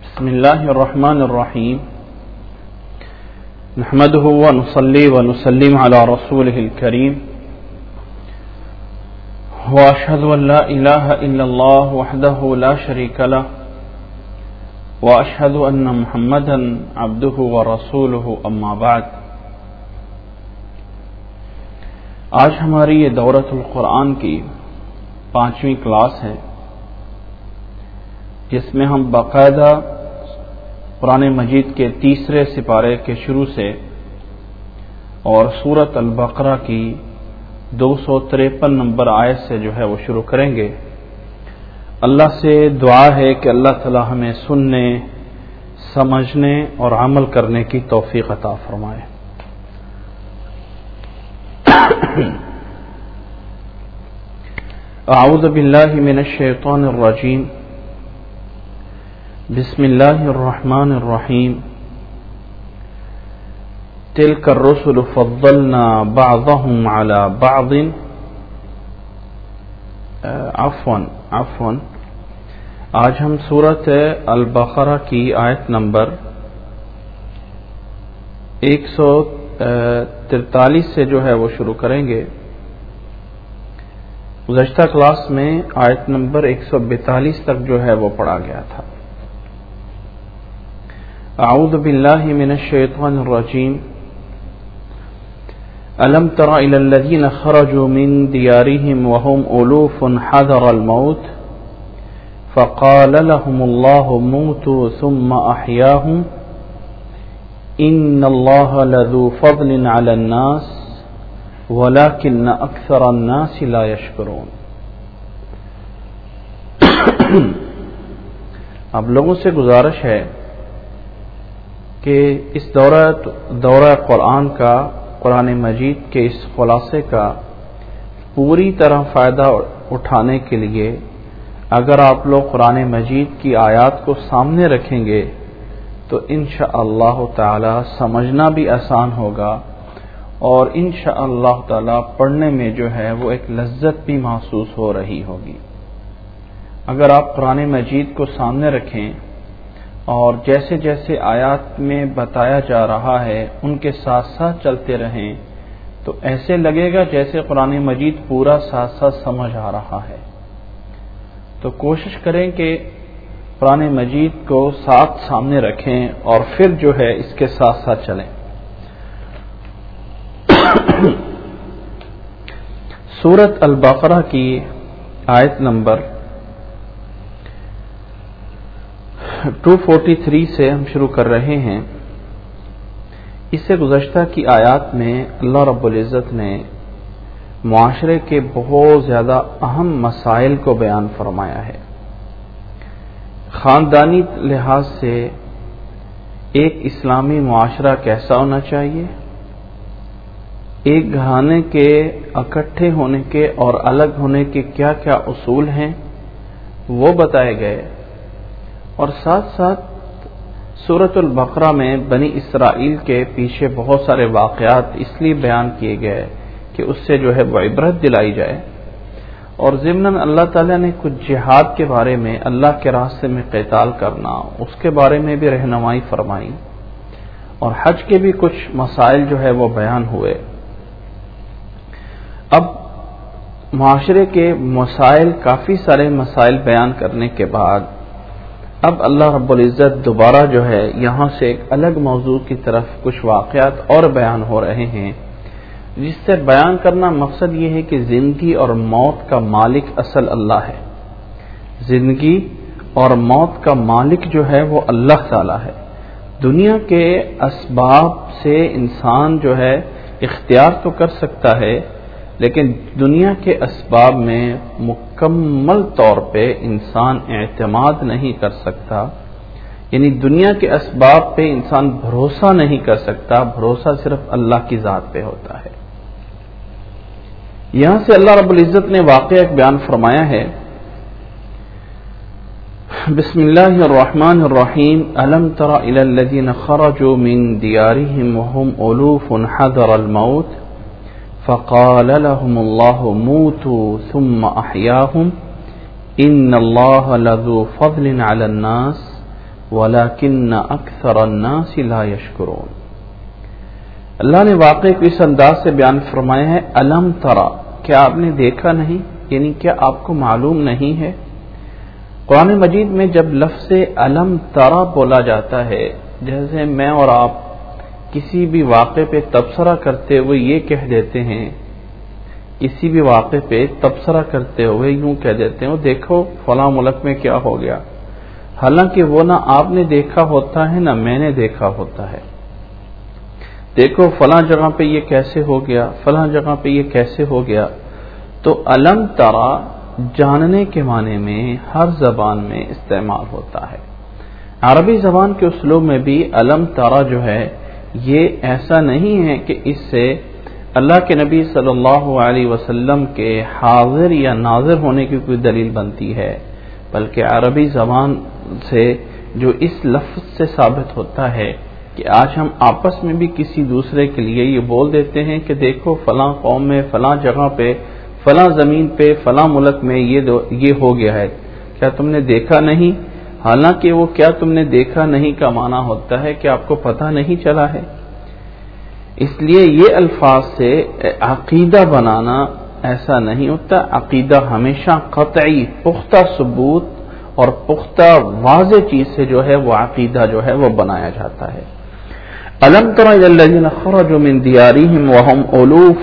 بسم الله الرحمن الرحيم نحمده ونصلي ونسلم على رسوله الكريم وأشهد أن لا إله إلا الله وحده لا شريك له وأشهد أن محمدا عبده ورسوله أما بعد. آج ہماری یہ دورۃ القرآن کی 5ویں کلاس ہے جس میں ہم باقاعدہ قرآن مجید کے 3 سپارے کے شروع سے اور سورۃ البقرہ کی 253 نمبر آیت سے جو ہے وہ شروع کریں گے. اللہ سے دعا ہے کہ اللہ تعالی ہمیں سننے، سمجھنے اور عمل کرنے کی توفیق عطا فرمائے. اعوذ باللہ من الشیطان الرجیم. بسم اللہ الرحمن الرحیم. تلک الرسل فضلنا بعضهم على بعض. عفوا آج ہم سورۃ البقرہ کی آیت نمبر 143 سے جو ہے وہ شروع کریں گے. گزشتہ کلاس میں آیت نمبر 142 تک جو ہے وہ پڑھا گیا تھا. اعوذ باللہ من الشیطان الرجیم. الم تر الى الذین خرجوا من دیارهم وهم الوف حذر الموت فقال لهم الله موتوا ثم احیاهم ان اللہ لذو فضل علی الناس ولكن اکثر الناس لا یشکرون. اب لوگوں سے گزارش ہے کہ اس دورہ قرآن کا، قرآن مجید کے اس خلاصے کا پوری طرح فائدہ اٹھانے کے لیے اگر آپ لوگ قرآن مجید کی آیات کو سامنے رکھیں گے تو انشاءاللہ تعالی سمجھنا بھی آسان ہوگا اور انشاءاللہ تعالی پڑھنے میں جو ہے وہ ایک لذت بھی محسوس ہو رہی ہوگی. اگر آپ قرآن مجید کو سامنے رکھیں اور جیسے جیسے آیات میں بتایا جا رہا ہے ان کے ساتھ ساتھ چلتے رہیں تو ایسے لگے گا جیسے قرآن مجید پورا ساتھ ساتھ سمجھ آ رہا ہے. تو کوشش کریں کہ قرآن مجید کو ساتھ سامنے رکھیں اور پھر جو ہے اس کے ساتھ ساتھ چلیں. سورۃ البقرہ کی آیت نمبر 243 سے ہم شروع کر رہے ہیں. اس سے گزشتہ کی آیات میں اللہ رب العزت نے معاشرے کے بہت زیادہ اہم مسائل کو بیان فرمایا ہے. خاندانی لحاظ سے ایک اسلامی معاشرہ کیسا ہونا چاہیے، ایک گھرانے کے اکٹھے ہونے کے اور الگ ہونے کے کیا کیا اصول ہیں وہ بتائے گئے. اور ساتھ ساتھ سورۃ البقرہ میں بنی اسرائیل کے پیچھے بہت سارے واقعات اس لیے بیان کیے گئے کہ اس سے جو ہے وہ عبرت دلائی جائے. اور ضمناً اللہ تعالیٰ نے کچھ جہاد کے بارے میں، اللہ کے راستے میں قتال کرنا، اس کے بارے میں بھی رہنمائی فرمائی اور حج کے بھی کچھ مسائل جو ہے وہ بیان ہوئے. اب معاشرے کے مسائل، کافی سارے مسائل بیان کرنے کے بعد اب اللہ رب العزت دوبارہ جو ہے یہاں سے ایک الگ موضوع کی طرف کچھ واقعات اور بیان ہو رہے ہیں، جس سے بیان کرنا مقصد یہ ہے کہ زندگی اور موت کا مالک اصل اللہ ہے. زندگی اور موت کا مالک جو ہے وہ اللہ تعالی ہے. دنیا کے اسباب سے انسان جو ہے اختیار تو کر سکتا ہے لیکن دنیا کے اسباب میں مکمل طور پہ انسان اعتماد نہیں کر سکتا. یعنی دنیا کے اسباب پہ انسان بھروسہ نہیں کر سکتا، بھروسہ صرف اللہ کی ذات پہ ہوتا ہے. یہاں سے اللہ رب العزت نے واقعہ ایک بیان فرمایا ہے. بسم اللہ الرحمن الرحیم. الم تر الی الذین خرجوا من دیارهم وهم الوف حذر الموت فقال لهم الله موتوا ثم احیاهم ان اللہ لذو فضل علی الناس وَلَكِنَّ أَكْثَرَ النَّاسِ لَا يَشْكُرُونَ۔ اللہ نے واقعے کو اس انداز سے بیان فرمایا ہے، الم ترا، کیا آپ نے دیکھا نہیں، یعنی کیا آپ کو معلوم نہیں ہے۔ قرآن مجید میں جب لفظ الم ترا بولا جاتا ہے، جیسے میں اور آپ کسی بھی واقعے پہ تبصرہ کرتے ہوئے یہ کہہ دیتے ہیں، کسی بھی واقعے پہ تبصرہ کرتے ہوئے یوں کہہ دیتے ہیں، دیکھو فلاں ملک میں کیا ہو گیا، حالانکہ وہ نہ آپ نے دیکھا ہوتا ہے نہ میں نے دیکھا ہوتا ہے۔ دیکھو فلاں جگہ پہ یہ کیسے ہو گیا، فلاں جگہ پہ یہ کیسے ہو گیا۔ تو علم ترا جاننے کے معنی میں ہر زبان میں استعمال ہوتا ہے۔ عربی زبان کے اسلوب میں بھی علم ترا جو ہے یہ ایسا نہیں ہے کہ اس سے اللہ کے نبی صلی اللہ علیہ وسلم کے حاضر یا ناظر ہونے کی کوئی دلیل بنتی ہے، بلکہ عربی زبان سے جو اس لفظ سے ثابت ہوتا ہے کہ آج ہم آپس میں بھی کسی دوسرے کے لیے یہ بول دیتے ہیں کہ دیکھو فلاں قوم میں، فلاں جگہ پہ، فلاں زمین پہ، فلاں ملک میں یہ ہو گیا ہے، کیا تم نے دیکھا نہیں؟ حالانکہ وہ کیا تم نے دیکھا نہیں کا معنی ہوتا ہے کہ آپ کو پتہ نہیں چلا ہے۔ اس لیے یہ الفاظ سے عقیدہ بنانا ایسا نہیں ہوتا۔ عقیدہ ہمیشہ قطعی پختہ ثبوت اور پختہ واضح چیز سے جو ہے وہ عقیدہ جو ہے وہ بنایا جاتا ہے۔ الم تر الی الذین خرجوا من دیارہم وهم الوف،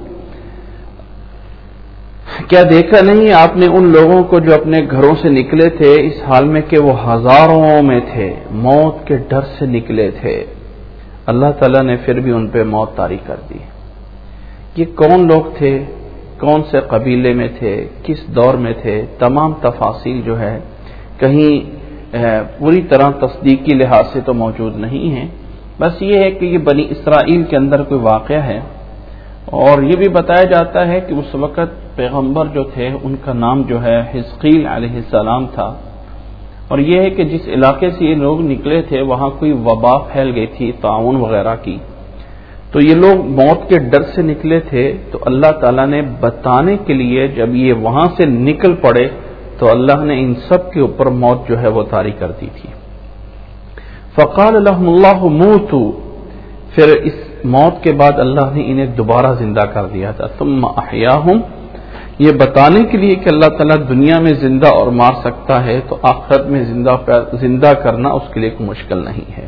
کیا دیکھا نہیں آپ نے ان لوگوں کو جو اپنے گھروں سے نکلے تھے اس حال میں کہ وہ ہزاروں میں تھے، موت کے ڈر سے نکلے تھے، اللہ تعالیٰ نے پھر بھی ان پہ موت طاری کر دی۔ یہ کون لوگ تھے، کون سے قبیلے میں تھے، کس دور میں تھے، تمام تفاصیل جو ہے کہیں پوری طرح تصدیقی لحاظ سے تو موجود نہیں ہیں، بس یہ ہے کہ یہ بنی اسرائیل کے اندر کوئی واقعہ ہے، اور یہ بھی بتایا جاتا ہے کہ اس وقت پیغمبر جو تھے ان کا نام جو ہے حزقیل علیہ السلام تھا، اور یہ ہے کہ جس علاقے سے یہ لوگ نکلے تھے وہاں کوئی وبا پھیل گئی تھی، طاعون وغیرہ کی، تو یہ لوگ موت کے ڈر سے نکلے تھے، تو اللہ تعالیٰ نے بتانے کے لیے جب یہ وہاں سے نکل پڑے تو اللہ نے ان سب کے اوپر موت جو ہے وہ طاری کر دی تھی۔ فقال لهم اللہ موتوا، پھر اس موت کے بعد اللہ نے انہیں دوبارہ زندہ کر دیا تھا، ثم احیاہم، یہ بتانے کے لیے کہ اللہ تعالیٰ دنیا میں زندہ اور مار سکتا ہے تو آخرت میں زندہ کرنا اس کے لیے کوئی مشکل نہیں ہے۔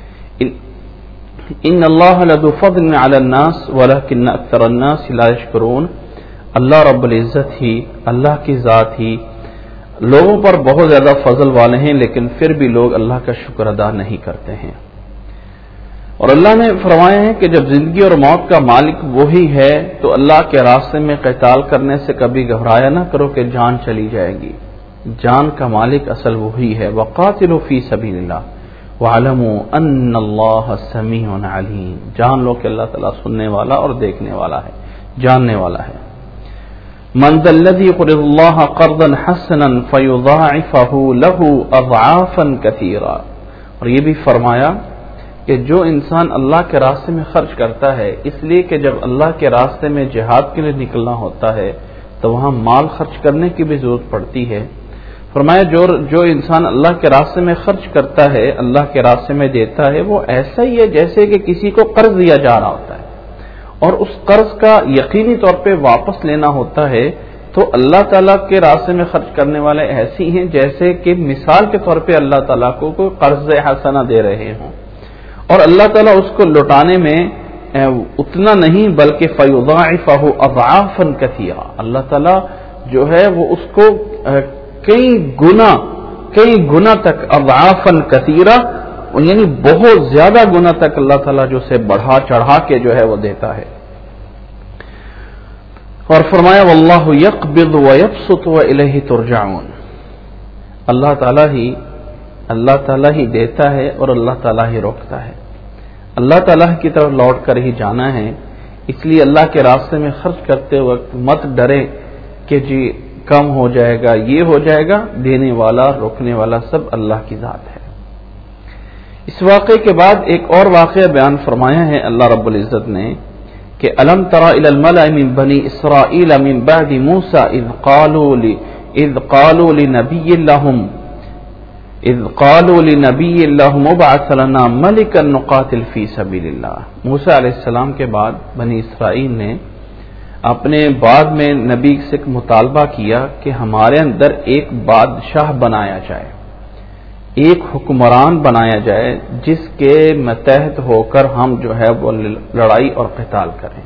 ان اللہ لذو فضل علی الناس ولکن اکثر الناس لا یشکرون، اللہ رب العزت ہی، اللہ کی ذات ہی لوگوں پر بہت زیادہ فضل والے ہیں، لیکن پھر بھی لوگ اللہ کا شکر ادا نہیں کرتے ہیں۔ اور اللہ نے فرمایا ہے کہ جب زندگی اور موت کا مالک وہی ہے تو اللہ کے راستے میں قتال کرنے سے کبھی گھبرایا نہ کرو کہ جان چلی جائے گی، جان کا مالک اصل وہی ہے۔ وقاتلوا فی سبیل اللہ وَاعْلَمُوا أَنَّ اللَّهَ سَمِيعٌ عَلِيمٌ، جان لو کہ اللہ تعالیٰ سننے والا اور دیکھنے والا ہے، جاننے والا ہے۔ مَنْ ذَا الَّذِي يُقْرِضُ اللَّهَ قَرْضًا حَسَنًا فَيُضَاعِفَهُ لَهُ أَضْعَافًا كَثِيرًا، اور یہ بھی فرمایا کہ جو انسان اللہ کے راستے میں خرچ کرتا ہے، اس لیے کہ جب اللہ کے راستے میں جہاد کے لیے نکلنا ہوتا ہے تو وہاں مال خرچ کرنے کی بھی ضرورت پڑتی ہے۔ فرمایا جو انسان اللہ کے راستے میں خرچ کرتا ہے، اللہ کے راستے میں دیتا ہے، وہ ایسا ہی ہے جیسے کہ کسی کو قرض دیا جا رہا ہوتا ہے، اور اس قرض کا یقینی طور پہ واپس لینا ہوتا ہے، تو اللہ تعالیٰ کے راستے میں خرچ کرنے والے ایسی ہیں جیسے کہ مثال کے طور پہ اللہ تعالیٰ کو کوئی قرض حسنہ دے رہے ہوں، اور اللہ تعالیٰ اس کو لوٹانے میں اتنا نہیں بلکہ فیضاعفہ اضعافا کثیرا، اللہ تعالیٰ جو ہے وہ اس کو کئی گنا تک، اضعافا کثیرا یعنی بہت زیادہ گنا تک اللہ تعالیٰ جو سے بڑھا چڑھا کے جو ہے وہ دیتا ہے۔ اور فرمایا واللہ یقبض ویبسط والیہ ترجعون، اللہ تعالیٰ ہی دیتا ہے اور اللہ تعالیٰ ہی روکتا ہے، اللہ تعالیٰ کی طرف لوٹ کر ہی جانا ہے۔ اس لیے اللہ کے راستے میں خرچ کرتے وقت مت ڈرے کہ جی کم ہو جائے گا، یہ ہو جائے گا، دینے والا روکنے والا سب اللہ کی ذات ہے۔ اس واقعے کے بعد ایک اور واقعہ بیان فرمایا ہے اللہ رب العزت نے کہ الم تر الی الملأ من بنی اسرائیل من بعد موسیٰ اذ قالوا لنبی لهم اذ قالوا لنبی اللہم ابعث لنا ملکا نقاتل فی سبیل اللہ. موسیٰ علیہ السلام کے بعد بنی اسرائیل نے اپنے بعد میں نبی سے مطالبہ کیا کہ ہمارے اندر ایک بادشاہ بنایا جائے، ایک حکمران بنایا جائے جس کے متحد ہو کر ہم جو ہے وہ لڑائی اور قتال کریں.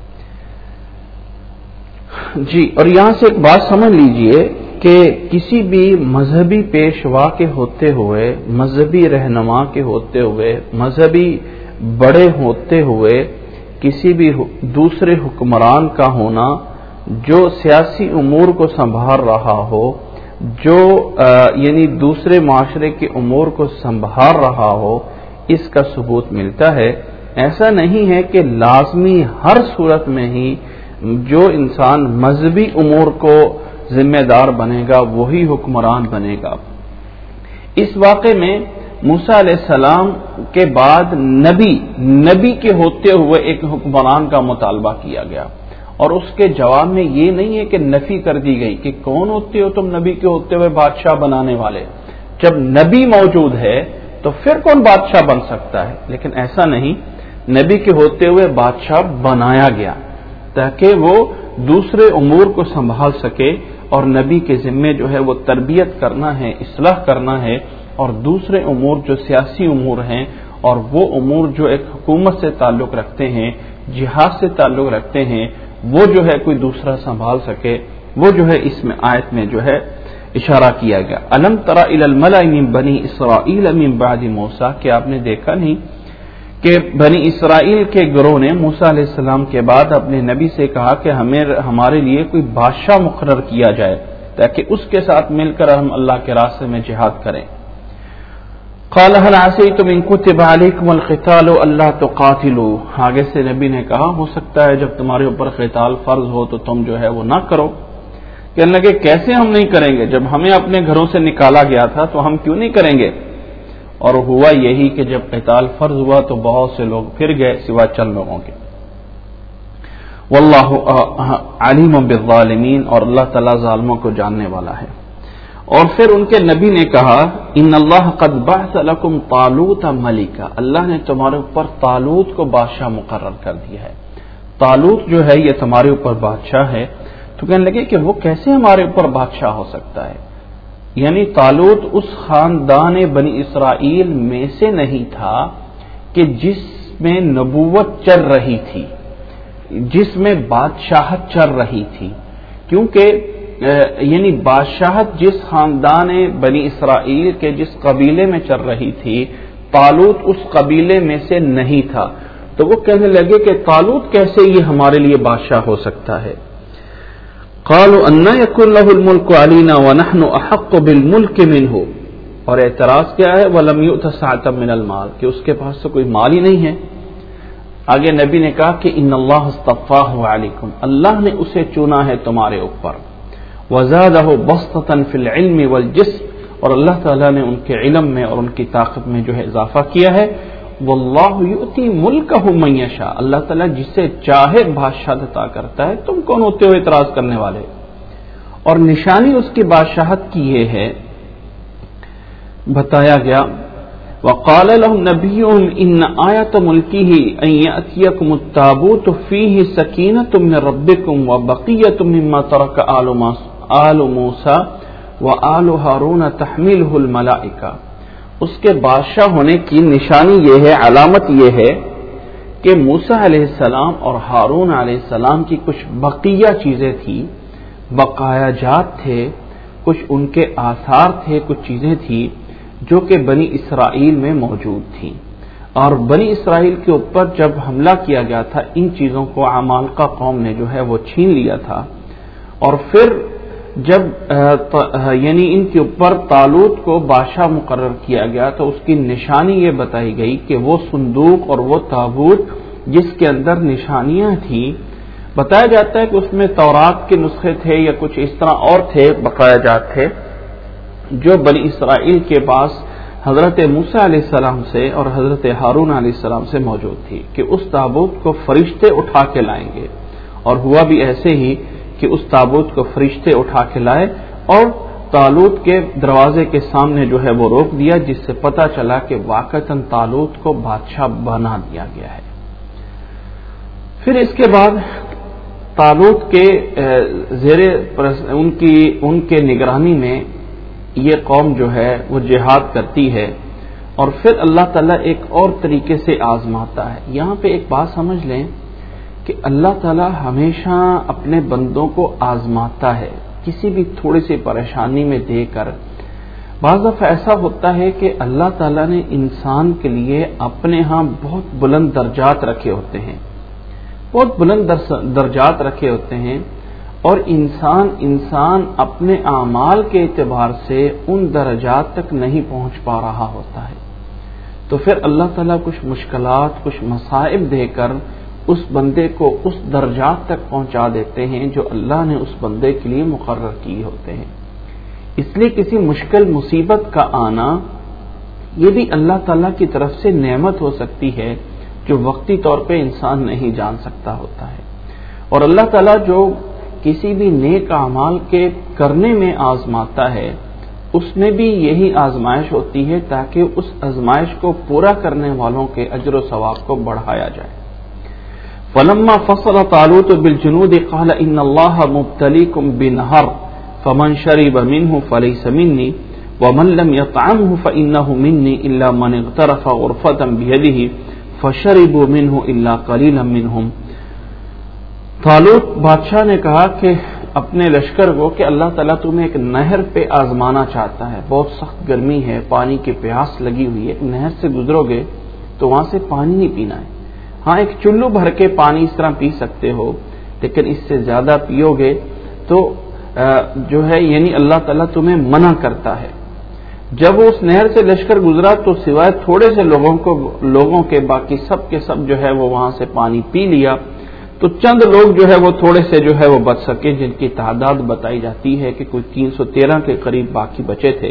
جی، اور یہاں سے ایک بات سمجھ لیجئے کہ کسی بھی مذہبی پیشوا کے ہوتے ہوئے، مذہبی رہنما کے ہوتے ہوئے، مذہبی بڑے ہوتے ہوئے کسی بھی دوسرے حکمران کا ہونا جو سیاسی امور کو سنبھال رہا ہو، جو یعنی دوسرے معاشرے کے امور کو سنبھال رہا ہو، اس کا ثبوت ملتا ہے. ایسا نہیں ہے کہ لازمی ہر صورت میں ہی جو انسان مذہبی امور کو ذمہ دار بنے گا وہی حکمران بنے گا. اس واقعے میں موسیٰ علیہ السلام کے بعد نبی کے ہوتے ہوئے ایک حکمران کا مطالبہ کیا گیا، اور اس کے جواب میں یہ نہیں ہے کہ نفی کر دی گئی کہ کون ہوتے ہو تم نبی کے ہوتے ہوئے بادشاہ بنانے والے. جب نبی موجود ہے تو پھر کون بادشاہ بن سکتا ہے؟ لیکن ایسا نہیں، نبی کے ہوتے ہوئے بادشاہ بنایا گیا تاکہ وہ دوسرے امور کو سنبھال سکے، اور نبی کے ذمے جو ہے وہ تربیت کرنا ہے، اصلاح کرنا ہے، اور دوسرے امور جو سیاسی امور ہیں اور وہ امور جو ایک حکومت سے تعلق رکھتے ہیں، جہاد سے تعلق رکھتے ہیں، وہ جو ہے کوئی دوسرا سنبھال سکے. وہ جو ہے اس میں آیت میں جو ہے اشارہ کیا گیا. الم تر الی الملأ من بنی اسرائیل من بعد موسیٰ، کہ آپ نے دیکھا نہیں کہ بنی اسرائیل کے گروہ نے موسیٰ علیہ السلام کے بعد اپنے نبی سے کہا کہ ہمارے لیے کوئی بادشاہ مقرر کیا جائے تاکہ اس کے ساتھ مل کر ہم اللہ کے راستے میں جہاد کریں. قال هل عسیتم ان کتب علیکم القتال الا تقاتلوا، آگے سے نبی نے کہا ہو سکتا ہے جب تمہارے اوپر قتال فرض ہو تو تم جو ہے وہ نہ کرو. کہنے لگے کیسے ہم نہیں کریں گے؟ جب ہمیں اپنے گھروں سے نکالا گیا تھا تو ہم کیوں نہیں کریں گے؟ اور ہوا یہی کہ جب قتال فرض ہوا تو بہت سے لوگ پھر گئے سوا چند لوگوں کے. واللہ علیم بالظالمین، اور اللہ تعالیٰ ظالموں کو جاننے والا ہے. اور پھر ان کے نبی نے کہا ان اللہ قد بعث لکم طالوت ملکا، اللہ نے تمہارے اوپر طالوت کو بادشاہ مقرر کر دیا ہے. طالوت جو ہے یہ تمہارے اوپر بادشاہ ہے. تو کہنے لگے کہ وہ کیسے ہمارے اوپر بادشاہ ہو سکتا ہے؟ یعنی طالوت اس خاندان بنی اسرائیل میں سے نہیں تھا کہ جس میں نبوت چل رہی تھی، جس میں بادشاہت چل رہی تھی، کیونکہ یعنی بادشاہت جس خاندان بنی اسرائیل کے جس قبیلے میں چل رہی تھی، طالوت اس قبیلے میں سے نہیں تھا. تو وہ کہنے لگے کہ طالوت کیسے یہ ہمارے لیے بادشاہ ہو سکتا ہے؟ قالوا ان يكون له الملك علينا ونحن احق بالملك منه، اور اعتراض کیا ہے ولم يؤت سعة من المال، کہ اس کے پاس تو کوئی مال ہی نہیں ہے. آگے نبی نے کہا کہ ان اللہ اصطفاہ علیکم، اللہ نے اسے چنا ہے تمہارے اوپر. وزادہ بسطة فی العلم والجسم، اور اللہ تعالیٰ نے ان کے علم میں اور ان کی طاقت میں جو ہے اضافہ کیا ہے. واللہ یؤتی ملکہ من یشاء، اللہ تعالیٰ جسے چاہے بادشاہت عطا کرتا ہے. تم کون ہوتے ہو اعتراض کرنے والے؟ اور نشانی اس کی بادشاہت کی یہ ہے، بتایا گیا وقال لهم نبيهم ان آیۃ ملکہ ان یأتیکم التابوت فیہ سکینۃ من ربکم وبقیۃ مما ترک آل موسیٰ وآل ہارون تحملہ الملائکہ. اس کے بادشاہ ہونے کی نشانی یہ ہے، علامت یہ ہے کہ موسیٰ علیہ السلام اور ہارون علیہ السلام کی کچھ بقیہ چیزیں تھیں، بقایا جات تھے، کچھ ان کے آثار تھے، کچھ چیزیں تھیں جو کہ بنی اسرائیل میں موجود تھیں. اور بنی اسرائیل کے اوپر جب حملہ کیا گیا تھا ان چیزوں کو عمالقہ قوم نے جو ہے وہ چھین لیا تھا. اور پھر جب یعنی ان کے اوپر طالوت کو بادشاہ مقرر کیا گیا تو اس کی نشانی یہ بتائی گئی کہ وہ صندوق اور وہ تابوت جس کے اندر نشانیاں تھیں، بتایا جاتا ہے کہ اس میں تورات کے نسخے تھے یا کچھ اس طرح اور تھے، بقایا جات تھے جو بنی اسرائیل کے پاس حضرت موسیٰ علیہ السلام سے اور حضرت ہارون علیہ السلام سے موجود تھی کہ اس تابوت کو فرشتے اٹھا کے لائیں گے. اور ہوا بھی ایسے ہی کہ اس تابوت کو فرشتے اٹھا کے لائے اور طالوت کے دروازے کے سامنے جو ہے وہ روک دیا، جس سے پتہ چلا کہ واقعتاً طالوت کو بادشاہ بنا دیا گیا ہے۔ پھر اس کے بعد طالوت کے زیر ان کے نگرانی میں یہ قوم جو ہے وہ جہاد کرتی ہے، اور پھر اللہ تعالیٰ ایک اور طریقے سے آزماتا ہے۔ یہاں پہ ایک بات سمجھ لیں کہ اللہ تعالیٰ ہمیشہ اپنے بندوں کو آزماتا ہے، کسی بھی تھوڑی سی پریشانی میں دے کر۔ بعض دفعہ ایسا ہوتا ہے کہ اللہ تعالیٰ نے انسان کے لیے اپنے ہاں بہت بلند درجات رکھے ہوتے ہیں، بہت بلند درجات رکھے ہوتے ہیں، اور انسان اپنے اعمال کے اعتبار سے ان درجات تک نہیں پہنچ پا رہا ہوتا ہے، تو پھر اللہ تعالیٰ کچھ مشکلات، کچھ مصائب دے کر اس بندے کو اس درجات تک پہنچا دیتے ہیں جو اللہ نے اس بندے کے لیے مقرر کیے ہوتے ہیں۔ اس لیے کسی مشکل مصیبت کا آنا یہ بھی اللہ تعالیٰ کی طرف سے نعمت ہو سکتی ہے جو وقتی طور پہ انسان نہیں جان سکتا ہوتا ہے۔ اور اللہ تعالیٰ جو کسی بھی نیک اعمال کے کرنے میں آزماتا ہے، اس میں بھی یہی آزمائش ہوتی ہے تاکہ اس آزمائش کو پورا کرنے والوں کے اجر و ثواب کو بڑھایا جائے۔ فلما فصل طالوت بالجنود قال ان اللہ مبتلیکم بنہر فمن شرب منه فليس منی ومن لم يطعمه فإنه منی الا من اغترف غرفة بيده فشربوا منه الا قليلا منهم۔ طالوت بادشاہ نے کہا کہ اپنے لشکر کو کہ اللہ تعالیٰ تمہیں ایک نہر پہ آزمانا چاہتا ہے، بہت سخت گرمی ہے، پانی کی پیاس لگی ہوئی ہے، نہر سے گزرو گے تو وہاں سے پانی نہیں پینا ہے، ہاں ایک چلو بھر کے پانی اس طرح پی سکتے ہو، لیکن اس سے زیادہ پیو گے تو جو ہے یعنی اللہ تعالیٰ تمہیں منع کرتا ہے۔ جب وہ اس نہر سے لشکر گزرا تو سوائے تھوڑے سے لوگوں کے باقی سب کے سب جو ہے وہ وہاں سے پانی پی لیا، تو چند لوگ جو ہے وہ تھوڑے سے جو ہے وہ بچ سکے، جن کی تعداد بتائی جاتی ہے کہ کوئی 313 کے قریب باقی بچے تھے۔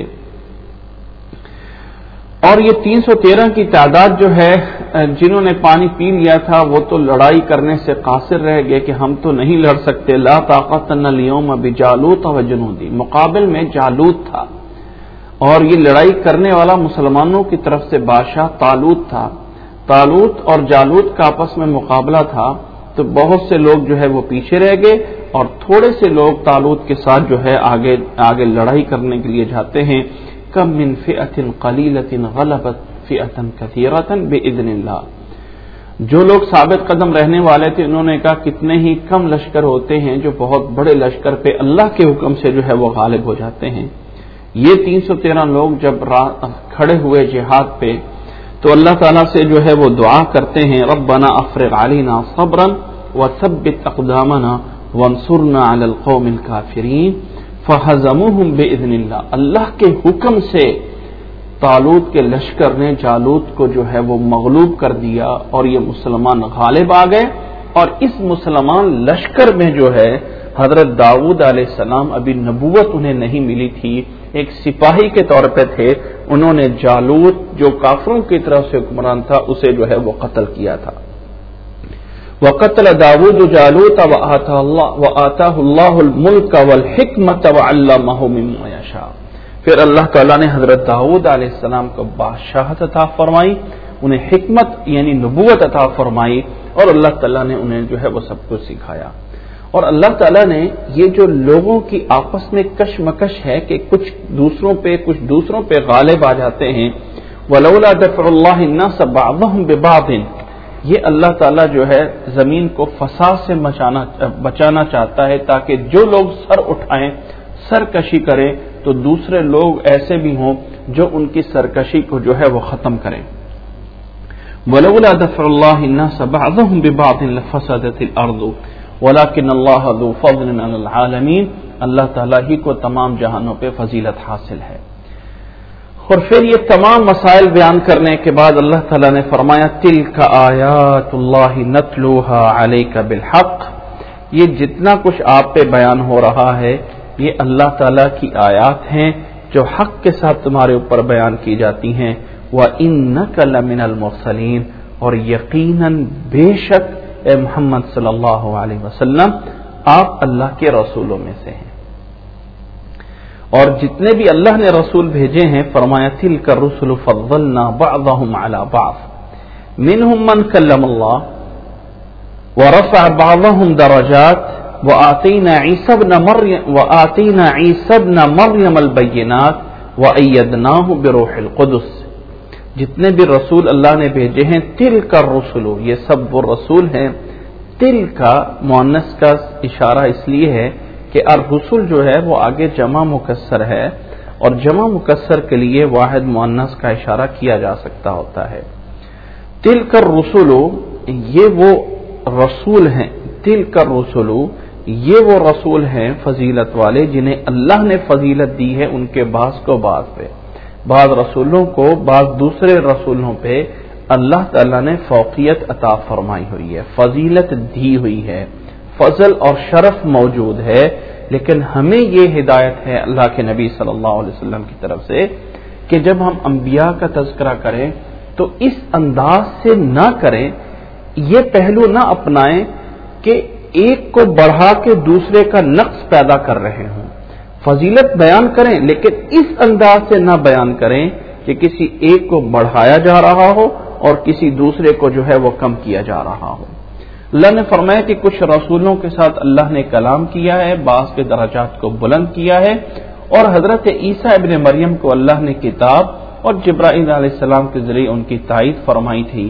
اور یہ 313 کی تعداد جو ہے جنہوں نے پانی پی لیا تھا وہ تو لڑائی کرنے سے قاصر رہ گئے کہ ہم تو نہیں لڑ سکتے، لا طاقت لنا اليوم بجالوت وجنودی، مقابل میں جالوت تھا، اور یہ لڑائی کرنے والا مسلمانوں کی طرف سے بادشاہ طالوت تھا۔ طالوت اور جالوت کا آپس میں مقابلہ تھا، تو بہت سے لوگ جو ہے وہ پیچھے رہ گئے اور تھوڑے سے لوگ طالوت کے ساتھ جو ہے آگے لڑائی کرنے کے لیے جاتے ہیں۔ کم من فئۃ قلیلۃ غلبت فئۃ کثیرۃ باذن اللہ، جو لوگ ثابت قدم رہنے والے تھے انہوں نے کہا کتنے ہی کم لشکر ہوتے ہیں جو بہت بڑے لشکر پہ اللہ کے حکم سے جو ہے وہ غالب ہو جاتے ہیں۔ یہ 313 لوگ جب کھڑے ہوئے جہاد پہ تو اللہ تعالیٰ سے جو ہے وہ دعا کرتے ہیں، ربنا افرغ علینا صبرا وثبت اقدامنا وانصرنا علی القوم الکافرین فہزموہم باذن اللہ۔ اللہ کے حکم سے طالوت کے لشکر نے جالوت کو جو ہے وہ مغلوب کر دیا اور یہ مسلمان غالب آ گئے، اور اس مسلمان لشکر میں جو ہے حضرت داؤد علیہ السلام ابھی نبوت انہیں نہیں ملی تھی، ایک سپاہی کے طور پہ تھے، انہوں نے جالوت جو کافروں کی طرف سے حکمران تھا اسے جو ہے وہ قتل کیا تھا۔ وَقَتَلَ دَاوُودُ جَالُوتَ وَآتَاهُ اللَّهُ الْمُلْكَ وَالْحِكْمَةَ وَعَلَّمَهُ مِمَّا يَشَاءُ۔ پھر اللہ تعالیٰ نے حضرت داؤد علیہ السلام کو بادشاہت عطا فرمائی، انہیں حکمت یعنی نبوت عطا فرمائی، اور اللہ تعالیٰ نے انہیں جو ہے وہ سب کچھ سکھایا۔ اور اللہ تعالیٰ نے یہ جو لوگوں کی آپس میں کشمکش ہے کہ کچھ دوسروں پہ غالب آ جاتے ہیں، وَلَوْلَا دَفْعُ اللَّهِ النَّاسَ بَعْضَهُمْ بِبَعْضٍ، یہ اللہ تعالیٰ جو ہے زمین کو فساد سے بچانا چاہتا ہے تاکہ جو لوگ سر اٹھائیں، سرکشی کریں، تو دوسرے لوگ ایسے بھی ہوں جو ان کی سرکشی کو جو ہے وہ ختم کریں۔ وَلَوْلَا دَفْعُ اللَّهِ النَّاسَ بَعْضَهُمْ بِبَعْضٍ لَفَسَدَتِ الْأَرْضُ وَلَكِنَّ اللَّهَ ذُو فَضْلٍ عَلَى الْعَالَمِينَ، اللہ تعالیٰ ہی کو تمام جہانوں پہ فضیلت حاصل ہے۔ اور پھر یہ تمام مسائل بیان کرنے کے بعد اللہ تعالیٰ نے فرمایا تِلْكَ آیات اللہ نتلوها علیک بالحق، یہ جتنا کچھ آپ پہ بیان ہو رہا ہے یہ اللہ تعالیٰ کی آیات ہیں جو حق کے ساتھ تمہارے اوپر بیان کی جاتی ہیں۔ وَإِنَّكَ لَمِنَ الْمُرْسَلِينَ، اور یقیناً بے شک اے محمد صلی اللہ علیہ وسلم آپ اللہ کے رسولوں میں سے ہیں۔ اور جتنے بھی اللہ نے رسول بھیجے ہیں فرمایا تلک الرسل فضلنا بعضهم على بعض منهم من کلم اللہ ورفع بعضهم درجات وآتینا عیسی ابن مریم البینات وأیدناه بروح القدس. جتنے بھی رسول اللہ نے بھیجے ہیں تلک الرسل، یہ سب وہ رسول ہیں. تل کا مؤنث کا اشارہ اس لیے ہے کہ الرسل جو ہے وہ آگے جمع مکسر ہے، اور جمع مکسر کے لیے واحد مؤنث کا اشارہ کیا جا سکتا ہوتا ہے. تلک الرسل یہ وہ رسول ہیں، تلک الرسل یہ وہ رسول ہیں فضیلت والے جنہیں اللہ نے فضیلت دی ہے ان کے بعض کو بعض پہ. بعض رسولوں کو بعض دوسرے رسولوں پہ اللہ تعالیٰ نے فوقیت عطا فرمائی ہوئی ہے، فضیلت دی ہوئی ہے، فضل اور شرف موجود ہے. لیکن ہمیں یہ ہدایت ہے اللہ کے نبی صلی اللہ علیہ وسلم کی طرف سے کہ جب ہم انبیاء کا تذکرہ کریں تو اس انداز سے نہ کریں، یہ پہلو نہ اپنائیں کہ ایک کو بڑھا کے دوسرے کا نقص پیدا کر رہے ہوں. فضیلت بیان کریں لیکن اس انداز سے نہ بیان کریں کہ کسی ایک کو بڑھایا جا رہا ہو اور کسی دوسرے کو جو ہے وہ کم کیا جا رہا ہو. اللہ نے فرمایا کہ کچھ رسولوں کے ساتھ اللہ نے کلام کیا ہے، بعض کے درجات کو بلند کیا ہے، اور حضرت عیسیٰ ابن مریم کو اللہ نے کتاب اور جبرائیل علیہ السلام کے ذریعے ان کی تائید فرمائی تھی.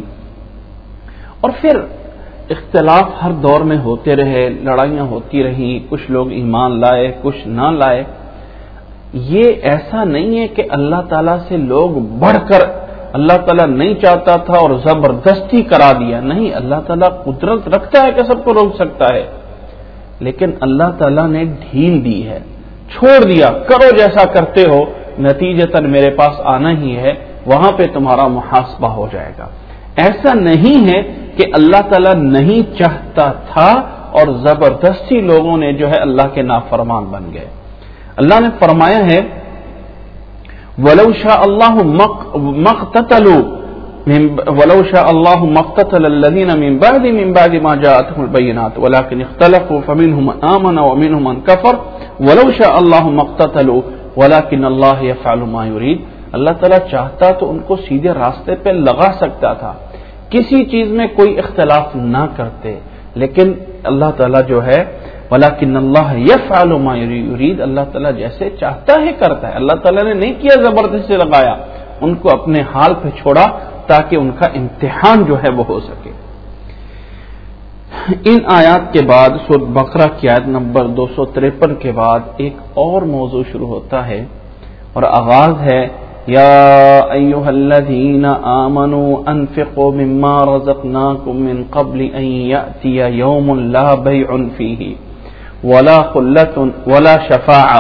اور پھر اختلاف ہر دور میں ہوتے رہے، لڑائیاں ہوتی رہیں، کچھ لوگ ایمان لائے کچھ نہ لائے. یہ ایسا نہیں ہے کہ اللہ تعالیٰ سے لوگ بڑھ کر اللہ تعالیٰ نہیں چاہتا تھا اور زبردستی کرا دیا، نہیں. اللہ تعالیٰ قدرت رکھتا ہے کہ سب کو روک سکتا ہے، لیکن اللہ تعالیٰ نے ڈھیل دی ہے، چھوڑ دیا، کرو جیسا کرتے ہو، نتیجتاً میرے پاس آنا ہی ہے، وہاں پہ تمہارا محاسبہ ہو جائے گا. ایسا نہیں ہے کہ اللہ تعالیٰ نہیں چاہتا تھا اور زبردستی لوگوں نے جو ہے اللہ کے نافرمان بن گئے. اللہ نے فرمایا ہے وَلَوْ شَاءَ اللَّهُ مَقْتَتَلَ الَّذِينَ مِنْ بَعْدِ مَا جَاءَتْهُمُ الْبَيِّنَاتُ وَلَكِنِ اخْتَلَفُوا فَمِنْهُمْ مَنْ آمَنَ وَمِنْهُمْ مَنْ كَفَرَ وَلَوْ شَاءَ اللَّهُ مَقْتَتَلُوا وَلَكِنَّ اللَّهَ يَفْعَلُ مَا يُرِيدُ. اللہ تعالیٰ چاہتا تو ان کو سیدھے راستے پہ لگا سکتا تھا، کسی چیز میں کوئی اختلاف نہ کرتے، لیکن اللہ تعالیٰ جو ہے وَلَكِنَّ اللَّهَ يَفْعَلُ مَا يُرِيدُ، اللہ تعالیٰ جیسے چاہتا ہے کرتا ہے. اللہ تعالیٰ نے نہیں کیا زبردستی سے لگایا، ان کو اپنے حال پہ چھوڑا تاکہ ان کا امتحان جو ہے وہ ہو سکے. ان آیات کے بعد سورۃ بقرہ کی آیت نمبر 253 کے بعد ایک اور موضوع شروع ہوتا ہے اور آغاز ہے یا ایھا الذین آمنوا انفقوا مما رزقناکم من قبل ان یأتی یوم لا بیع فیہ ولا خلۃ ولا شفاعہ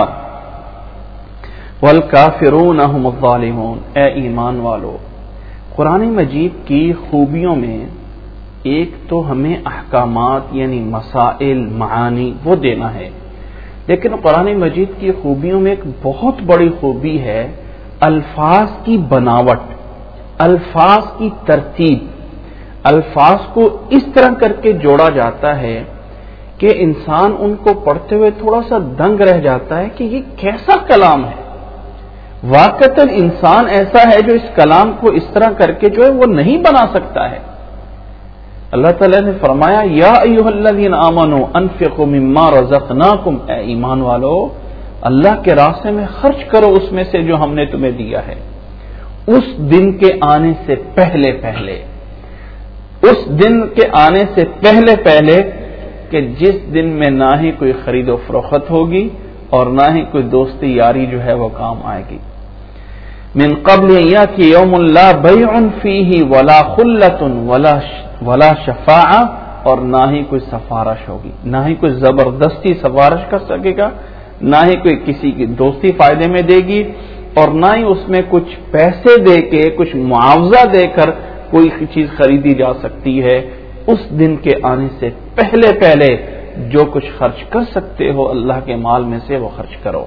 والکافرون هم الظالمون. اے ایمان والو، قرآن مجید کی خوبیوں میں ایک تو ہمیں احکامات یعنی مسائل معانی وہ دینا ہے، لیکن قرآن مجید کی خوبیوں میں ایک بہت بڑی خوبی ہے الفاظ کی بناوٹ، الفاظ کی ترتیب. الفاظ کو اس طرح کر کے جوڑا جاتا ہے کہ انسان ان کو پڑھتے ہوئے تھوڑا سا دنگ رہ جاتا ہے کہ یہ کیسا کلام ہے. واقعتاً انسان ایسا ہے جو اس کلام کو اس طرح کر کے جو ہے وہ نہیں بنا سکتا ہے. اللہ تعالیٰ نے فرمایا یا ایھا الذین آمنوا انفقوا مما رزقناکم، اے ایمان والو اللہ کے راستے میں خرچ کرو اس میں سے جو ہم نے تمہیں دیا ہے، اس دن کے آنے سے پہلے پہلے، اس دن کے آنے سے پہلے پہلے کہ جس دن میں نہ ہی کوئی خرید و فروخت ہوگی اور نہ ہی کوئی دوستی یاری جو ہے وہ کام آئے گی. من قبل یاتی یوم لا بیع فیہ ولا خلۃ ولا شفاعہ، اور نہ ہی کوئی سفارش ہوگی، نہ ہی کوئی زبردستی سفارش کر سکے گا، نہ ہی کوئی کسی کی دوستی فائدے میں دے گی، اور نہ ہی اس میں کچھ پیسے دے کے کچھ معاوضہ دے کر کوئی چیز خریدی جا سکتی ہے. اس دن کے آنے سے پہلے پہلے جو کچھ خرچ کر سکتے ہو اللہ کے مال میں سے وہ خرچ کرو.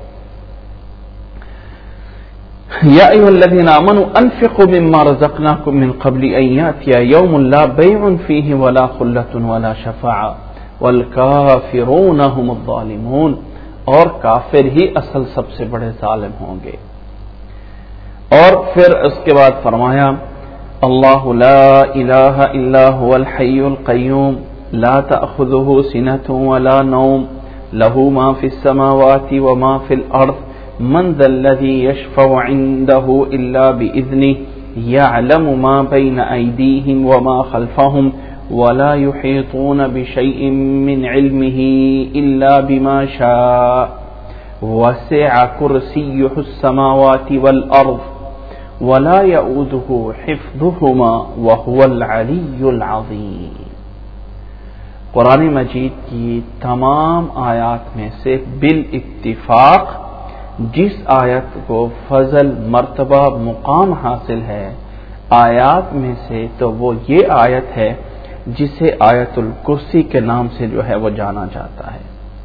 یا ایھا الذین آمنوا انفقوا مما رزقناکم من قبل ان یأتی یوم لا بیع فیہ ولا خلۃ ولا شفاعہ والکافرون هم الظالمون. اور کافر ہی اصل سب سے بڑے ظالم ہوں گے. اور پھر اس کے بعد فرمایا اللہ لا الہ الا هو الحی القیوم لا تأخذه سنة ولا نوم له ما في السماوات وما في الأرض من ذا الذي يشفع عنده إلا بإذنه يعلم ما بين أيديهم وما خلفهم ولا يحيطون بشيء من علمه إلا بما شاء وسع كرسيه السماوات والأرض ولا يؤوده حفظهما وهو العلي العظيم. قرآن مجید کی تمام آیات میں سے بالاتفاق جس آیت کو فضل مرتبہ مقام حاصل ہے آیات میں سے تو وہ یہ آیت ہے جسے آیت الکرسی کے نام سے جو ہے وہ جانا جاتا ہے.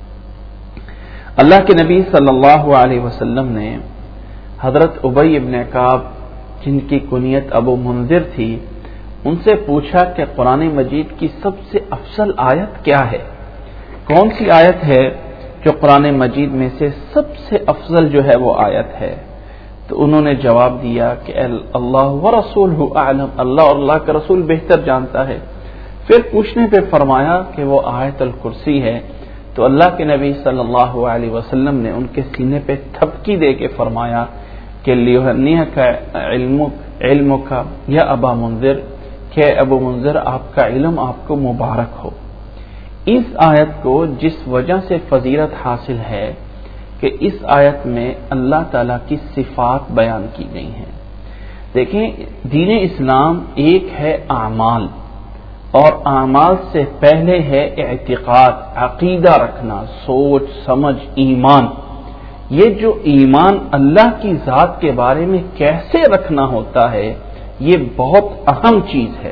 اللہ کے نبی صلی اللہ علیہ وسلم نے حضرت ابی ابن کعب جن کی کنیت ابو منذر تھی ان سے پوچھا کہ قرآن مجید کی سب سے افضل آیت کیا ہے، کون سی آیت ہے جو قرآن مجید میں سے سب سے افضل جو ہے وہ آیت ہے. تو انہوں نے جواب دیا کہ اللہ ورسولہ اعلم، اللہ اور اللہ کا رسول بہتر جانتا ہے. پھر پوچھنے پہ فرمایا کہ وہ آیت الکرسی ہے. تو اللہ کے نبی صلی اللہ علیہ وسلم نے ان کے سینے پہ تھپکی دے کے فرمایا کہ لیہنیک علمک یا ابا منذر، کہ ابو منذر آپ کا علم آپ کو مبارک ہو. اس آیت کو جس وجہ سے فضیلت حاصل ہے کہ اس آیت میں اللہ تعالیٰ کی صفات بیان کی گئی ہیں. دیکھیں دین اسلام ایک ہے اعمال، اور اعمال سے پہلے ہے اعتقاد، عقیدہ رکھنا، سوچ سمجھ، ایمان. یہ جو ایمان اللہ کی ذات کے بارے میں کیسے رکھنا ہوتا ہے یہ بہت اہم چیز ہے.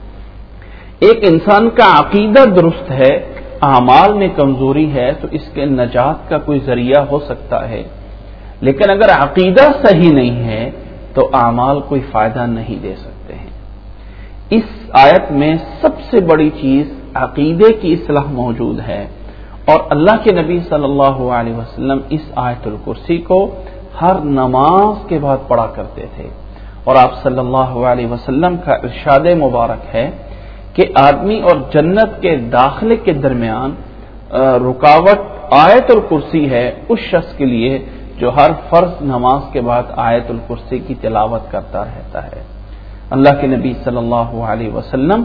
ایک انسان کا عقیدہ درست ہے، اعمال میں کمزوری ہے تو اس کے نجات کا کوئی ذریعہ ہو سکتا ہے، لیکن اگر عقیدہ صحیح نہیں ہے تو اعمال کوئی فائدہ نہیں دے سکتے ہیں. اس آیت میں سب سے بڑی چیز عقیدے کی اصلاح موجود ہے، اور اللہ کے نبی صلی اللہ علیہ وسلم اس آیت الکرسی کو ہر نماز کے بعد پڑھا کرتے تھے. اور آپ صلی اللہ علیہ وسلم کا ارشاد مبارک ہے کہ آدمی اور جنت کے داخلے کے درمیان رکاوٹ آیت الکرسی ہے اس شخص کے لیے جو ہر فرض نماز کے بعد آیت الکرسی کی تلاوت کرتا رہتا ہے. اللہ کے نبی صلی اللہ علیہ وسلم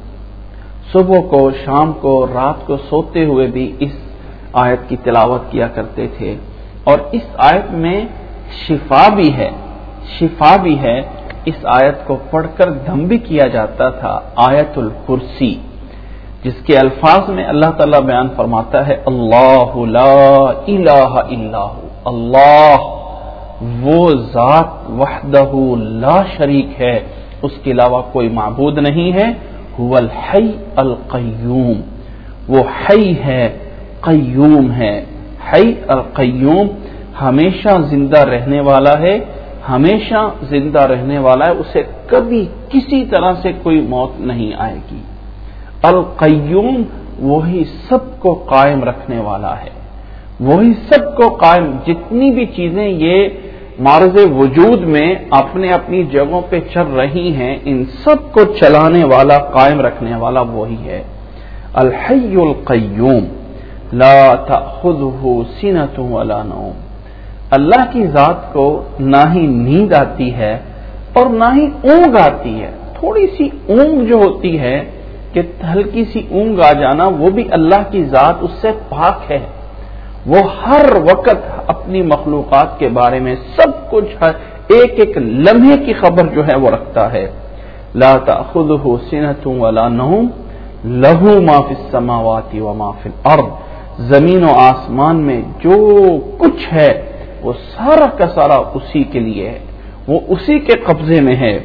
صبح کو، شام کو، رات کو سوتے ہوئے بھی اس آیت کی تلاوت کیا کرتے تھے. اور اس آیت میں شفا بھی ہے، شفا بھی ہے. اس آیت کو پڑھ کر دم بھی کیا جاتا تھا. آیت الکرسی جس کے الفاظ میں اللہ تعالیٰ بیان فرماتا ہے اللہ لا الہ الا ہو، اللہ وہ ذات وحدہ لا شریک ہے، اس کے علاوہ کوئی معبود نہیں ہے. هو الحی القیوم، وہ حی ہے، قیوم ہے. حی القیوم ہمیشہ زندہ رہنے والا ہے، ہمیشہ زندہ رہنے والا ہے، اسے کبھی کسی طرح سے کوئی موت نہیں آئے گی. القیوم وہی سب کو قائم رکھنے والا ہے، وہی سب کو قائم، جتنی بھی چیزیں یہ معرض وجود میں اپنے اپنی جگہوں پہ چل رہی ہیں ان سب کو چلانے والا، قائم رکھنے والا وہی ہے. الحی القیوم لا تأخذہ سنۃ ولا نوم، اللہ کی ذات کو نہ ہی نیند آتی ہے اور نہ ہی اونگ آتی ہے. تھوڑی سی اونگ جو ہوتی ہے کہ ہلکی سی اونگ آ جانا، وہ بھی اللہ کی ذات اس سے پاک ہے. وہ ہر وقت اپنی مخلوقات کے بارے میں سب کچھ، ایک ایک لمحے کی خبر جو ہے وہ رکھتا ہے. لا تأخذہ سنۃ ولا نوم لہ ما فی السماوات وما فی الارض، زمین و آسمان میں جو کچھ ہے وہ سارا کا سارا اسی کے لیے ہے، وہ اسی کے قبضے میں ہے.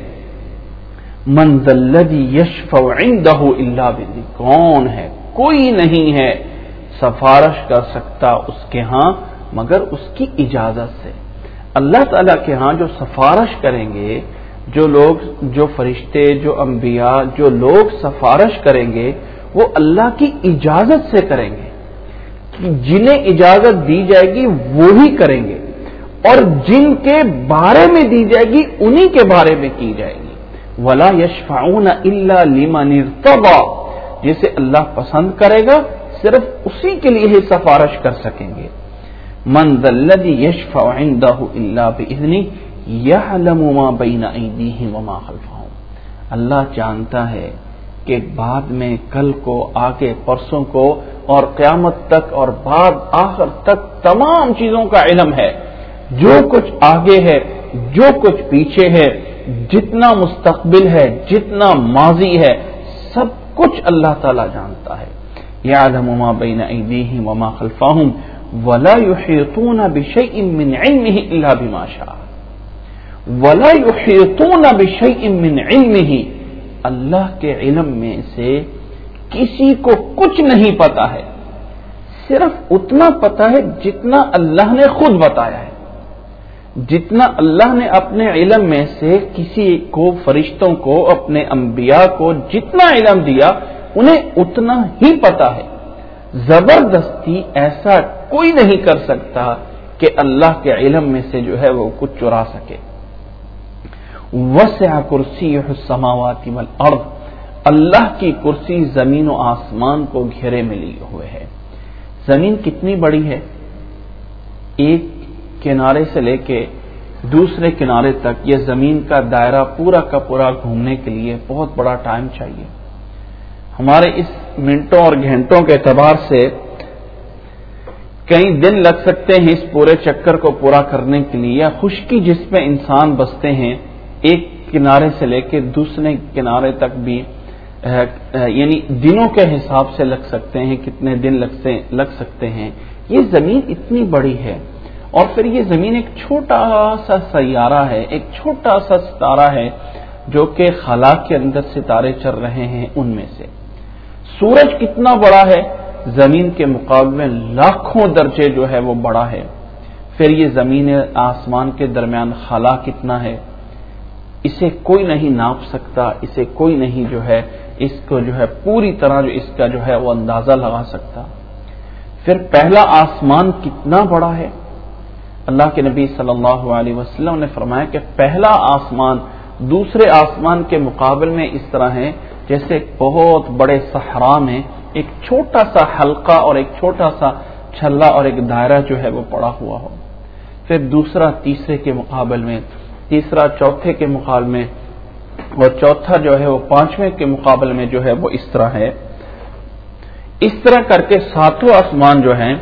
من ذا الذی یشفع عندہ الا باذنہ، کون ہے؟ کوئی نہیں ہے سفارش کر سکتا اس کے ہاں مگر اس کی اجازت سے. اللہ تعالیٰ کے ہاں جو سفارش کریں گے، جو لوگ، جو فرشتے، جو انبیاء، جو لوگ سفارش کریں گے وہ اللہ کی اجازت سے کریں گے. جنہیں اجازت دی جائے گی وہی کریں گے، اور جن کے بارے میں دی جائے گی انہی کے بارے میں کی جائے گی۔ وَلَا يَشْفَعُونَ إِلَّا لِمَنِ ارْتَضَىٰ، جسے اللہ پسند کرے گا صرف اسی کے لیے ہی سفارش کر سکیں گے۔ مَنْ ذَا الَّذِي يَشْفَعُ عِندَهُ إِلَّا بِإِذْنِهِ يَعْلَمُ مَا بَيْنَ أَيْدِيهِمْ وَمَا خَلْفَهُمْ۔ اللہ جانتا ہے کہ بعد میں، کل کو، آگے پرسوں کو، اور قیامت تک، اور بعد آخر تک تمام چیزوں کا علم ہے۔ جو کچھ آگے ہے، جو کچھ پیچھے ہے، جتنا مستقبل ہے، جتنا ماضی ہے، سب کچھ اللہ تعالی جانتا ہے۔ یعلم ما بین ایدیہم وما خلفہم ولا یحیطون بشیء من علمہ الا بما شاء۔ ولا یحیطون بشیء من علمہ، اللہ کے علم میں سے کسی کو کچھ نہیں پتا ہے، صرف اتنا پتا ہے جتنا اللہ نے خود بتایا ہے۔ جتنا اللہ نے اپنے علم میں سے کسی کو، فرشتوں کو، اپنے انبیاء کو جتنا علم دیا، انہیں اتنا ہی پتا ہے۔ زبردستی ایسا کوئی نہیں کر سکتا کہ اللہ کے علم میں سے جو ہے وہ کچھ چرا سکے۔ وسع کرسیہ السماوات والارض، اللہ کی کرسی زمین و آسمان کو گھیرے میں لیے ہوئے ہے۔ زمین کتنی بڑی ہے؟ ایک کنارے سے لے کے دوسرے کنارے تک یہ زمین کا دائرہ پورا کا پورا گھومنے کے لیے بہت بڑا ٹائم چاہیے۔ ہمارے اس منٹوں اور گھنٹوں کے اعتبار سے کئی دن لگ سکتے ہیں اس پورے چکر کو پورا کرنے کے لیے، یا خشکی جس میں انسان بستے ہیں ایک کنارے سے لے کے دوسرے کنارے تک بھی، یعنی دنوں کے حساب سے لگ سکتے ہیں، کتنے دن لگ سکتے ہیں۔ یہ زمین اتنی بڑی ہے، اور پھر یہ زمین ایک چھوٹا سا سیارہ ہے، ایک چھوٹا سا ستارہ ہے جو کہ خلا کے اندر ستارے چل رہے ہیں ان میں سے۔ سورج کتنا بڑا ہے؟ زمین کے مقابلے میں لاکھوں درجے جو ہے وہ بڑا ہے۔ پھر یہ زمین آسمان کے درمیان خلا کتنا ہے، اسے کوئی نہیں ناپ سکتا، اسے کوئی نہیں جو ہے اس کو جو ہے پوری طرح جو اس کا جو ہے وہ اندازہ لگا سکتا۔ پھر پہلا آسمان کتنا بڑا ہے؟ اللہ کے نبی صلی اللہ علیہ وسلم نے فرمایا کہ پہلا آسمان دوسرے آسمان کے مقابل میں اس طرح ہے جیسے ایک بہت بڑے صحرا میں ایک چھوٹا سا حلقہ اور ایک چھوٹا سا چھلا اور ایک دائرہ جو ہے وہ پڑا ہوا ہو۔ پھر دوسرا تیسرے کے مقابل میں، تیسرا چوتھے کے مقابل میں، اور چوتھا جو ہے وہ پانچویں کے مقابل میں جو ہے وہ اس طرح ہے۔ اس طرح کر کے ساتوں آسمان جو ہیں،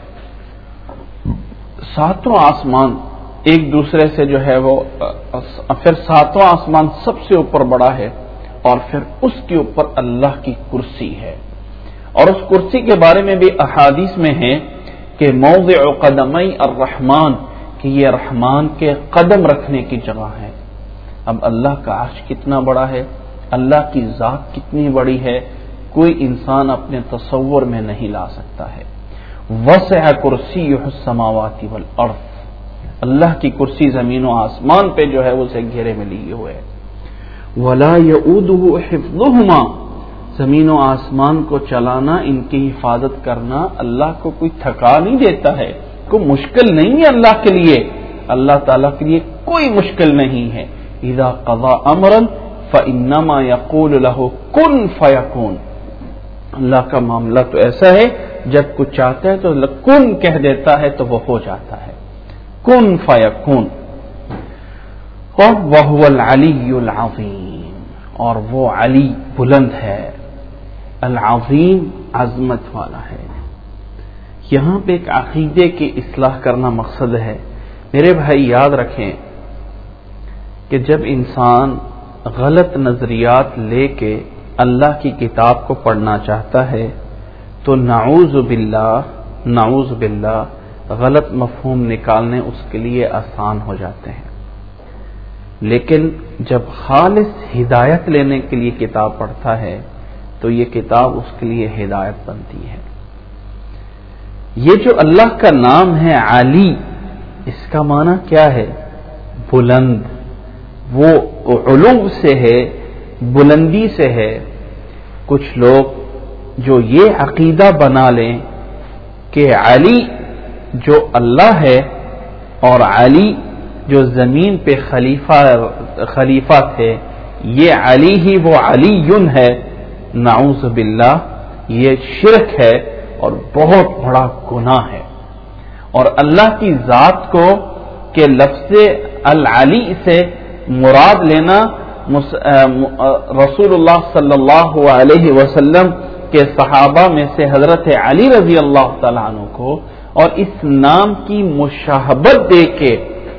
ساتوں آسمان ایک دوسرے سے جو ہے وہ، پھر ساتواں آسمان سب سے اوپر بڑا ہے، اور پھر اس کے اوپر اللہ کی کرسی ہے۔ اور اس کرسی کے بارے میں بھی احادیث میں ہے کہ موضع قدمی الرحمن، کہ یہ رحمان کے قدم رکھنے کی جگہ ہے۔ اب اللہ کا عرش کتنا بڑا ہے، اللہ کی ذات کتنی بڑی ہے، کوئی انسان اپنے تصور میں نہیں لا سکتا ہے۔ وسع کرسیہ السماوات والارض، اللہ کی کرسی زمین و آسمان پہ جو ہے اسے گھیرے میں لیے ہوئے ہے۔ ولا یؤودہ حفظہما، زمین و آسمان کو چلانا، ان کی حفاظت کرنا اللہ کو کوئی تھکا نہیں دیتا ہے، کوئی مشکل نہیں ہے اللہ کے لیے، اللہ تعالیٰ کے لیے کوئی مشکل نہیں ہے۔ اذا قضى امرا فانما يقول له کن فیکون، اللہ کا معاملہ تو ایسا ہے جب کچھ چاہتا ہے تو کن کہہ دیتا ہے تو وہ ہو جاتا ہے، کن فیکون۔ وَهُوَ الْعَلِيُّ الْعَظِيمُ، اور وہ علی بلند ہے، العظیم عظمت والا ہے۔ یہاں پہ ایک عقیدے کی اصلاح کرنا مقصد ہے۔ میرے بھائی یاد رکھیں کہ جب انسان غلط نظریات لے کے اللہ کی کتاب کو پڑھنا چاہتا ہے تو نعوذ باللہ غلط مفہوم نکالنے اس کے لیے آسان ہو جاتے ہیں، لیکن جب خالص ہدایت لینے کے لیے کتاب پڑھتا ہے تو یہ کتاب اس کے لیے ہدایت بنتی ہے۔ یہ جو اللہ کا نام ہے علی، اس کا معنی کیا ہے؟ بلند، وہ علو سے ہے، بلندی سے ہے۔ کچھ لوگ جو یہ عقیدہ بنا لیں کہ علی جو اللہ ہے اور علی جو زمین پہ خلیفہ تھے، یہ علی ہی وہ علی ہے، نعوذ باللہ، یہ شرک ہے اور بہت بڑا گناہ ہے۔ اور اللہ کی ذات کو کہ لفظ العلی سے مراد لینا رسول اللہ صلی اللہ علیہ وسلم کے صحابہ میں سے حضرت علی رضی اللہ تعالیٰ عنہ کو اور اس نام کی مشابہت دے کے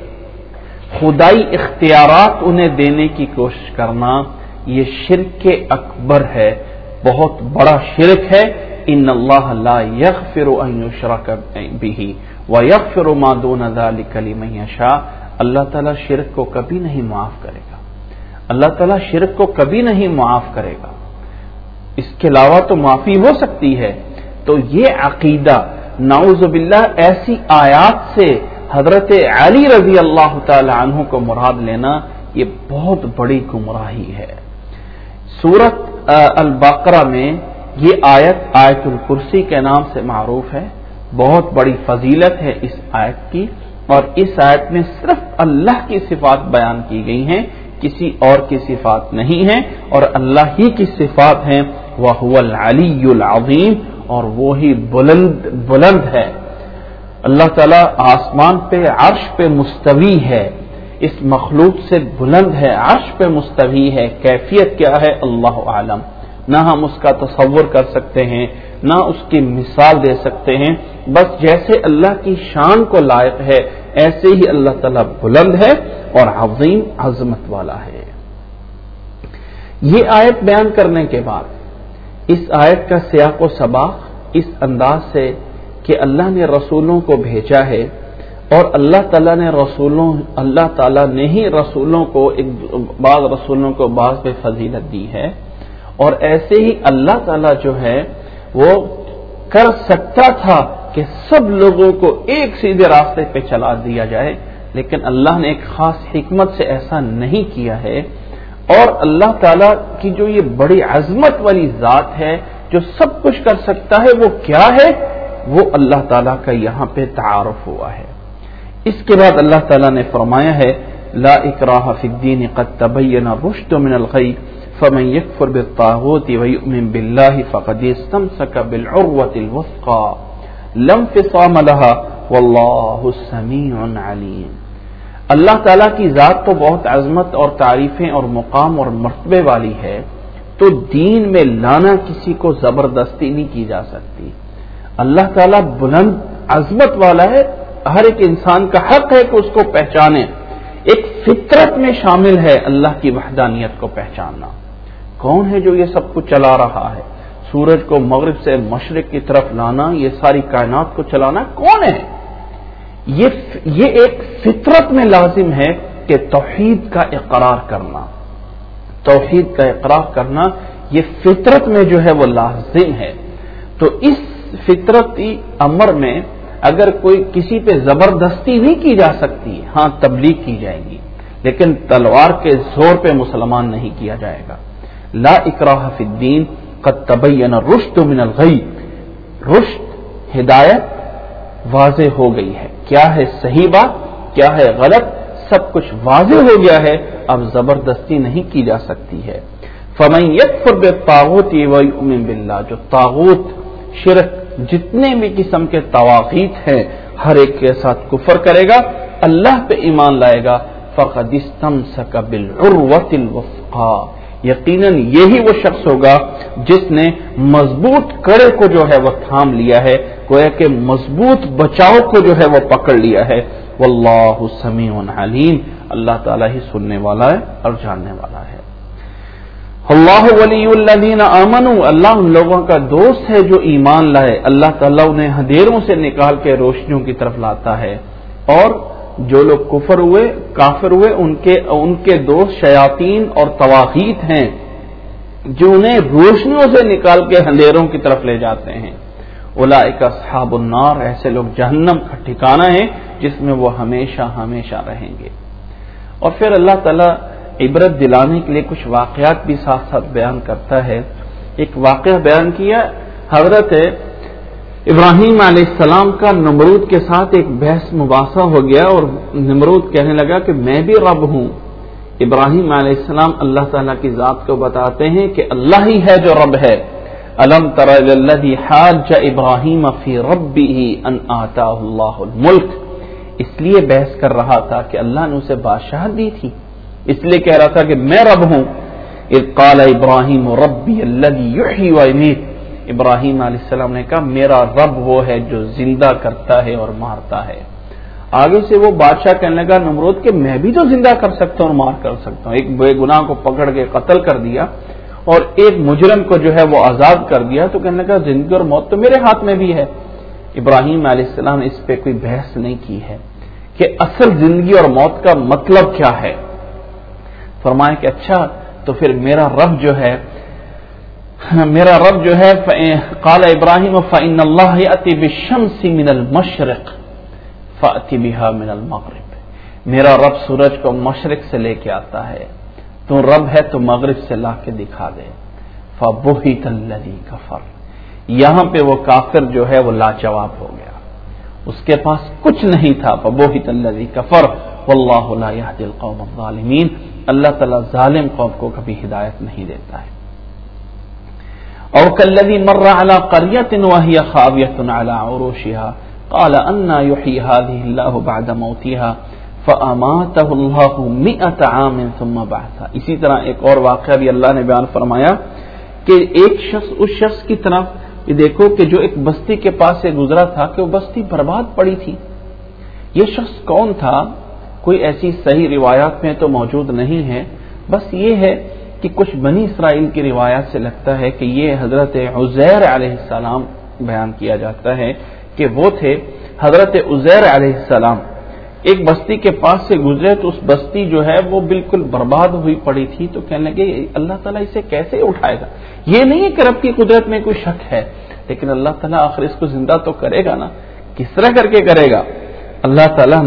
خدائی اختیارات انہیں دینے کی کوشش کرنا، یہ شرک اکبر ہے، بہت بڑا شرک ہے۔ ان اللہ لا یغفر ان یشرک بہ ویغفر ما دون ذلک لمن یشاء۔ اللہ تعالیٰ شرک کو کبھی نہیں معاف کرے گا، اللہ تعالیٰ شرک کو کبھی نہیں معاف کرے گا، اس کے علاوہ تو معافی ہو سکتی ہے۔ تو یہ عقیدہ نعوذ باللہ ایسی آیات سے حضرت علی رضی اللہ تعالی عنہ کو مراد لینا، یہ بہت بڑی گمراہی ہے۔ سورۃ البقرہ میں یہ آیت آیت الکرسی کے نام سے معروف ہے، بہت بڑی فضیلت ہے اس آیت کی، اور اس آیت میں صرف اللہ کی صفات بیان کی گئی ہیں، کسی اور کی صفات نہیں ہیں، اور اللہ ہی کی صفات ہیں۔ وَهُوَ الْعَلِيُّ الْعَظِيمُ، اور وہی بلند ہے۔ اللہ تعالیٰ آسمان پہ عرش پہ مستوی ہے، اس مخلوق سے بلند ہے، عرش پہ مستوی ہے، کیفیت کیا ہے اللہ عالم، نہ ہم اس کا تصور کر سکتے ہیں، نہ اس کی مثال دے سکتے ہیں، بس جیسے اللہ کی شان کو لائق ہے ایسے ہی اللہ تعالیٰ بلند ہے اور عظیم عظمت والا ہے۔ یہ آیت بیان کرنے کے بعد اس آیت کا سیاق و سباق اس انداز سے کہ اللہ نے رسولوں کو بھیجا ہے، اور اللہ تعالیٰ نے ہی رسولوں کو بعض رسولوں کو بعض پہ فضیلت دی ہے، اور ایسے ہی اللہ تعالیٰ جو ہے وہ کر سکتا تھا کہ سب لوگوں کو ایک سیدھے راستے پہ چلا دیا جائے، لیکن اللہ نے ایک خاص حکمت سے ایسا نہیں کیا ہے۔ اور اللہ تعالیٰ کی جو یہ بڑی عظمت والی ذات ہے جو سب کچھ کر سکتا ہے، وہ کیا ہے؟ وہ اللہ تعالیٰ کا یہاں پہ تعارف ہوا ہے۔ اس کے بعد اللہ تعالیٰ نے فرمایا ہے لا اکراہ فی الدین قد تبین الرشد من الغی فمن یکفر بالطاغوت ویؤمن باللہ فقد استمسک بالعروۃ الوثقی لا انفصام لها واللہ سمیع علیم۔ اللہ تعالیٰ کی ذات تو بہت عظمت اور تعریفیں اور مقام اور مرتبے والی ہے، تو دین میں لانا کسی کو زبردستی نہیں کی جا سکتی۔ اللہ تعالیٰ بلند عظمت والا ہے، ہر ایک انسان کا حق ہے کہ اس کو پہچانے، ایک فطرت میں شامل ہے اللہ کی وحدانیت کو پہچاننا۔ کون ہے جو یہ سب کچھ چلا رہا ہے؟ سورج کو مغرب سے مشرق کی طرف لانا، یہ ساری کائنات کو چلانا کون ہے؟ یہ ایک فطرت میں لازم ہے کہ توحید کا اقرار کرنا، توحید کا اقرار کرنا یہ فطرت میں جو ہے وہ لازم ہے۔ تو اس فطرتی امر میں اگر کوئی کسی پہ زبردستی نہیں کی جا سکتی، ہاں تبلیغ کی جائے گی، لیکن تلوار کے زور پہ مسلمان نہیں کیا جائے گا۔ لا اکراہ فی الدین قد تبین الرشد من الغی، رشد ہدایت واضح ہو گئی ہے، کیا ہے صحیح بات کیا ہے غلط، سب کچھ واضح ہو گیا ہے، اب زبردستی نہیں کی جا سکتی ہے۔ فمن یکفر بالطاغوت ویؤمن باللہ، جو طاغوت شرک جتنے بھی قسم کے طواغیت ہیں ہر ایک کے ساتھ کفر کرے گا، اللہ پہ ایمان لائے گا، فقد استمسک بالعروۃ الوثقی، یقیناً یہی وہ شخص ہوگا جس نے مضبوط کڑے کو جو ہے وہ تھام لیا ہے، گویا کہ مضبوط بچاؤ کو جو ہے وہ پکڑ لیا ہے۔ واللہ سمیع علیم، اللہ تعالیٰ ہی سننے والا ہے اور جاننے والا ہے۔ اللہ ولی الذین آمنوا، اللہ ان لوگوں کا دوست ہے جو ایمان لائے، اللہ تعالیٰ انہیں اندھیروں سے نکال کے روشنیوں کی طرف لاتا ہے، اور جو لوگ کفر ہوئے کافر ہوئے ان کے دوست شیاطین اور طواغیت ہیں جو انہیں روشنیوں سے نکال کے اندھیروں کی طرف لے جاتے ہیں۔ اولئک اصحاب النار، ایسے لوگ جہنم کا ٹھکانہ ہے جس میں وہ ہمیشہ ہمیشہ رہیں گے۔ اور پھر اللہ تعالیٰ عبرت دلانے کے لیے کچھ واقعات بھی ساتھ ساتھ بیان کرتا ہے۔ ایک واقعہ بیان کیا، حضرت ابراہیم علیہ السلام کا نمرود کے ساتھ ایک بحث مباحثہ ہو گیا اور نمرود کہنے لگا کہ میں بھی رب ہوں. ابراہیم علیہ السلام اللہ تعالیٰ کی ذات کو بتاتے ہیں کہ اللہ ہی ہے جو رب ہے. الم تر الی الذی حاج ابراہیم فی ربہ ان آتاہ اللہ الملک. اس لیے بحث کر رہا تھا کہ اللہ نے اسے بادشاہت دی تھی، اس لیے کہہ رہا تھا کہ میں رب ہوں. اذ قال ابراہیم ربی الذی یحیی و یمیت. ابراہیم علیہ السلام نے کہا میرا رب وہ ہے جو زندہ کرتا ہے اور مارتا ہے. آگے سے وہ بادشاہ کہنے لگا نمرود کہ میں بھی تو زندہ کر سکتا ہوں اور مار کر سکتا ہوں. ایک بے گناہ کو پکڑ کے قتل کر دیا اور ایک مجرم کو جو ہے وہ آزاد کر دیا، تو کہنے لگا زندگی اور موت تو میرے ہاتھ میں بھی ہے. ابراہیم علیہ السلام نے اس پہ کوئی بحث نہیں کی ہے کہ اصل زندگی اور موت کا مطلب کیا ہے. فرمایا کہ اچھا تو پھر میرا رب جو ہے قال ابراہیم فإن اللہ یأتی بالشمس من المشرق فأتی بها من المغرب. میرا رب سورج کو مشرق سے لے کے آتا ہے، تو رب ہے تو مغرب سے لا کے دکھا دے. فبہت الذی کفر. یہاں پہ وہ کافر جو ہے وہ لاجواب ہو گیا، اس کے پاس کچھ نہیں تھا. فبہت الذی کفر واللہ لا یہدی القوم الظالمین. اللہ تعالیٰ ظالم قوم کو کبھی ہدایت نہیں دیتا ہے. اور کالذی مر علی قریۃ وہی خاویۃ علی عروشها قال انا یحیی هذه اللہ بعد موتها فاماتہ اللہ 100 عام ثم بعثہ. اسی طرح ایک اور واقعہ بھی اللہ نے بیان فرمایا کہ ایک شخص اس شخص کی طرف یہ دیکھو کہ جو ایک بستی کے پاس سے گزرا تھا کہ وہ بستی برباد پڑی تھی. یہ شخص کون تھا؟ کوئی ایسی صحیح روایات میں تو موجود نہیں ہے، بس یہ ہے کہ کچھ بنی اسرائیل کی روایات سے لگتا ہے کہ یہ حضرت عزیر علیہ السلام بیان کیا جاتا ہے کہ وہ تھے. حضرت عزیر علیہ السلام ایک بستی کے پاس سے گزرے تو اس بستی جو ہے وہ بالکل برباد ہوئی پڑی تھی. تو کہنے لگے اللہ تعالیٰ اسے کیسے اٹھائے گا؟ یہ نہیں ہے کہ رب کی قدرت میں کوئی شک ہے، لیکن اللہ تعالیٰ آخر اس کو زندہ تو کرے گا نا، کس طرح کر کے کرے گا؟ اللہ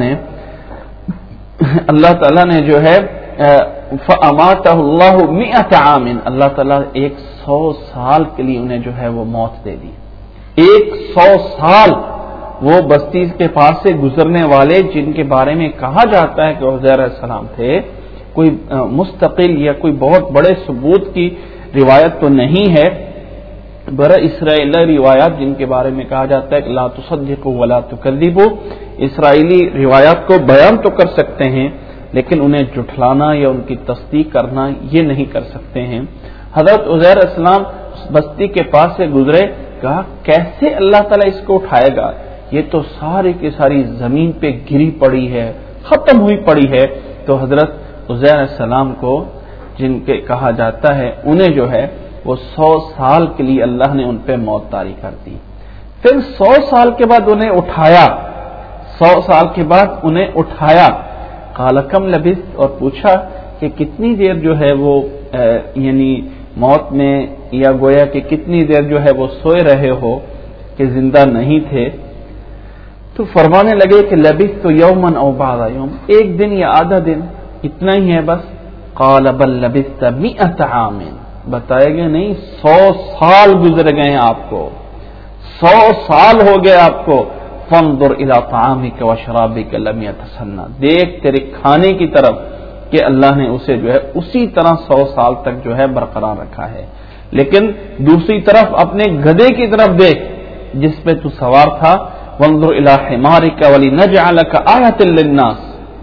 تعالیٰ نے جو ہے فَأَمَاتَهُ اللَّهُ 100 عَامٍ. اللہ تعالیٰ 100 سال کے لیے انہیں جو ہے وہ موت دے دی. 100 سال وہ بستی کے پاس سے گزرنے والے جن کے بارے میں کہا جاتا ہے کہ عزیر علیہ السلام تھے، کوئی مستقل یا کوئی بہت بڑے ثبوت کی روایت تو نہیں ہے. برا اسرائیلی روایات جن کے بارے میں کہا جاتا ہے کہ لا تصدقوا ولا تکذبوا، اسرائیلی روایات کو بیان تو کر سکتے ہیں لیکن انہیں جھٹلانا یا ان کی تصدیق کرنا یہ نہیں کر سکتے ہیں. حضرت عزیر علیہ السلام بستی کے پاس سے گزرے، کہا کیسے اللہ تعالیٰ اس کو اٹھائے گا؟ یہ تو ساری کی ساری زمین پہ گری پڑی ہے، ختم ہوئی پڑی ہے. تو حضرت عزیر علیہ السلام کو جن کے کہا جاتا ہے انہیں جو ہے وہ 100 سال کے لیے اللہ نے ان پہ موت طاری کر دی. پھر 100 سال کے بعد انہیں اٹھایا. 100 سال کے بعد انہیں اٹھایا. قال کم لبثت، اور پوچھا کہ کتنی دیر جو ہے وہ یعنی موت میں یا گویا کہ کتنی دیر جو ہے وہ سوئے رہے ہو کہ زندہ نہیں تھے. تو فرمانے لگے کہ لبثت یوما او بعض یوم، ایک دن یا آدھا دن، اتنا ہی ہے بس. قال بل لبثت 100 عام، بتایا گیا نہیں 100 سال گزر گئے ہیں آپ کو، 100 سال ہو گئے آپ کو. فانظر الى طعامك وشرابك لم يتسنى، دیکھ تیرے کھانے کی طرف کہ اللہ نے اسے جو ہے اسی طرح 100 سال تک جو ہے برقرار رکھا ہے. لیکن دوسری طرف اپنے گدھے کی طرف دیکھ جس پہ تو سوار تھا. وانظر الى حمارك ولنجعلك آية للناس،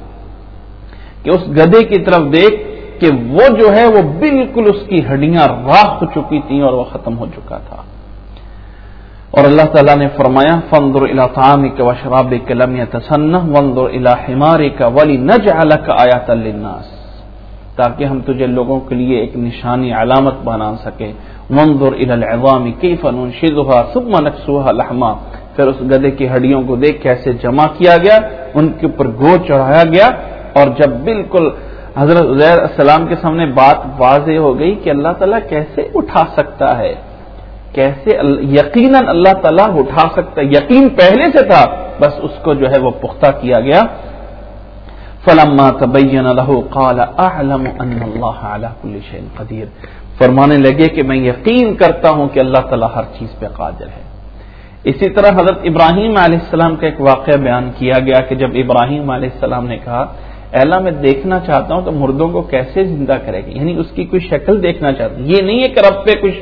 کہ اس گدھے کی طرف دیکھ کہ وہ جو ہے وہ بالکل اس کی ہڈیاں راکھ ہو چکی تھیں اور وہ ختم ہو چکا تھا. اور اللہ تعالیٰ نے فرمایا فانظر الى طعامك وشرابك لم يتسنى وانظر الى حمارك ولنجعلك آية للناس، تاکہ ہم تجھے لوگوں کے لیے ایک نشانی علامت بنا سکے. وانظر الى العظام كيف ننشزها ثم نكسوها لحما، پھر اس گدھے کی ہڈیوں کو دیکھ کیسے جمع کیا گیا، ان کے اوپر گوشت چڑھایا گیا. اور جب بالکل حضرت عزیر علیہ السلام کے سامنے بات واضح ہو گئی کہ اللہ تعالیٰ کیسے اٹھا سکتا ہے، کیسے یقیناً اللہ تعالیٰ اٹھا سکتا ہے، یقین پہلے سے تھا، بس اس کو جو ہے وہ پختہ کیا گیا. فلما تبین له قال اعلم ان اللہ علی کل شیء قدیر، فرمانے لگے کہ میں یقین کرتا ہوں کہ اللہ تعالیٰ ہر چیز پہ قادر ہے. اسی طرح حضرت ابراہیم علیہ السلام کا ایک واقعہ بیان کیا گیا کہ جب ابراہیم علیہ السلام نے کہا اے اللہ میں دیکھنا چاہتا ہوں تو مردوں کو کیسے زندہ کرے گی، یعنی اس کی کوئی شکل دیکھنا چاہتا ہوں. یہ نہیں ہے کہ رب پہ کچھ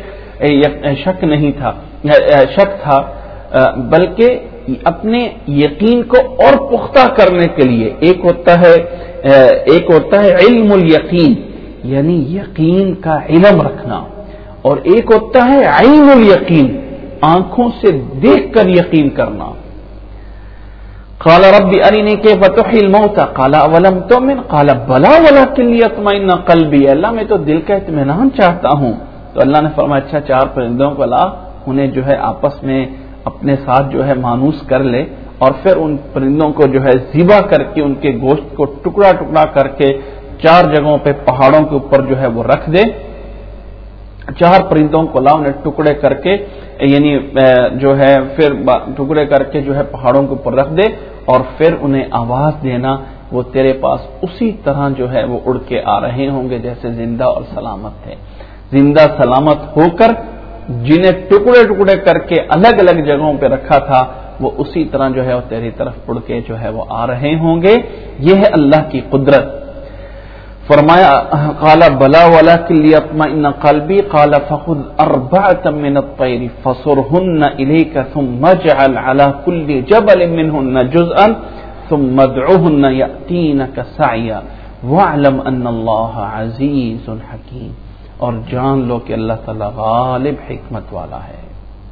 شک تھا بلکہ اپنے یقین کو اور پختہ کرنے کے لیے ایک ہوتا ہے علم الیقین، یعنی یقین کا علم رکھنا، اور ایک ہوتا ہے عین الیقین، آنکھوں سے دیکھ کر یقین کرنا. قال رب ارنی کیف تحیی الموتى قال اولم تؤمن قال بلى ولكن ليطمئن قلبی، اللہ میں تو دل کا اطمینان چاہتا ہوں. تو اللہ نے فرمایا اچھا 4 پرندوں کو لا، انہیں جو ہے آپس میں اپنے ساتھ جو ہے مانوس کر لے، اور پھر ان پرندوں کو جو ہے ذبح کر کے ان کے گوشت کو ٹکڑا ٹکڑا کر کے 4 جگہوں پہ پہاڑوں کے اوپر جو ہے وہ رکھ دے. 4 پرندوں کو لا، انہیں ٹکڑے کر کے یعنی جو ہے پھر ٹکڑے کر کے جو ہے پہاڑوں کے اوپر رکھ دے، اور پھر انہیں آواز دینا، وہ تیرے پاس اسی طرح جو ہے وہ اڑ کے آ رہے ہوں گے جیسے زندہ اور سلامت تھے. زندہ سلامت ہو کر جنہیں ٹکڑے ٹکڑے کر کے الگ الگ جگہوں پہ رکھا تھا وہ اسی طرح جو ہے وہ تیری طرف اڑ کے جو ہے وہ آ رہے ہوں گے. یہ ہے اللہ کی قدرت. فرمایا قال بلا ولكن ليطمئن قلبي قال فخذ 4 من الطير فصرهن اليك ثم اجعل على كل جبل منهن جزءا ثم ادعهن ياتينك سعيا واعلم ان الله عزيز حكيم، اور جان لو کہ اللہ تعالی غالب حکمت والا ہے.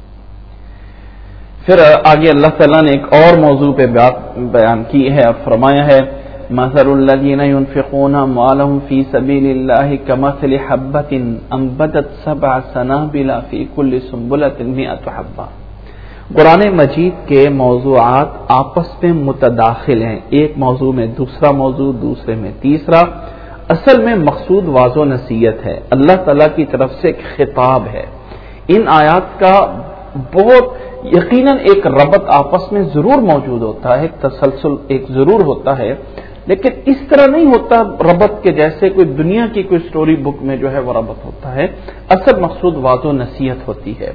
پھر آگے اللہ تعالیٰ نے ایک اور موضوع پہ بیان کی ہے اور فرمایا ہے مثل الذين ينفقون اموالهم في سبيل الله كمثل حبة انبتت 7 سنابل في كل سنبلة 100 حبة. قرآن مجید کے موضوعات آپس میں متداخل ہیں، ایک موضوع میں دوسرا موضوع، دوسرے میں تیسرا. اصل میں مقصود واضح و نصیحت ہے، اللہ تعالیٰ کی طرف سے ایک خطاب ہے. ان آیات کا بہت یقیناً ایک ربط آپس میں ضرور موجود ہوتا ہے، تسلسل ایک ضرور ہوتا ہے، لیکن اس طرح نہیں ہوتا ربط کے جیسے کوئی دنیا کی کوئی سٹوری بک میں جو ہے وہ ربط ہوتا ہے. اصل مقصود واضح و نصیحت ہوتی ہے.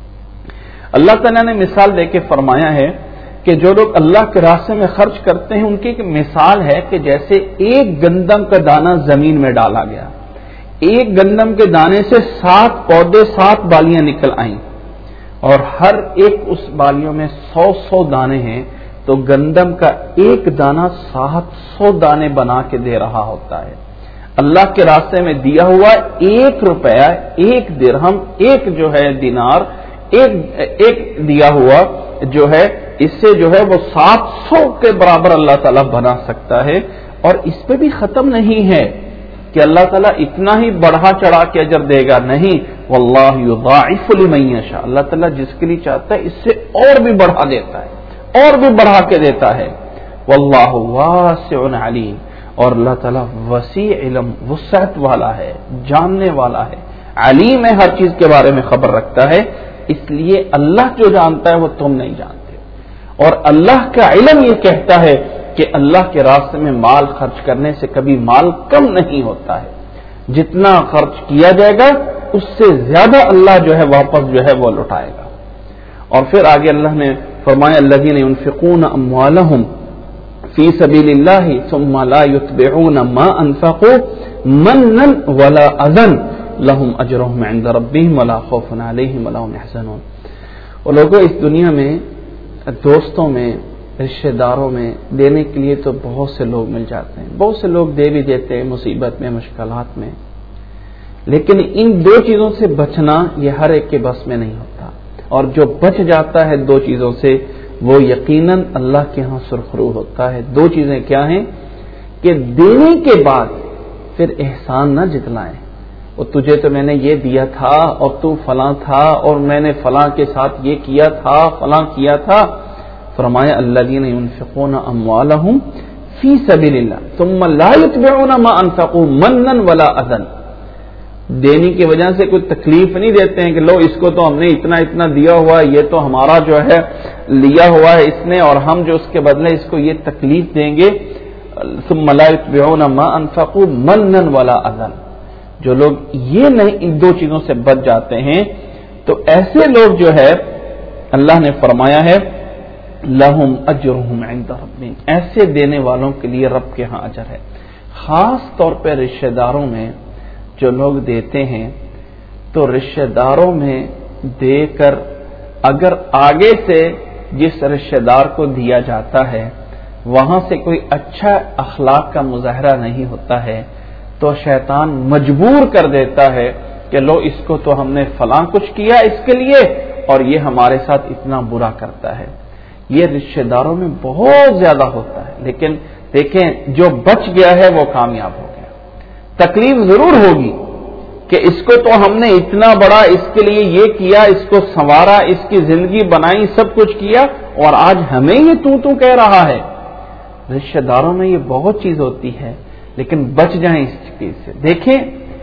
اللہ تعالیٰ نے مثال دے کے فرمایا ہے کہ جو لوگ اللہ کے راستے میں خرچ کرتے ہیں ان کی ایک مثال ہے کہ جیسے ایک گندم کا دانہ زمین میں ڈالا گیا، ایک گندم کے دانے سے 7 پودے 7 بالیاں نکل آئیں، اور ہر ایک اس بالیوں میں 100 دانے ہیں، تو گندم کا ایک دانہ 700 دانے بنا کے دے رہا ہوتا ہے. اللہ کے راستے میں دیا ہوا 1 روپیہ، 1 درہم، 1 جو ہے دینار، ایک دیا ہوا جو ہے اس سے جو ہے وہ 700 کے برابر اللہ تعالیٰ بنا سکتا ہے. اور اس پہ بھی ختم نہیں ہے کہ اللہ تعالیٰ اتنا ہی بڑھا چڑھا کے اجر دے گا، نہیں، واللہ یضاعف لمن یشاء، اللہ تعالیٰ جس کے لیے چاہتا ہے اس سے اور بھی بڑھا دیتا ہے، اور بھی بڑھا کے دیتا ہے. واللہ واسع علیم، اور اللہ تعالیٰ وسیع علم، وسعت والا ہے، جاننے والا ہے، علیم ہے، ہر چیز کے بارے میں خبر رکھتا ہے. اس لیے اللہ جو جانتا ہے وہ تم نہیں جانتے. اور اللہ کا علم یہ کہتا ہے کہ اللہ کے راستے میں مال خرچ کرنے سے کبھی مال کم نہیں ہوتا ہے، جتنا خرچ کیا جائے گا اس سے زیادہ اللہ جو ہے واپس جو ہے وہ لوٹائے گا. اور پھر آگے اللہ نے فرمایا الذین ينفقون اموالهم فی سبیل اللہ ثم لا یتبعون ما انفقوا منا ولا اذى لهم اجرهم عند ربهم ولا خوف علیہم ولا هم يحزنون. اور لوگوں اس دنیا میں دوستوں میں، رشتہ داروں میں دینے کے لیے تو بہت سے لوگ مل جاتے ہیں، بہت سے لوگ دے بھی دیتے ہیں مصیبت میں، مشکلات میں، لیکن ان 2 چیزوں سے بچنا یہ ہر ایک کے بس میں نہیں ہوتا. اور جو بچ جاتا ہے 2 چیزوں سے وہ یقیناً اللہ کے ہاں سرخرو ہوتا ہے. 2 چیزیں کیا ہیں کہ دینے کے بعد پھر احسان نہ جتلائیں، اور تجھے تو میں نے یہ دیا تھا اور تو فلاں تھا اور میں نے فلاں کے ساتھ یہ کیا تھا، فلاں کیا تھا. فرمایا الذین ينفقون اموالهم فی سبیل اللہ ثم لا یتبعون ما انفقوا منا ولا اذى. دینے کی وجہ سے کوئی تکلیف نہیں دیتے ہیں کہ لو اس کو تو ہم نے اتنا اتنا دیا ہوا ہے، یہ تو ہمارا جو ہے لیا ہوا ہے اس نے، اور ہم جو اس کے بدلے اس کو یہ تکلیف دیں گے. ثم لا یتبعون ما انفقوا منا ولا اذى. جو لوگ یہ نہیں ان 2 چیزوں سے بچ جاتے ہیں تو ایسے لوگ جو ہے اللہ نے فرمایا ہے لہم اجرہم عند ربہم، ایسے دینے والوں کے لیے رب کے ہاں اجر ہے. خاص طور پہ رشتہ داروں میں جو لوگ دیتے ہیں تو رشتہ داروں میں دے کر اگر آگے سے جس رشتہ دار کو دیا جاتا ہے وہاں سے کوئی اچھا اخلاق کا مظاہرہ نہیں ہوتا ہے تو شیطان مجبور کر دیتا ہے کہ لو اس کو تو ہم نے فلاں کچھ کیا اس کے لیے اور یہ ہمارے ساتھ اتنا برا کرتا ہے. یہ رشتہ داروں میں بہت زیادہ ہوتا ہے. لیکن دیکھیں جو بچ گیا ہے وہ کامیاب ہو گیا. تکلیف ضرور ہوگی کہ اس کو تو ہم نے اتنا بڑا اس کے لیے یہ کیا، اس کو سنوارا، اس کی زندگی بنائی، سب کچھ کیا اور آج ہمیں یہ تو کہہ رہا ہے. رشتہ داروں میں یہ بہت چیز ہوتی ہے لیکن بچ جائیں اس چیز سے. دیکھیں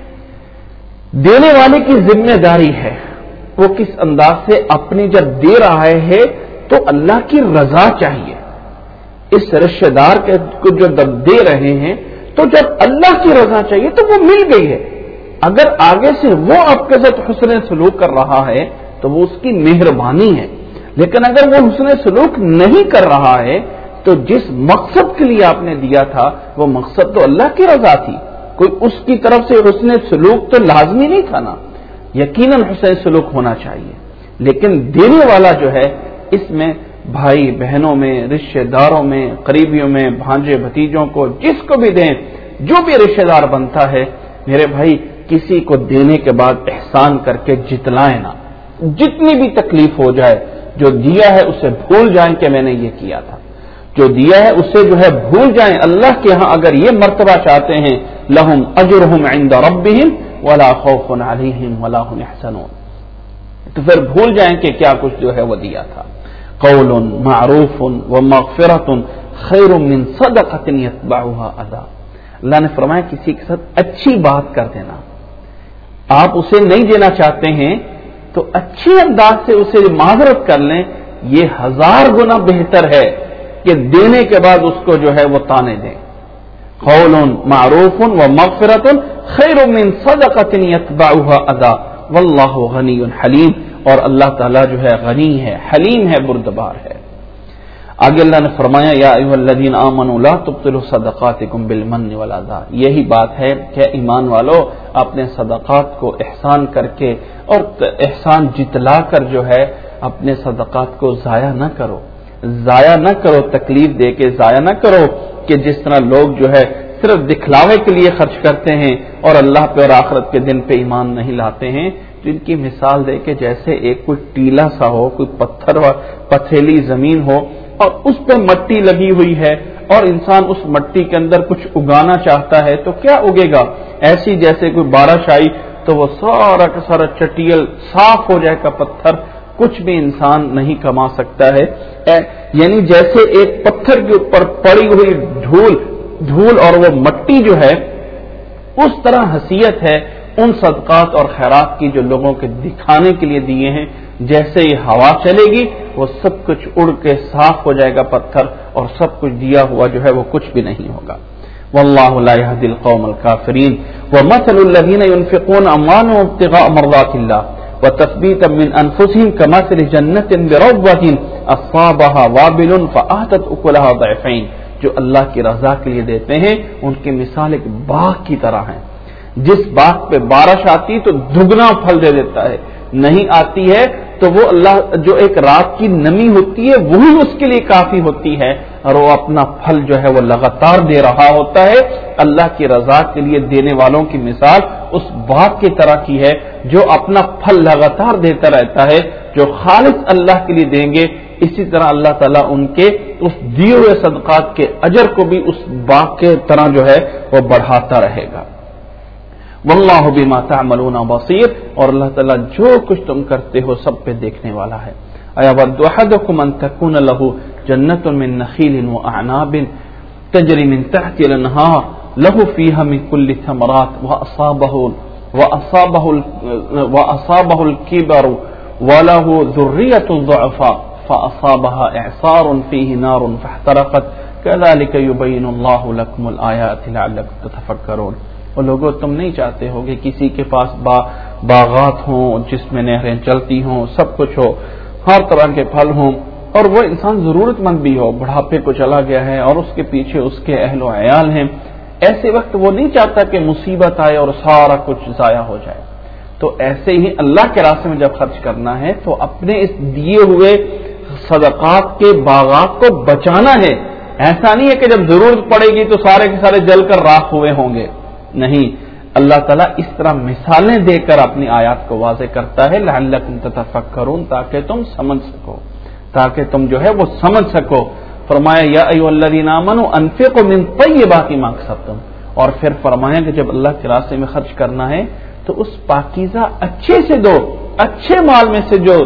دینے والے کی ذمہ داری ہے وہ کس انداز سے اپنی جب دے رہا ہے تو اللہ کی رضا چاہیے. اس رشتہ دار کو جو دے رہے ہیں تو جب اللہ کی رضا چاہیے تو وہ مل گئی ہے. اگر آگے سے وہ آپ کے ساتھ حسن سلوک کر رہا ہے تو وہ اس کی مہربانی ہے. لیکن اگر وہ حسن سلوک نہیں کر رہا ہے تو جس مقصد کے لیے آپ نے دیا تھا وہ مقصد تو اللہ کی رضا تھی. کوئی اس کی طرف سے حسن سلوک تو لازمی نہیں تھا نا. یقیناً حسن سلوک ہونا چاہیے لیکن دینے والا جو ہے اس میں بھائی بہنوں میں، رشتہ داروں میں، قریبیوں میں، بھانجے بھتیجوں کو جس کو بھی دیں، جو بھی رشتہ دار بنتا ہے میرے بھائی کسی کو دینے کے بعد احسان کر کے جتلائیں نہ. جتنی بھی تکلیف ہو جائے جو دیا ہے اسے بھول جائیں کہ میں نے یہ کیا تھا. جو دیا ہے اسے جو ہے بھول جائیں. اللہ کے ہاں اگر یہ مرتبہ چاہتے ہیں لہم اجرہم عند ربہم ولا خوف علیہم ولا هم يحزنون تو پھر بھول جائیں کہ کیا کچھ جو ہے وہ دیا تھا. قول معروف ومغفرۃ خیر من صدقۃ یتبعها اذى. اللہ نے فرمایا کسی کے ساتھ اچھی بات کر دینا. آپ اسے نہیں دینا چاہتے ہیں تو اچھے انداز سے اسے معذرت کر لیں. یہ 1000 گنا بہتر ہے کہ دینے کے بعد اس کو جو ہے وہ تانے دیں. قول معروف ومغفرۃ خیر من صدقۃ یتبعها اذى واللہ غنی حلیم. اور اللہ تعالیٰ جو ہے غنی ہے، حلیم ہے، بردبار ہے. آگے اللہ نے فرمایا یا ایھا الذین آمنوا لا تبطلوا صدقاتکم بالمن والاذى. یہی بات ہے کہ ایمان والو اپنے صدقات کو احسان کر کے اور احسان جتلا کر جو ہے اپنے صدقات کو ضائع نہ کرو. ضائع نہ کرو، تکلیف دے کے ضائع نہ کرو کہ جس طرح لوگ جو ہے صرف دکھلاوے کے لیے خرچ کرتے ہیں اور اللہ پہ اور آخرت کے دن پہ ایمان نہیں لاتے ہیں. تو ان کی مثال دے کے جیسے ایک کوئی ٹیلا سا ہو، کوئی پتھر پتھریلی زمین ہو اور اس پہ مٹی لگی ہوئی ہے اور انسان اس مٹی کے اندر کچھ اگانا چاہتا ہے تو کیا اگے گا؟ ایسی جیسے کوئی بارش آئی تو وہ سارا کا سارا چٹیل صاف ہو جائے گا پتھر، کچھ بھی انسان نہیں کما سکتا ہے. یعنی جیسے ایک پتھر کے اوپر پڑی ہوئی دھول اور وہ مٹی جو ہے اس طرح حیثیت ہے ان صدقات اور خیرات کی جو لوگوں کے دکھانے کے لیے دیے ہیں. جیسے ہی ہوا چلے گی وہ سب کچھ اڑ کے صاف ہو جائے گا پتھر اور سب کچھ دیا ہوا جو ہے وہ کچھ بھی نہیں ہوگا. واللہ لا يهدي القوم الكافرين ومثل الذين ينفقون اموالهم ابتغاء مرضات الله وتثبيتا من انفسهم كمثل جنة بربوة اصابها وابل فآتت اكلها ضعفين. جو اللہ کی رضا کے لیے دیتے ہیں ان کی مثال ایک باغ کی طرح ہے. جس باغ پہ بارش آتی تو دگنا پھل دے دیتا ہے، نہیں آتی ہے تو وہ اللہ جو ایک رات کی نمی ہوتی ہے وہی اس کے لیے کافی ہوتی ہے اور وہ اپنا پھل جو ہے وہ لگاتار دے رہا ہوتا ہے. اللہ کی رضا کے لیے دینے والوں کی مثال اس باغ کی طرح کی ہے جو اپنا پھل لگاتار دیتا رہتا ہے. جو خالص اللہ کے لیے دیں گے اسی طرح اللہ تعالیٰ ان کے اس دیے ہوئے صدقات کے اجر کو بھی اس باغ کے طرح جو ہے وہ بڑھاتا رہے گا. واللہ بما تعملون بصیر. اور اللہ تعالیٰ جو کچھ تم کرتے ہو سب پہ دیکھنے والا ہے. ایود احدکم ان تکون له جنۃ من نخیل واعناب تجری من تحتها الانهار له فيها من كل الثمرات واصابه الكبر وله ذرية ضعفاء فأصابها إعصار فيه نار فاحترقت كذلك يبين الله لكم الآيات لعلكم تتفكرون. اور لوگوں تم نہیں چاہتے ہو کہ کسی کے پاس باغات ہوں جس میں نہریں چلتی ہوں، سب کچھ ہو، ہر طرح کے پھل ہوں، اور وہ انسان ضرورت مند بھی ہو، بڑھاپے کو چلا گیا ہے اور اس کے پیچھے اس کے اہل و عیال ہیں، ایسے وقت وہ نہیں چاہتا کہ مصیبت آئے اور سارا کچھ ضائع ہو جائے. تو ایسے ہی اللہ کے راستے میں جب خرچ کرنا ہے تو اپنے اس دیے ہوئے صدقات کے باغات کو بچانا ہے. ایسا نہیں ہے کہ جب ضرورت پڑے گی تو سارے کے سارے جل کر راکھ ہوئے ہوں گے. نہیں، اللہ تعالیٰ اس طرح مثالیں دے کر اپنی آیات کو واضح کرتا ہے لعلکم تتفکرون، تاکہ تم سمجھ سکو، تاکہ تم جو ہے وہ سمجھ سکو. فرمایا یا ایھا الذین آمنوا انفقوا من طیبات ما کسبتم، اور پھر فرمایا کہ جب اللہ کے راستے میں خرچ کرنا ہے تو اس پاکیزہ اچھے سے دو، اچھے مال میں سے جو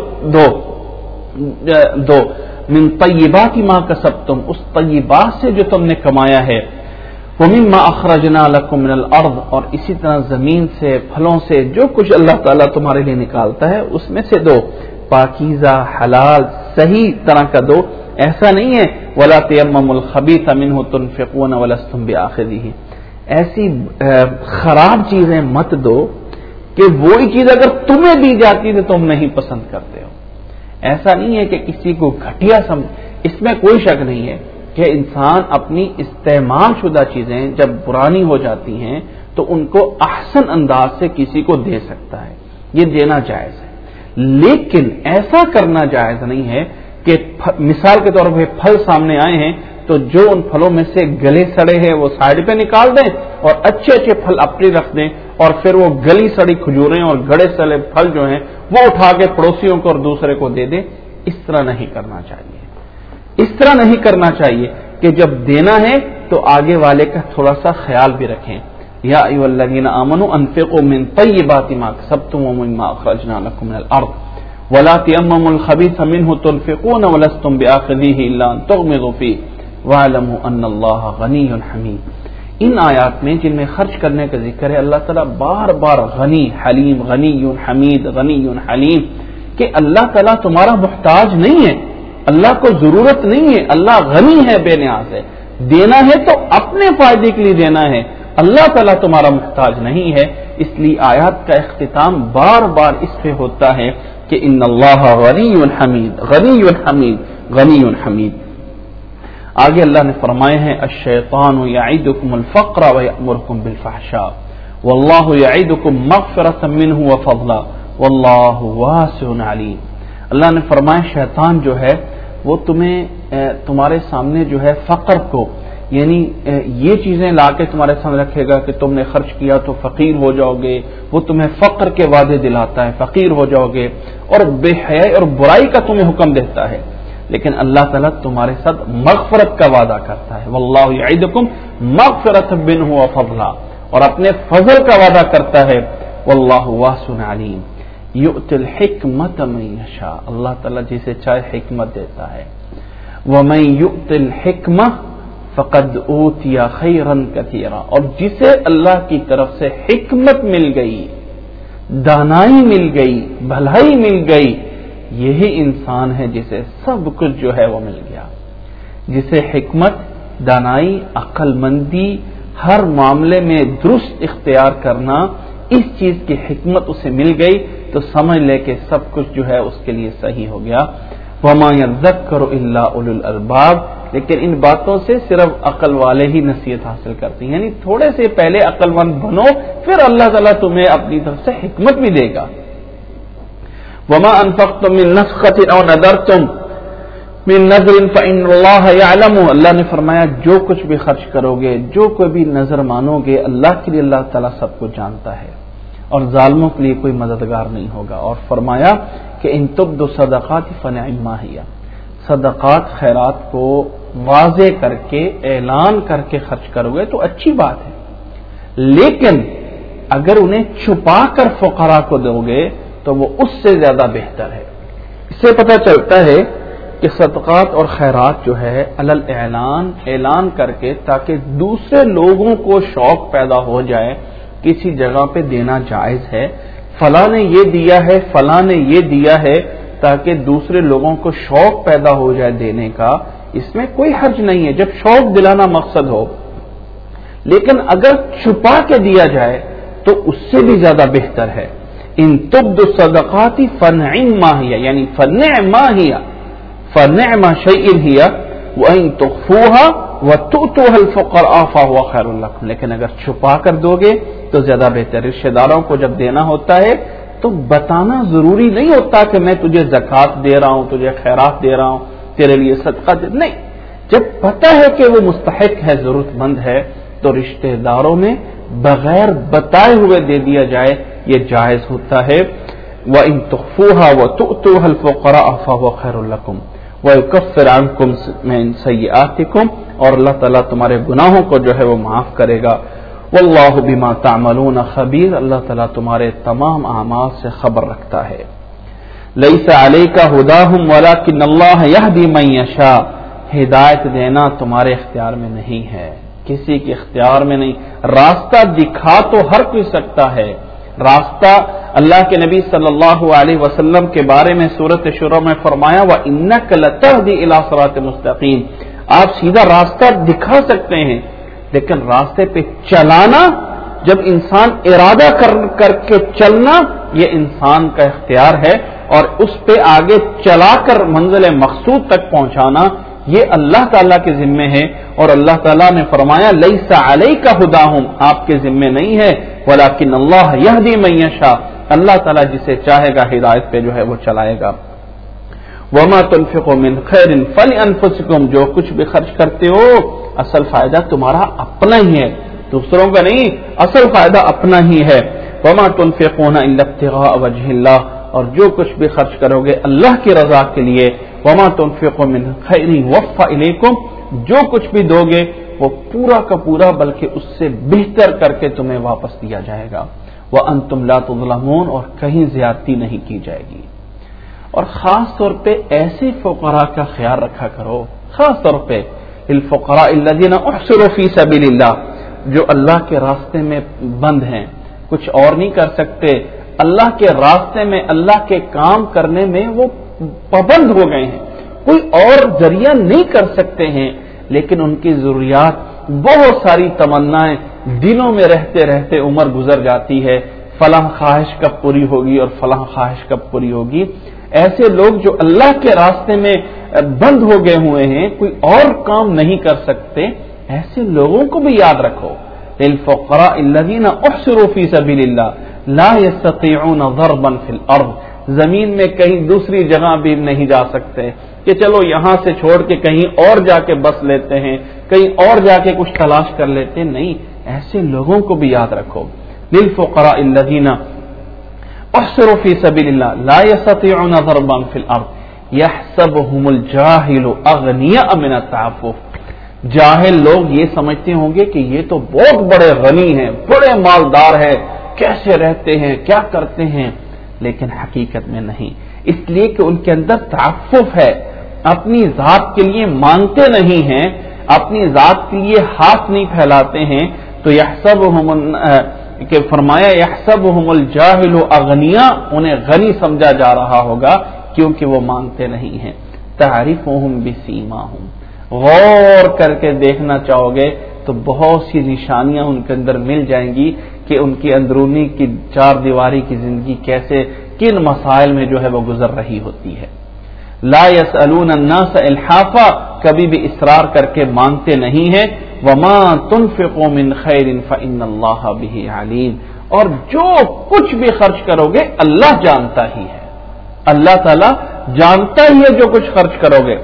دو من طیبات ما کسبتم، اس طیبات سے جو تم نے کمایا ہے. ومما اخرجنا لکم من الارض، اور اسی طرح زمین سے، پھلوں سے، جو کچھ اللہ تعالیٰ تمہارے لیے نکالتا ہے اس میں سے دو، پاکیزہ حلال صحیح طرح کا دو. ایسا نہیں ہے ولا تیمموا الخبیث منہ تنفقون ولستم بآخذہ، ایسی خراب چیزیں مت دو کہ وہی چیز اگر تمہیں دی جاتی تو تم نہیں پسند کرتے ہو. ایسا نہیں ہے کہ کسی کو گھٹیا سمجھ، اس میں کوئی شک نہیں ہے کہ انسان اپنی استعمال شدہ چیزیں جب پرانی ہو جاتی ہیں تو ان کو احسن انداز سے کسی کو دے سکتا ہے، یہ دینا جائز ہے. لیکن ایسا کرنا جائز نہیں ہے کہ مثال کے طور پہ پھل سامنے آئے ہیں تو جو ان پھلوں میں سے گلے سڑے ہیں وہ سائڈ پہ نکال دیں اور اچھے اچھے پھل اپنے رکھ دیں، اور پھر وہ گلی سڑی کھجوریں اور گڑے سڑے پھل جو ہیں وہ اٹھا کے پڑوسیوں کو اور دوسرے کو دے دیں. اس طرح نہیں کرنا چاہیے. اس طرح نہیں کرنا چاہیے کہ جب دینا ہے تو آگے والے کا تھوڑا سا خیال بھی رکھیں. یا ایھا الذین آمنوا انفقوا من طیبات ما کسبتم ومما اخرجنا لکم من الارض ولا تیمموا الخبیث منہ تنفقون ولستم بآخذہ الا ان تغمضوا فیہ واعلموا ان اللہ غنی حمید. ان آیات میں جن میں خرچ کرنے کا ذکر ہے، اللہ تعالیٰ بار بار غنی حلیم، غنی حمید، غنی حلیم، کہ اللہ تعالیٰ تمہارا محتاج نہیں ہے، اللہ کو ضرورت نہیں ہے، اللہ غنی ہے، بے نیاز ہے. دینا ہے تو اپنے فائدے کے لیے دینا ہے، اللہ تعالیٰ تمہارا محتاج نہیں ہے. اس لیے آیات کا اختتام بار بار اس پہ ہوتا ہے کہ ان اللہ غنی حمید، غنی حمید، غنی حمید. آگے اللہ نے فرمائے ہیں الشیطان یعدکم الفقر ویأمرکم بالفحشاء واللہ یعدکم مغفرۃ منہ وفضلا واللہ واسع علیم. اللہ نے فرمایا شیطان جو ہے وہ تمہارے سامنے جو ہے فقر کو، یعنی یہ چیزیں لا کے تمہارے سامنے رکھے گا کہ تم نے خرچ کیا تو فقیر ہو جاؤ گے، وہ تمہیں فقر کے وعدے دلاتا ہے، فقیر ہو جاؤ گے، اور بے حیائی اور برائی کا تمہیں حکم دیتا ہے. لیکن اللہ تعالیٰ تمہارے ساتھ مغفرت کا وعدہ کرتا ہے، واللہ یعدکم مغفرۃ منہ وفضلا، اور اپنے فضل کا وعدہ کرتا ہے، واللہ واسع علیم. یؤتی الحکمۃ من یشاء، اللہ تعالیٰ جسے چاہے حکمت دیتا ہے. ومن یؤت الحکمہ فقد اوتی خیرا کثیرا، اور جسے اللہ کی طرف سے حکمت مل گئی، دانائی مل گئی، بھلائی مل گئی، یہی انسان ہے جسے سب کچھ جو ہے وہ مل گیا. جسے حکمت، دانائی، عقل مندی، ہر معاملے میں درست اختیار کرنا، اس چیز کی حکمت اسے مل گئی تو سمجھ لے کہ سب کچھ جو ہے اس کے لیے صحیح ہو گیا. وما یذکر الا اولو الالباب، لیکن ان باتوں سے صرف عقل والے ہی نصیحت حاصل کرتے ہیں. یعنی تھوڑے سے پہلے عقل مند بنو، پھر اللہ تعالیٰ تمہیں اپنی طرف سے حکمت بھی دے گا. وما انفقتم من نفقۃ او نذرتم من نذر فإن اللہ یعلم، اللہ نے فرمایا جو کچھ بھی خرچ کرو گے، جو کوئی بھی نظر مانو گے، اللہ کے لیے اللہ تعالیٰ سب کچھ جانتا ہے، اور ظالموں کے لیے کوئی مددگار نہیں ہوگا. اور فرمایا کہ ان تبدوا الصدقات فنعما ہی، صدقات خیرات کو واضح کر کے، اعلان کر کے خرچ کرو گے تو اچھی بات ہے، لیکن اگر انہیں چھپا کر فقراء کو دو گے تو وہ اس سے زیادہ بہتر ہے. اس سے پتہ چلتا ہے کہ صدقات اور خیرات جو ہے علل اعلان کر کے، تاکہ دوسرے لوگوں کو شوق پیدا ہو جائے، کسی جگہ پہ دینا جائز ہے، فلاں نے یہ دیا ہے، فلاں نے یہ دیا ہے، تاکہ دوسرے لوگوں کو شوق پیدا ہو جائے دینے کا. اس میں کوئی حرج نہیں ہے جب شوق دلانا مقصد ہو، لیکن اگر چھپا کے دیا جائے تو اس سے بھی زیادہ بہتر ہے. ان تبد الصدقات فنعما هي، یعنی فنعما هي، فنعما شيء هي وان تخفوها وتؤتوها الفقراء فهو خير لكم، لیکن اگر چھپا کر دو گے تو زیادہ بہتر۔ رشتہ داروں کو جب دینا ہوتا ہے تو بتانا ضروری نہیں ہوتا کہ میں تجھے زکوٰۃ دے رہا ہوں، تجھے خیرات دے رہا ہوں، تیرے لیے صدقہ نہیں، جب پتہ ہے کہ وہ مستحق ہے، ضرورت مند ہے، تو رشتہ داروں میں بغیر بتائے ہوئے دے دیا جائے، یہ جائز ہوتا ہے۔ وَإِن تُخْفُوهَا وَتُؤْتُوهَا الْفُقَرَاءَ فَهُوَ خَيْرٌ لَكُمْ وَيُكَفِّرُ عَنكُمْ مِن سَيِّئَاتِكُمْ، اور اللہ تعالیٰ تمہارے گناہوں کو جو ہے وہ معاف کرے گا۔ واللہ بما تعملون خبیر، اللہ تعالیٰ تمہارے تمام اعمال سے خبر رکھتا ہے۔ لیس علیک ھداھم ولکن اللہ یہدی من یشاء، ہدایت دینا تمہارے اختیار میں نہیں ہے، کسی کے اختیار میں نہیں۔ راستہ دکھا تو ہر کوئی سکتا ہے، راستہ اللہ کے نبی صلی اللہ علیہ وسلم کے بارے میں سورۃ شورى میں فرمایا وَإِنَّكَ لَتَهْدِي إِلَىٰ صِرَاطٍ مُسْتَقِيمٍ، آپ سیدھا راستہ دکھا سکتے ہیں، لیکن راستے پہ چلانا، جب انسان ارادہ کر کے چلنا، یہ انسان کا اختیار ہے، اور اس پہ آگے چلا کر منزل مقصود تک پہنچانا یہ اللہ تعالیٰ کے ذمے ہے۔ اور اللہ تعالیٰ نے فرمایا لیس علیک ھداھم، آپ کے ذمے نہیں ہے، ولکن اللہ یہدی من یشاء، اللہ تعالیٰ جسے چاہے گا ہدایت پہ جو ہے وہ چلائے گا۔ وما تنفقوا من خیر فلانفسکم، جو کچھ بھی خرچ کرتے ہو اصل فائدہ تمہارا اپنا ہی ہے، دوسروں کا نہیں، اصل فائدہ اپنا ہی ہے۔ وما تنفقون الا ابتغاء وجه اللہ، اور جو کچھ بھی خرچ کرو گے اللہ کی رضا کے لیے۔ وما تنفقوا من خیر یوفى الیکم، جو کچھ بھی دو گے وہ پورا کا پورا بلکہ اس سے بہتر کر کے تمہیں واپس دیا جائے گا۔ وانتم لا تظلمون، اور کہیں زیادتی نہیں کی جائے گی۔ اور خاص طور پہ ایسے فقراء کا خیال رکھا کرو، خاص طور پہ الفقراء الذین احصروا فی سبیل اللہ، جو اللہ کے راستے میں بند ہیں، کچھ اور نہیں کر سکتے، اللہ کے راستے میں اللہ کے کام کرنے میں وہ پابند ہو گئے ہیں، کوئی اور ذریعہ نہیں کر سکتے ہیں، لیکن ان کی ضروریات، بہت ساری تمنائیں دلوں میں رہتے رہتے عمر گزر جاتی ہے، فلاں خواہش کب پوری ہوگی اور فلاں خواہش کب پوری ہوگی۔ ایسے لوگ جو اللہ کے راستے میں بند ہو گئے ہوئے ہیں، کوئی اور کام نہیں کر سکتے، ایسے لوگوں کو بھی یاد رکھو۔ للفقراء الذین احصروا فی سبیل اللہ لا یستطیعون ضربا فی الارض، زمین میں کہیں دوسری جگہ بھی نہیں جا سکتے کہ چلو یہاں سے چھوڑ کے کہیں اور جا کے بس لیتے ہیں، کہیں اور جا کے کچھ تلاش کر لیتے ہیں، نہیں، ایسے لوگوں کو بھی یاد رکھو۔ للفقراء الذین احصروا فی سبیل اللہ لا یستطیعون ضربا فی الارض یحسبهم الجاہل اغنیاء من التعفف، جاہل لوگ یہ سمجھتے ہوں گے کہ یہ تو بہت بڑے غنی ہیں، بڑے مالدار ہیں، کیسے رہتے ہیں، کیا کرتے ہیں، لیکن حقیقت میں نہیں، اس لیے کہ ان کے اندر تعفف ہے، اپنی ذات کے لیے مانگتے نہیں ہیں، اپنی ذات کے لیے ہاتھ نہیں پھیلاتے ہیں، تو یحسبهم کہ فرمایا یحسبهم الجاہل اغنیاء، انہیں غنی سمجھا جا رہا ہوگا کیونکہ وہ مانگتے نہیں ہیں۔ تعرفهم بسیماهم، غور کر کے دیکھنا چاہو گے تو بہت سی نشانیاں ان کے اندر مل جائیں گی کہ ان کی اندرونی کی چار دیواری کی زندگی کیسے کن مسائل میں جو ہے وہ گزر رہی ہوتی ہے۔ لا يسألون الناس الحافا، کبھی بھی اصرار کر کے مانگتے نہیں ہیں۔ وما تنفقوا من خیر فإن اللہ به علیم، اور جو کچھ بھی خرچ کرو گے اللہ جانتا ہی ہے، اللہ تعالی جانتا ہی ہے جو کچھ خرچ کرو گے۔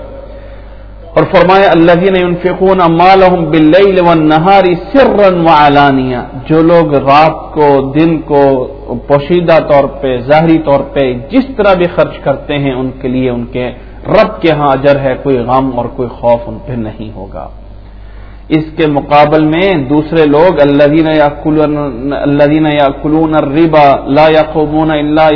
اور فرمایا الذین ينفقون اموالهم باللیل والنہار سرا وعلانیہ، جو لوگ رات کو دن کو پوشیدہ طور پہ ظاہری طور پہ جس طرح بھی خرچ کرتے ہیں ان کے لیے ان کے رب کے ہاں اجر ہے، کوئی غم اور کوئی خوف ان پہ نہیں ہوگا۔ اس کے مقابل میں دوسرے لوگ الذین یاکلون الربا لا یقومون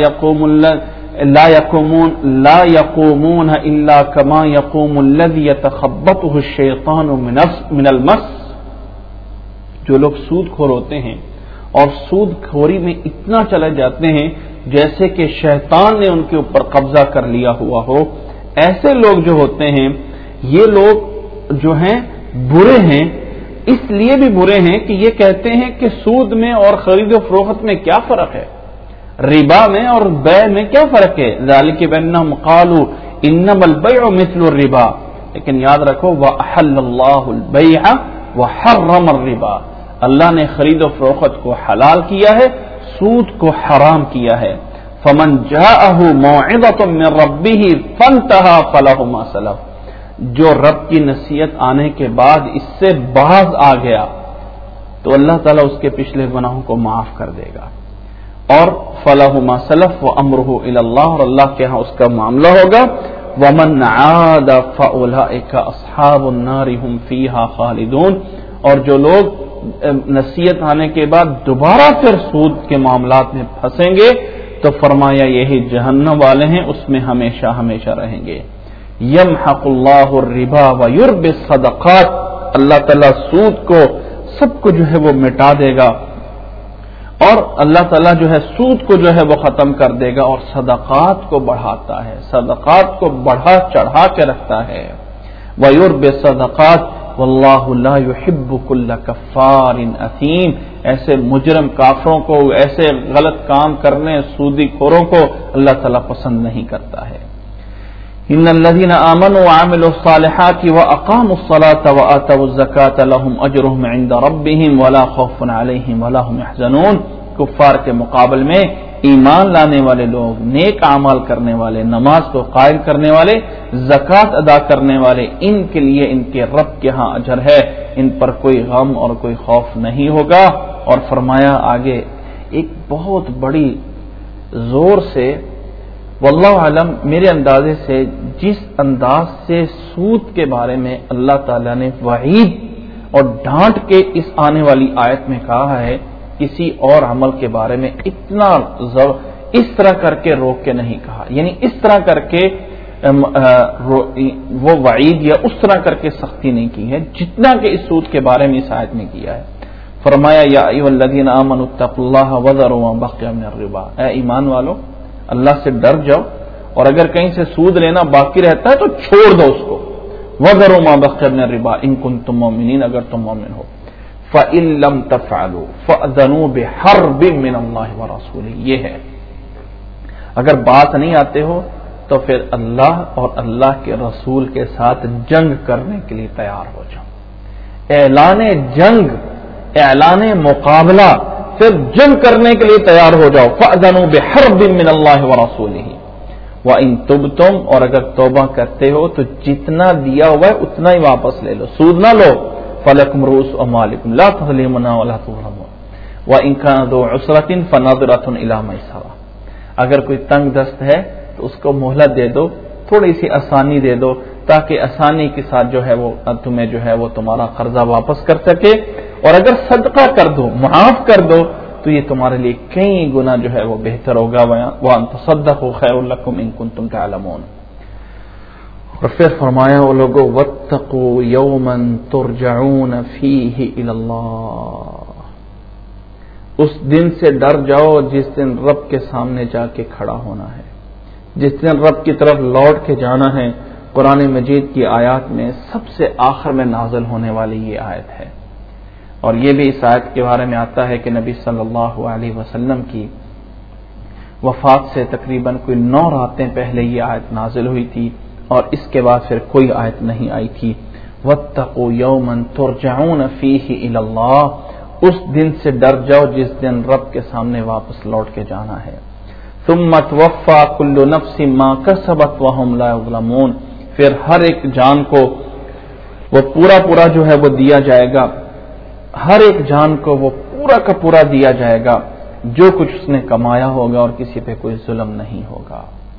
الا کما یقوم الذی یتخبطہ الشیطان من المس، جو لوگ سود خور ہوتے ہیں اور سود خوری میں اتنا چلے جاتے ہیں جیسے کہ شیطان نے ان کے اوپر قبضہ کر لیا ہوا ہو، ایسے لوگ جو ہوتے ہیں، یہ لوگ جو ہیں برے ہیں، اس لیے بھی برے ہیں کہ یہ کہتے ہیں کہ سود میں اور خرید و فروخت میں کیا فرق ہے، ربا میں اور بے میں کیا فرق ہے؟ ذالک بانہم قالوا انما البیع مثل الربا، لیکن یاد رکھو وَأَحَلَّ اللَّهُ الْبَيْعَ وَحَرَّمَ الرِّبَا، اللہ نے خرید و فروخت کو حلال کیا ہے، سود کو حرام کیا ہے۔ فَمَنْ جَاءَهُ مَوْعِظَةٌ مِّن رَّبِّهِ فَانْتَهَىٰ فَلَهُ مَا سَلَفَ، جو رب کی نصیحت آنے کے بعد اس سے باز آ گیا تو اللہ تعالیٰ اس کے پچھلے گناہوں کو معاف کر دے گا، اور فَلَهُ مَا سَلَفَ وَأَمْرُهُ إِلَى اللَّهِ، اور اللہ کے ہاں اس کا معاملہ ہوگا۔ وَمَنْ عَادَ فَأُولَٰئِكَ أَصْحَابُ النَّارِ هُمْ فِيهَا خَالِدُونَ، اور جو لوگ نصیحت آنے کے بعد دوبارہ پھر سود کے معاملات میں پھنسیں گے تو فرمایا یہی جہنم والے ہیں، اس میں ہمیشہ ہمیشہ رہیں گے۔ یمحق اللہ الربا ویربی الصدقات، اللہ تعالیٰ سود کو سب کو جو ہے وہ مٹا دے گا، اور اللہ تعالیٰ جو ہے سود کو جو ہے وہ ختم کر دے گا، اور صدقات کو بڑھاتا ہے، صدقات کو بڑھا چڑھا کے رکھتا ہے۔ ویربی الصدقات واللہ لا يحب كل کفار اثیم، ایسے مجرم کافروں کو، ایسے غلط کام کرنے سودی خوروں کو اللہ تعالیٰ پسند نہیں کرتا ہے۔ ان الذين آمنوا وعملوا الصالحات واقاموا الصلاة وآتوا الزكاة لهم اجرهم عند ربهم ولا خوف عليهم ولا هم يحزنون، کفار کے مقابل میں ایمان لانے والے لوگ، نیک اعمال کرنے والے، نماز کو قائم کرنے والے، زکوٰۃ ادا کرنے والے، ان کے لیے ان کے رب کے ہاں اجر ہے، ان پر کوئی غم اور کوئی خوف نہیں ہوگا۔ اور فرمایا آگے ایک بہت بڑی زور سے، واللہ علم، میرے اندازے سے جس انداز سے سود کے بارے میں اللہ تعالیٰ نے وعید اور ڈانٹ کے اس آنے والی آیت میں کہا ہے، کسی اور عمل کے بارے میں اتنا اس طرح کر کے روک کے نہیں کہا، یعنی اس طرح کر کے وہ وعید یا اس طرح کر کے سختی نہیں کی ہے جتنا کہ اس سود کے بارے میں اس آیت میں کیا ہے۔ فرمایا یا ایھا الذین آمنوا اتقوا اللہ وذروا ما بقی من الربا، اے ایمان والو اللہ سے ڈر جاؤ، اور اگر کہیں سے سود لینا باقی رہتا ہے تو چھوڑ دو اس کو۔ وذروا ما بقی من الربا ان کنتم مؤمنین، اگر تم مومن ہو۔ فَإِن لَّمْ تَفْعَلُوا فَأْذَنُوا بِحَرْبٍ مِّنَ اللَّهِ وَرَسُولِهِ، یہ ہے اگر بات نہیں آتے ہو تو پھر اللہ اور اللہ کے رسول کے ساتھ جنگ کرنے کے لیے تیار ہو جاؤ۔ اعلان جنگ، اعلان مقابلہ، پھر جنگ کرنے کے لیے تیار ہو جاؤ۔ فَأْذَنُوا بِحَرْبٍ مِّنَ اللَّهِ وَرَسُولِهِ وَإِن تُبْتُمْ، اور اگر توبہ کرتے ہو تو جتنا دیا ہوا ہے اتنا ہی واپس لے لو، سود نہ لو۔ فَلَكُمْ رُءُوسُ أَمْوَالِكُمْ لَا تَظْلِمُونَ وَلَا تُظْلَمُونَ وَإِن كَانَ ذُو عُسْرَةٍ فَنَظِرَةٌ إِلَىٰ مَيْسَرَةٍ، اگر کوئی تنگ دست ہے تو اس کو مہلت دے دو، تھوڑی سی آسانی دے دو، تاکہ آسانی کے ساتھ جو ہے وہ تمہیں جو ہے وہ تمہارا قرضہ واپس کر سکے، اور اگر صدقہ کر دو، معاف کر دو، تو یہ تمہارے لیے کئی گنا جو ہے وہ بہتر ہوگا۔ وَأَن تَصَدَّقُوا خَيْرٌ لَّكُمْ إِن كُنتُمْ تَعْلَمُونَ۔ اور پھر فرمایا وہ لوگوں وَاتَّقُوا يَوْمًا تُرْجَعُونَ فِيهِ إِلَى اللَّهِ، اس دن سے ڈر جاؤ جس دن رب کے سامنے جا کے کھڑا ہونا ہے، جس دن رب کی طرف لوٹ کے جانا ہے۔ قرآن مجید کی آیات میں سب سے آخر میں نازل ہونے والی یہ آیت ہے، اور یہ بھی اس آیت کے بارے میں آتا ہے کہ نبی صلی اللہ علیہ وسلم کی وفات سے تقریباً کوئی 9 راتیں پہلے یہ آیت نازل ہوئی تھی، اور اس کے بعد پھر کوئی آیت نہیں آئی تھی۔ وَاتَّقُوا يَوْمًا تُرْجَعُونَ فِيهِ إِلَى اللَّهِ، اس دن سے ڈر جاؤ جس دن رب کے سامنے واپس لوٹ کے جانا ہے۔ ثُمَّ تُوَفَّىٰ كُلُّ نَفْسٍ مَّا كَسَبَتْ وَهُمْ لَا يُظْلَمُونَ، پھر ہر ایک جان کو وہ پورا جو ہے وہ دیا جائے گا، ہر ایک جان کو وہ پورا کا پورا دیا جائے گا جو کچھ اس نے کمایا ہوگا، اور کسی پہ کوئی ظلم نہیں ہوگا۔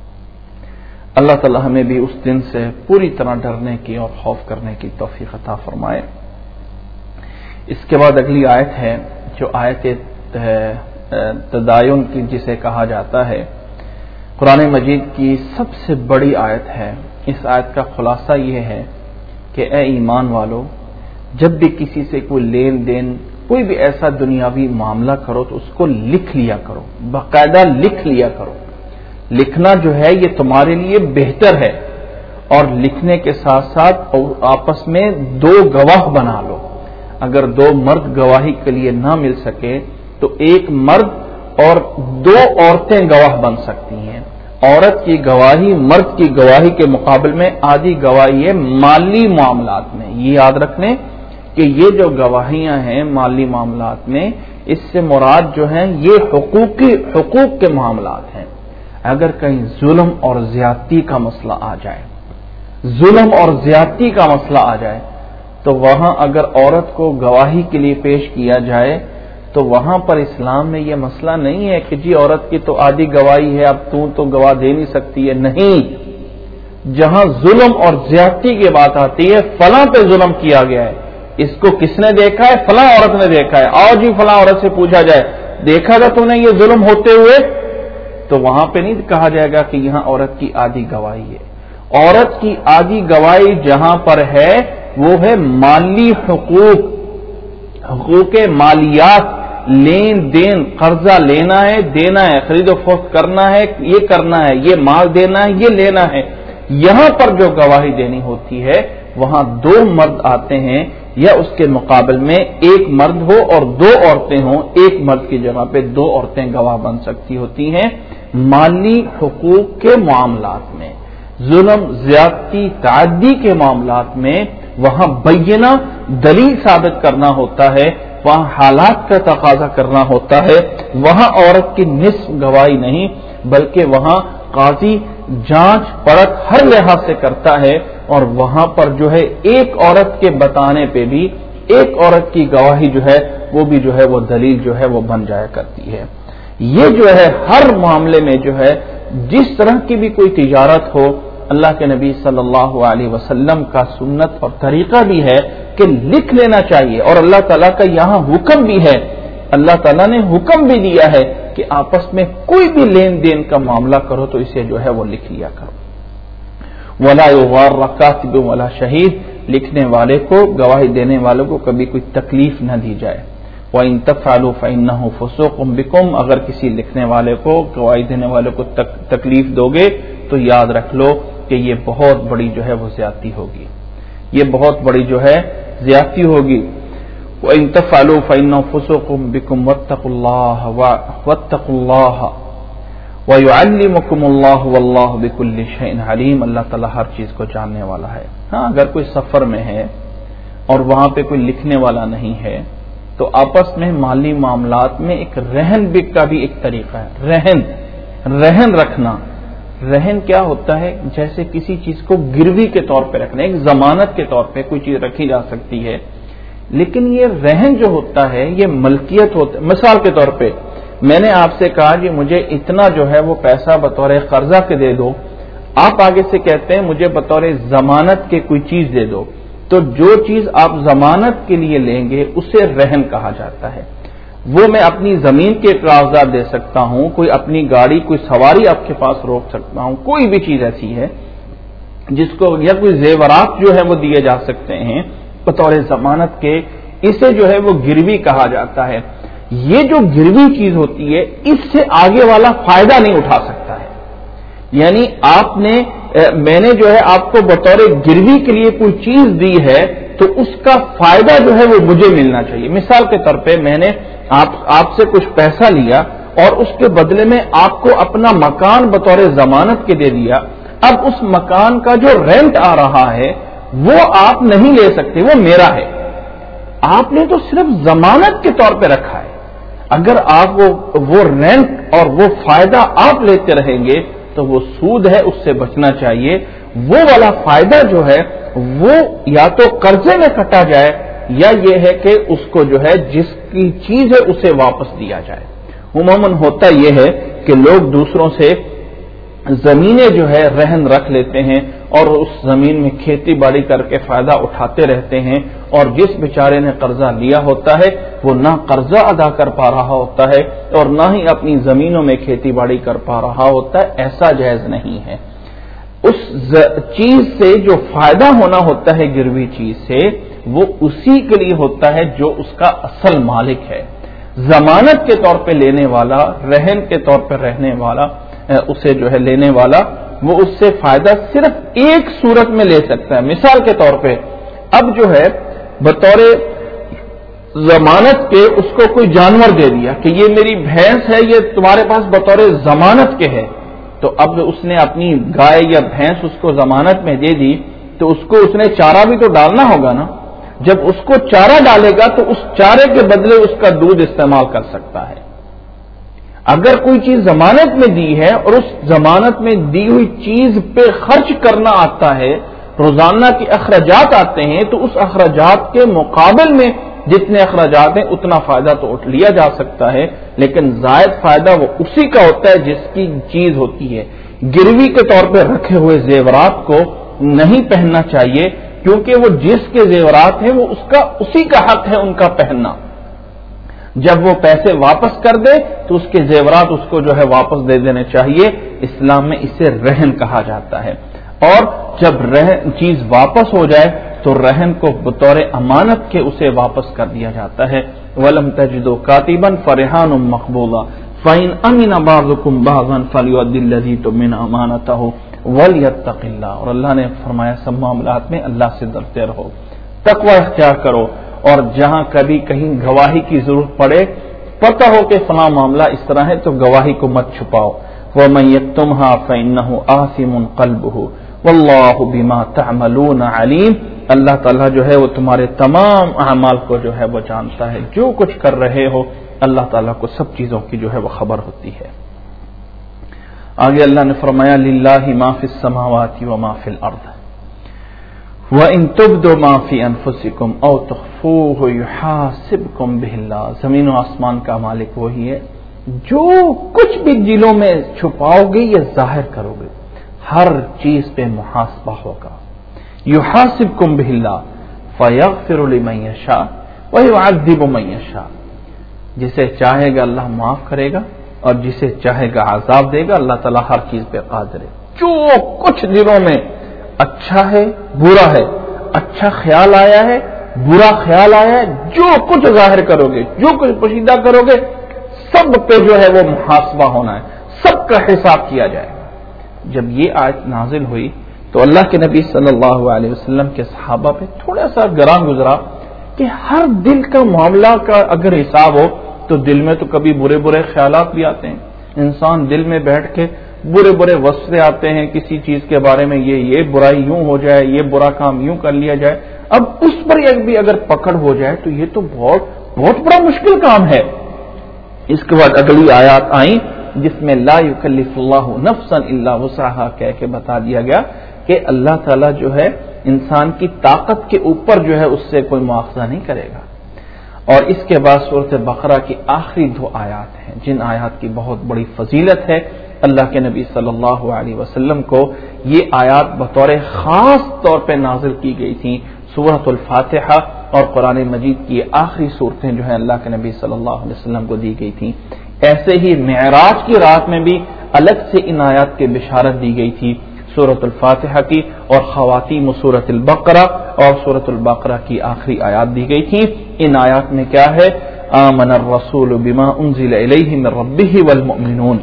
اللہ تعالی ہمیں بھی اس دن سے پوری طرح ڈرنے کی اور خوف کرنے کی توفیق عطا فرمائے۔ اس کے بعد اگلی آیت ہے جو آیت تداین کی جسے کہا جاتا ہے، قرآن مجید کی سب سے بڑی آیت ہے۔ اس آیت کا خلاصہ یہ ہے کہ اے ایمان والو، جب بھی کسی سے کوئی لین دین، کوئی بھی ایسا دنیاوی معاملہ کرو تو اس کو لکھ لیا کرو، باقاعدہ لکھ لیا کرو۔ لکھنا جو ہے یہ تمہارے لیے بہتر ہے، اور لکھنے کے ساتھ ساتھ آپس میں 2 گواہ بنا لو۔ اگر 2 مرد گواہی کے لیے نہ مل سکے تو ایک مرد اور دو عورتیں گواہ بن سکتی ہیں. عورت کی گواہی مرد کی گواہی کے مقابل میں آدھی گواہی ہے مالی معاملات میں. یہ یاد رکھنے کہ یہ جو گواہیاں ہیں مالی معاملات میں، اس سے مراد جو ہیں یہ حقوق کے معاملات ہیں. اگر کہیں ظلم اور زیادتی کا مسئلہ آ جائے، ظلم اور زیادتی کا مسئلہ آ جائے، تو وہاں اگر عورت کو گواہی کے لیے پیش کیا جائے تو وہاں پر اسلام میں یہ مسئلہ نہیں ہے کہ جی عورت کی تو آدھی گواہی ہے، اب تو گواہ دے نہیں سکتی ہے. نہیں، جہاں ظلم اور زیادتی کی بات آتی ہے، فلاں پہ ظلم کیا گیا ہے، اس کو کس نے دیکھا ہے؟ فلاں عورت نے دیکھا ہے. آؤ جی فلاں عورت سے پوچھا جائے دیکھا تھا تو نے یہ ظلم ہوتے ہوئے، تو وہاں پہ نہیں کہا جائے گا کہ یہاں عورت کی آدھی گواہی ہے. عورت کی آدھی گواہی جہاں پر ہے وہ ہے مالی حقوق مالیات، لین دین، قرضہ لینا ہے دینا ہے، خرید و فروخت کرنا ہے یہ کرنا ہے، یہ مال دینا ہے یہ لینا ہے. یہاں پر جو گواہی دینی ہوتی ہے وہاں دو مرد آتے ہیں یا اس کے مقابل میں ایک مرد ہو اور دو عورتیں ہوں، ایک مرد کی جگہ پہ دو عورتیں گواہ بن سکتی ہوتی ہیں. مالی حقوق کے معاملات میں، ظلم زیادتی تعدی کے معاملات میں وہاں بینہ دلیل ثابت کرنا ہوتا ہے، وہاں حالات کا تقاضا کرنا ہوتا ہے. وہاں عورت کی نصف گواہی نہیں بلکہ وہاں قاضی جانچ پرکھ ہر لحاظ سے کرتا ہے، اور وہاں پر جو ہے ایک عورت کے بتانے پہ بھی ایک عورت کی گواہی جو ہے وہ بھی جو ہے وہ دلیل جو ہے وہ بن جایا کرتی ہے. یہ جو ہے ہر معاملے میں جو ہے جس طرح کی بھی کوئی تجارت ہو، اللہ کے نبی صلی اللہ علیہ وسلم کا سنت اور طریقہ بھی ہے کہ لکھ لینا چاہیے، اور اللہ تعالیٰ کا یہاں حکم بھی ہے. اللہ تعالیٰ نے حکم بھی دیا ہے کہ آپس میں کوئی بھی لین دین کا معاملہ کرو تو اسے جو ہے وہ لکھ لیا کرو. ولا یغار کاتب ولا شہید، لکھنے والے کو، گواہی دینے والوں کو کبھی کوئی تکلیف نہ دی جائے. وَإِن تَفْعَلُوا فَإِنَّهُ فُسُوقٌ بِكُمْ، اگر کسی لکھنے والے کو، گواہی دینے والے کو تکلیف دو گے تو یاد رکھ لو کہ یہ بہت بڑی جو ہے وہ زیادتی ہوگی، یہ بہت بڑی جو ہے زیادتی ہوگی. وَإِن تَفْعَلُوا فَإِنَّهُ فُسُوقٌ بِكُمْ وَاتَّقُوا اللَّهَ وَيُعَلِّمُكُمُ اللَّهُ وَاللَّهُ بِكُلِّ شَيْءٍ عَلِيمٌ، اللہ تعالیٰ ہر چیز کو جاننے والا ہے. ہاں اگر کوئی سفر میں ہے اور وہاں پہ کوئی لکھنے والا نہیں ہے تو آپس میں مالی معاملات میں ایک رہن کا بھی ایک طریقہ ہے. رہن رکھنا. رہن کیا ہوتا ہے؟ جیسے کسی چیز کو گروی کے طور پہ رکھنا، ایک ضمانت کے طور پہ کوئی چیز رکھی جا سکتی ہے، لیکن یہ رہن جو ہوتا ہے یہ ملکیت ہوتا ہے. مثال کے طور پہ میں نے آپ سے کہا کہ مجھے اتنا جو ہے وہ پیسہ بطور قرضہ کے دے دو، آپ آگے سے کہتے ہیں مجھے بطور ضمانت کے کوئی چیز دے دو، تو جو چیز آپ ضمانت کے لیے لیں گے اسے رہن کہا جاتا ہے. وہ میں اپنی زمین کے کاغذات دے سکتا ہوں، کوئی اپنی گاڑی، کوئی سواری آپ کے پاس روک سکتا ہوں، کوئی بھی چیز ایسی ہے جس کو، یا کوئی زیورات جو ہے وہ دیے جا سکتے ہیں بطور ضمانت کے، اسے جو ہے وہ گروی کہا جاتا ہے. یہ جو گروی چیز ہوتی ہے اس سے آگے والا فائدہ نہیں اٹھا سکتا ہے. یعنی میں نے جو ہے آپ کو بطور گروی کے لیے کوئی چیز دی ہے تو اس کا فائدہ جو ہے وہ مجھے ملنا چاہیے. مثال کے طور پہ میں نے آپ سے کچھ پیسہ لیا اور اس کے بدلے میں آپ کو اپنا مکان بطور ضمانت کے دے دیا. اب اس مکان کا جو رینٹ آ رہا ہے وہ آپ نہیں لے سکتے، وہ میرا ہے. آپ نے تو صرف ضمانت کے طور پہ رکھا ہے. اگر آپ وہ رینٹ اور وہ فائدہ آپ لیتے رہیں گے تو وہ سود ہے، اس سے بچنا چاہیے. وہ والا فائدہ جو ہے وہ یا تو قرضے میں کٹا جائے یا یہ ہے کہ اس کو جو ہے جس کی چیز ہے اسے واپس دیا جائے. عموماً ہوتا یہ ہے کہ لوگ دوسروں سے زمینیں جو ہے رہن رکھ لیتے ہیں اور اس زمین میں کھیتی باڑی کر کے فائدہ اٹھاتے رہتے ہیں، اور جس بیچارے نے قرضہ لیا ہوتا ہے وہ نہ قرضہ ادا کر پا رہا ہوتا ہے اور نہ ہی اپنی زمینوں میں کھیتی باڑی کر پا رہا ہوتا ہے. ایسا جائز نہیں ہے. اس چیز سے جو فائدہ ہونا ہوتا ہے گروی چیز سے، وہ اسی کے لیے ہوتا ہے جو اس کا اصل مالک ہے. ضمانت کے طور پہ لینے والا، رہن کے طور پہ رہنے والا، اسے جو ہے لینے والا، وہ اس سے فائدہ صرف ایک صورت میں لے سکتا ہے. مثال کے طور پہ اب جو ہے بطور ضمانت کے اس کو کوئی جانور دے دیا کہ یہ میری بھینس ہے، یہ تمہارے پاس بطور ضمانت کے ہے، تو اب اس نے اپنی گائے یا بھینس اس کو ضمانت میں دے دی تو اس کو اس نے چارہ بھی تو ڈالنا ہوگا نا. جب اس کو چارہ ڈالے گا تو اس چارے کے بدلے اس کا دودھ استعمال کر سکتا ہے. اگر کوئی چیز ضمانت میں دی ہے اور اس ضمانت میں دی ہوئی چیز پہ خرچ کرنا آتا ہے، روزانہ کے اخراجات آتے ہیں، تو اس اخراجات کے مقابل میں جتنے اخراجات ہیں اتنا فائدہ تو اٹھ لیا جا سکتا ہے، لیکن زائد فائدہ وہ اسی کا ہوتا ہے جس کی چیز ہوتی ہے. گروی کے طور پہ رکھے ہوئے زیورات کو نہیں پہننا چاہیے، کیونکہ وہ جس کے زیورات ہیں وہ اسی کا حق ہے ان کا پہننا. جب وہ پیسے واپس کر دے تو اس کے زیورات اس کو جو ہے واپس دے دینے چاہیے. اسلام میں اسے رہن کہا جاتا ہے. اور جب چیز واپس ہو جائے تو رہن کو بطور امانت کے اسے واپس کر دیا جاتا ہے. وَلَمْ تَجِدُوا كَاتِبًا فَرِهَانٌ مَقْبُوضًا فَإِنْ أَمِنَ بَعْضُكُمْ بَعْضًا فَلْيُؤَدِّ الَّذِي اؤْتُمِنَ أَمَانَتَهُ وَلْيَتَّقِ اللَّهَ. اور اللہ نے فرمایا سب معاملات میں اللہ سے ڈرتے رہو، تقوی اختیار کرو، اور جہاں کبھی کہیں گواہی کی ضرورت پڑے، پتہ ہو کہ فلاں معاملہ اس طرح ہے، تو گواہی کو مت چھپاؤ. وَمَن يَكْتُمْهَا فَإِنَّهُ آثِمٌ قَلْبُهُ وَاللَّهُ بِمَا تَعْمَلُونَ عَلِيمٌ. اللہ تعالیٰ جو ہے وہ تمہارے تمام اعمال کو جو ہے وہ جانتا ہے، جو کچھ کر رہے ہو اللہ تعالیٰ کو سب چیزوں کی جو ہے وہ خبر ہوتی ہے. آگے اللہ نے فرمایا للہ ما فی السماوات وما فی الارض وَإِن تُبْدُوا مَا فِي أَنفُسِكُمْ أَوْ تُخْفُوهُ يُحَاسِبْكُم بِهِ اللَّهُ. زمین و آسمان کا مالک وہی ہے، جو کچھ بھی دلوں میں چھپاؤ گے یا ظاہر کرو گے ہر چیز پہ محاسبہ ہوگا. يُحَاسِبْكُم بِهِ اللَّهُ فَيَغْفِرُ لِمَن يَشَاءُ وَيُعَذِّبُ مَن يَشَاءُ. جسے چاہے گا اللہ معاف کرے گا اور جسے چاہے گا عذاب دے گا. اللہ تعالیٰ ہر چیز پہ قادر ہے. جو کچھ دلوں میں اچھا ہے برا ہے، اچھا خیال آیا ہے برا خیال آیا ہے، جو کچھ ظاہر کرو گے جو کچھ پوشیدہ کرو گے سب پہ جو ہے وہ محاسبہ ہونا ہے، سب کا حساب کیا جائے گا. جب یہ آیت نازل ہوئی تو اللہ کے نبی صلی اللہ علیہ وسلم کے صحابہ پہ تھوڑا سا گراں گزرا کہ ہر دل کا معاملہ کا اگر حساب ہو تو دل میں تو کبھی برے برے خیالات بھی آتے ہیں. انسان دل میں بیٹھ کے برے برے وسوسے آتے ہیں کسی چیز کے بارے میں، یہ برائی یوں ہو جائے، یہ برا کام یوں کر لیا جائے. اب اس پر بھی اگر پکڑ ہو جائے تو یہ تو بہت بہت بڑا مشکل کام ہے. اس کے بعد اگلی آیات آئیں جس میں لا یکلف اللہ نفسا الا وسعها کہہ کے بتا دیا گیا کہ اللہ تعالیٰ جو ہے انسان کی طاقت کے اوپر جو ہے اس سے کوئی مواخذہ نہیں کرے گا. اور اس کے بعد سورۃ بقرہ کی آخری 2 آیات ہیں جن آیات کی بہت بڑی فضیلت ہے. اللہ کے نبی صلی اللہ علیہ وسلم کو یہ آیات بطور خاص طور پہ نازل کی گئی تھیں. سورۃ الفاتحہ اور قرآن مجید کی آخری صورتیں جو ہیں اللہ کے نبی صلی اللہ علیہ وسلم کو دی گئی تھیں. ایسے ہی معراج کی رات میں بھی الگ سے ان آیات کی بشارت دی گئی تھی، سورۃ الفاتحہ کی اور خواتیم سورۃ البقرہ اور سورۃ البقرہ کی آخری آیات دی گئی تھی. ان آیات میں کیا ہے؟ آمن الرسول بما انزل الیہ من ربہ والمؤمنون.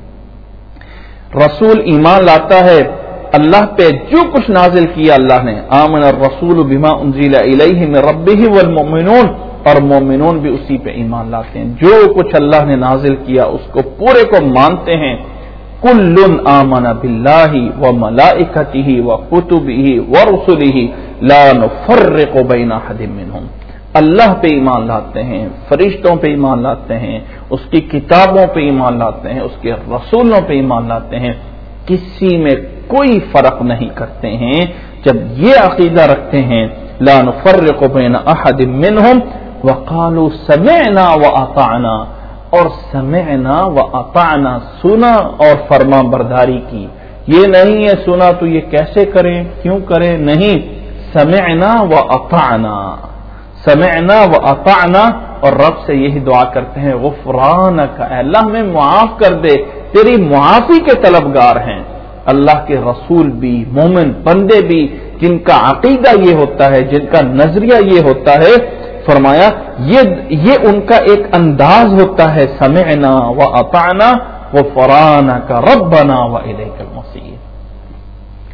رسول ایمان لاتا ہے اللہ پہ جو کچھ نازل کیا اللہ نے. آمن الرسول بما انزل الیہ من ربہ والمؤمنون، اور مومنون بھی اسی پہ ایمان لاتے ہیں. جو کچھ اللہ نے نازل کیا اس کو پورے کو مانتے ہیں. کل آمن باللہ وملائکتہ وکتبہ ورسلہ لا نفرق بین احد منہم. اللہ پہ ایمان لاتے ہیں، فرشتوں پہ ایمان لاتے ہیں، اس کی کتابوں پہ ایمان لاتے ہیں، اس کے رسولوں پہ ایمان لاتے ہیں، کسی میں کوئی فرق نہیں کرتے ہیں. جب یہ عقیدہ رکھتے ہیں لا نفرق بین احد منہم وقالوا سمعنا واطعنا، اور سمعنا واطعنا سنا اور فرما برداری کی. یہ نہیں ہے سنا تو یہ کیسے کریں کیوں کریں، نہیں، سمعنا واطعنا، سمعنا واطعنا. اور رب سے یہی دعا کرتے ہیں غفرانک، اے اللہ ہمیں معاف کر دے، تیری معافی کے طلبگار ہیں. اللہ کے رسول بھی مومن بندے بھی جن کا عقیدہ یہ ہوتا ہے، جن کا نظریہ یہ ہوتا ہے، فرمایا یہ ان کا ایک انداز ہوتا ہے سمعنا واطعنا غفرانک ربنا والیک المصیر.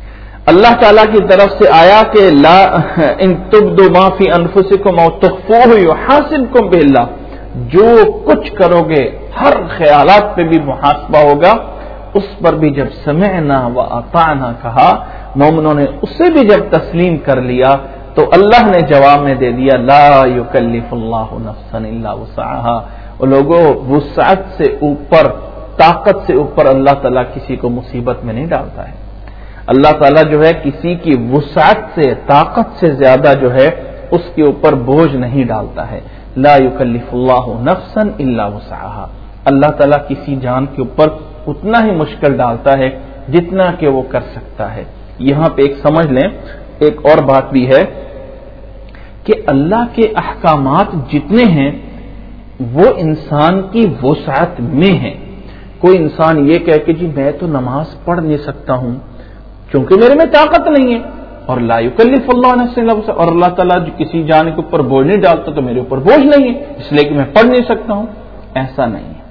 اللہ تعالیٰ کی طرف سے آیا کہ لا ان تبدوا ما فی انفسکم او تخفوہ یحاسبکم باللہ، جو کچھ کرو گے ہر خیالات پہ بھی محاسبہ ہوگا، اس پر بھی جب سمعنا و اطعنا کہا، مومنوں نے اسے بھی جب تسلیم کر لیا تو اللہ نے جواب میں دے دیا لا یکلف اللہ نفسا الا وسعها، اور لوگوں وسعت سے اوپر، طاقت سے اوپر اللہ تعالیٰ کسی کو مصیبت میں نہیں ڈالتا ہے۔ اللہ تعالیٰ جو ہے کسی کی وسعت سے، طاقت سے زیادہ جو ہے اس کے اوپر بوجھ نہیں ڈالتا ہے۔ لا یکلف اللہ نفسا الا وسعها، اللہ تعالیٰ کسی جان کے اوپر اتنا ہی مشکل ڈالتا ہے جتنا کہ وہ کر سکتا ہے۔ یہاں پہ ایک سمجھ لیں، ایک اور بات بھی ہے کہ اللہ کے احکامات جتنے ہیں وہ انسان کی وسعت میں ہیں۔ کوئی انسان یہ کہے کہ جی میں تو نماز پڑھ نہیں سکتا ہوں کیونکہ میرے میں طاقت نہیں ہے، اور لا یکلف اللہ نفسا الا وسعها، اور اللہ تعالیٰ جو کسی جان کے اوپر بوجھ نہیں ڈالتا تو میرے اوپر بوجھ نہیں ہے اس لیے کہ میں پڑھ نہیں سکتا ہوں، ایسا نہیں ہے۔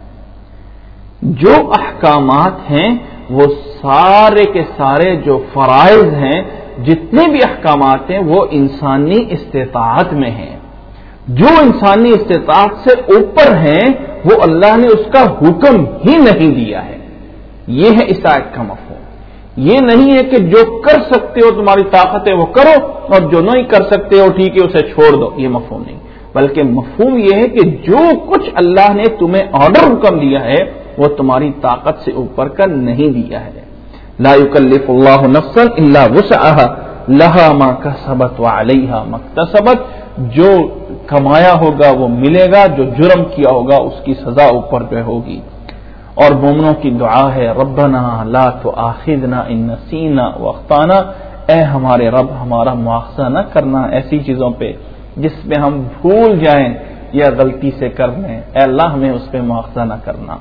جو احکامات ہیں وہ سارے کے سارے جو فرائض ہیں، جتنے بھی احکامات ہیں وہ انسانی استطاعت میں ہیں۔ جو انسانی استطاعت سے اوپر ہیں وہ اللہ نے اس کا حکم ہی نہیں دیا ہے۔ یہ ہے اس آیت کا مفہوم۔ یہ نہیں ہے کہ جو کر سکتے ہو تمہاری طاقت ہے وہ کرو، اور جو نہیں کر سکتے ہو ٹھیک ہے اسے چھوڑ دو، یہ مفہوم نہیں، بلکہ مفہوم یہ ہے کہ جو کچھ اللہ نے تمہیں آرڈر حکم دیا ہے وہ تمہاری طاقت سے اوپر کا نہیں دیا ہے۔ لا یکلف اللہ نفسا الا وسعها لها ما کسبت وعلیہا ما اکتسبت، جو کمایا ہوگا وہ ملے گا، جو جرم کیا ہوگا اس کی سزا اوپر پہ ہوگی۔ اور مومنوں کی دعا ہے ربنا لا تؤاخذنا ان نسینا واخطانا، اے ہمارے رب ہمارا مواخذہ نہ کرنا ایسی چیزوں پہ جس میں ہم بھول جائیں یا غلطی سے کر لیں، اے اللہ ہمیں اس پہ مواخذہ نہ کرنا۔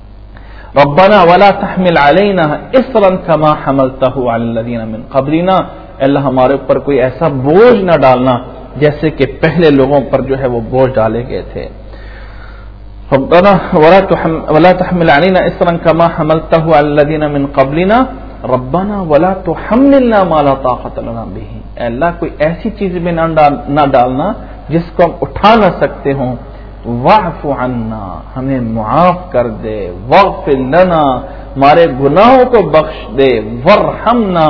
ربنا ولا تحمل علينا اصرا كما حملته على الذين من قبلنا، اللہ ہمارے اوپر کوئی ایسا بوجھ نہ ڈالنا جیسے کہ پہلے لوگوں پر جو ہے وہ بوجھ ڈالے گئے تھے۔ ربنا ولا تحمل علينا اصرا كما حملته على الذين من قبلنا ربنا ولا تحملنا ما لا طاقة لنا به، اے اللہ کوئی ایسی چیز میں نہ ڈالنا جس کو ہم اٹھا نہ سکتے ہوں۔ واعف عنا، ہمیں معاف کر دے، واغفر لنا، ہمارے گناہوں کو بخش دے، وارحمنا،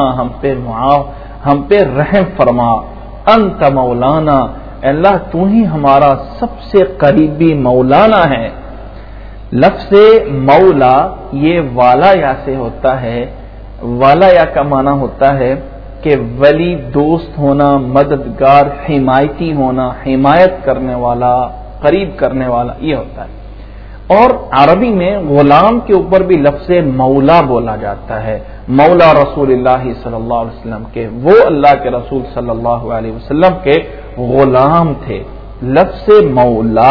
ہم پہ رحم فرما، انت مولانا، اللہ تو ہی ہمارا سب سے قریبی مولانا ہے۔ لفظ مولا یہ والا یا سے ہوتا ہے، والا یا کا معنی ہوتا ہے کہ ولی، دوست ہونا، مددگار، حمایتی ہونا، حمایت کرنے والا، قریب کرنے والا، یہ ہوتا ہے۔ اور عربی میں غلام کے اوپر بھی لفظ مولا بولا جاتا ہے۔ مولا رسول اللہ صلی اللہ علیہ وسلم کے، وہ اللہ کے رسول صلی اللہ علیہ وسلم کے غلام تھے۔ لفظ مولا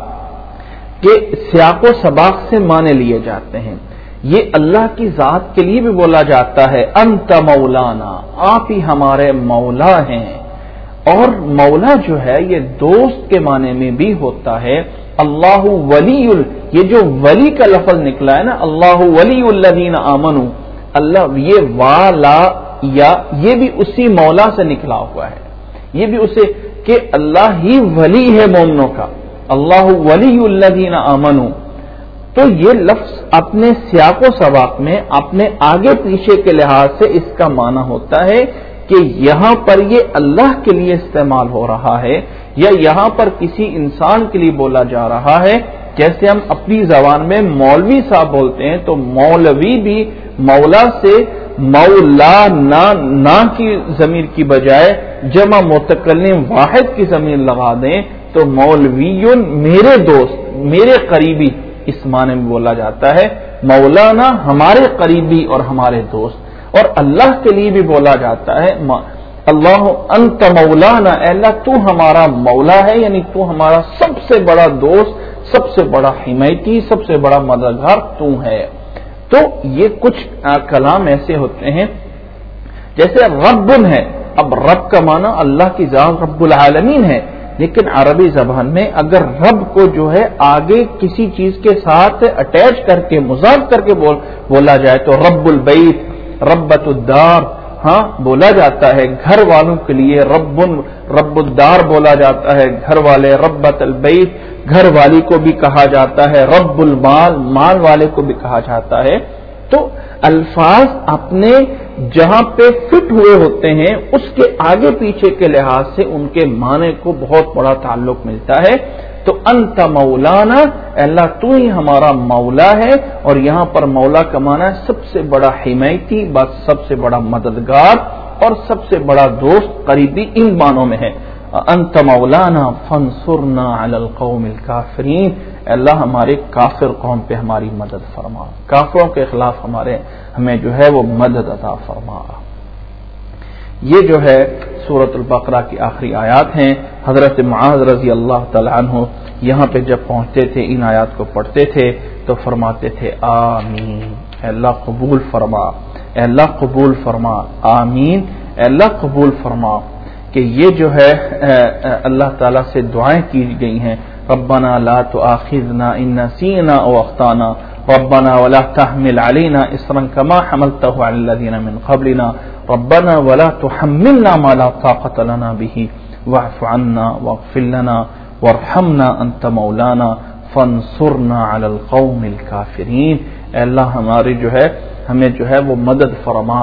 کے سیاق و سباق سے معنی لیے جاتے ہیں۔ یہ اللہ کی ذات کے لیے بھی بولا جاتا ہے، انت مولانا، آپ ہی ہمارے مولا ہیں۔ اور مولا جو ہے یہ دوست کے معنی میں بھی ہوتا ہے۔ اللہ ولی، یہ جو ولی کا لفظ نکلا ہے نا، اللہ ولی الذین آمنوا، اللہ یہ والا یا یہ بھی اسی مولا سے نکلا ہوا ہے، یہ بھی اسے کہ اللہ ہی ولی ہے مومنوں کا، اللہ ولی الذین آمنوا۔ تو یہ لفظ اپنے سیاق و سباق میں اپنے آگے پیچھے کے لحاظ سے اس کا معنی ہوتا ہے کہ یہاں پر یہ اللہ کے لیے استعمال ہو رہا ہے یا یہاں پر کسی انسان کے لیے بولا جا رہا ہے۔ جیسے ہم اپنی زبان میں مولوی صاحب بولتے ہیں تو مولوی بھی مولا سے مولا نا کی ضمیر کی بجائے جمع متکلم واحد کی ضمیر لگا دیں تو مولویون میرے دوست، میرے قریبی، اس معنی میں بولا جاتا ہے۔ مولانا ہمارے قریبی اور ہمارے دوست۔ اور اللہ کے لیے بھی بولا جاتا ہے اللہ انت مولانا، اے اللہ تو ہمارا مولا ہے، یعنی تو ہمارا سب سے بڑا دوست، سب سے بڑا حمایتی، سب سے بڑا مددگار تو ہے۔ تو یہ کچھ کلام ایسے ہوتے ہیں جیسے رب ہے، اب رب کا معنی اللہ کی ذات رب العالمین ہے، لیکن عربی زبان میں اگر رب کو جو ہے آگے کسی چیز کے ساتھ اٹیچ کر کے مضاف کر کے بولا جائے تو رب البیت، ربۃ الدار، ہاں بولا جاتا ہے گھر والوں کے لیے رب الدار بولا جاتا ہے، گھر والے، ربۃ البیت گھر والی کو بھی کہا جاتا ہے، رب المال مال والے کو بھی کہا جاتا ہے۔ تو الفاظ اپنے جہاں پہ فٹ ہوئے ہوتے ہیں اس کے آگے پیچھے کے لحاظ سے ان کے معنی کو بہت بڑا تعلق ملتا ہے۔ تو انت مولانا، اللہ تو ہی ہمارا مولا ہے، اور یہاں پر مولا کا معنی ہے سب سے بڑا حمایتی، بس سب سے بڑا مددگار اور سب سے بڑا دوست، قریبی، ان معنوں میں ہے۔ انت مولانا فانصرنا علی القوم الکافرین، اللہ ہمارے کافر قوم پہ ہماری مدد فرما، کافروں کے خلاف ہمیں جو ہے وہ مدد عطا فرما۔ یہ جو ہے سورۃ البقرہ کی آخری آیات ہیں۔ حضرت معاذ رضی اللہ تعالی عنہ یہاں پہ جب پہنچتے تھے ان آیات کو پڑھتے تھے تو فرماتے تھے آمین، اے اللہ قبول فرما، اے اللہ قبول فرما، آمین، اے اللہ قبول فرما۔ کہ یہ جو ہے اللہ تعالیٰ سے دعائیں کی گئی ہیں، ربنا لا تؤاخذنا ان نسینا او اخطانا ربنا ولا تحمل علينا اصرا كما حملته على الذين من قبلنا ربنا ولا تحملنا ما لا طاقة لنا به واعف عنا واغفر لنا وارحمنا انت مولانا فانصرنا على القوم الكافرين، اے اللہ ہماری جو ہے ہمیں جو ہے وہ مدد فرما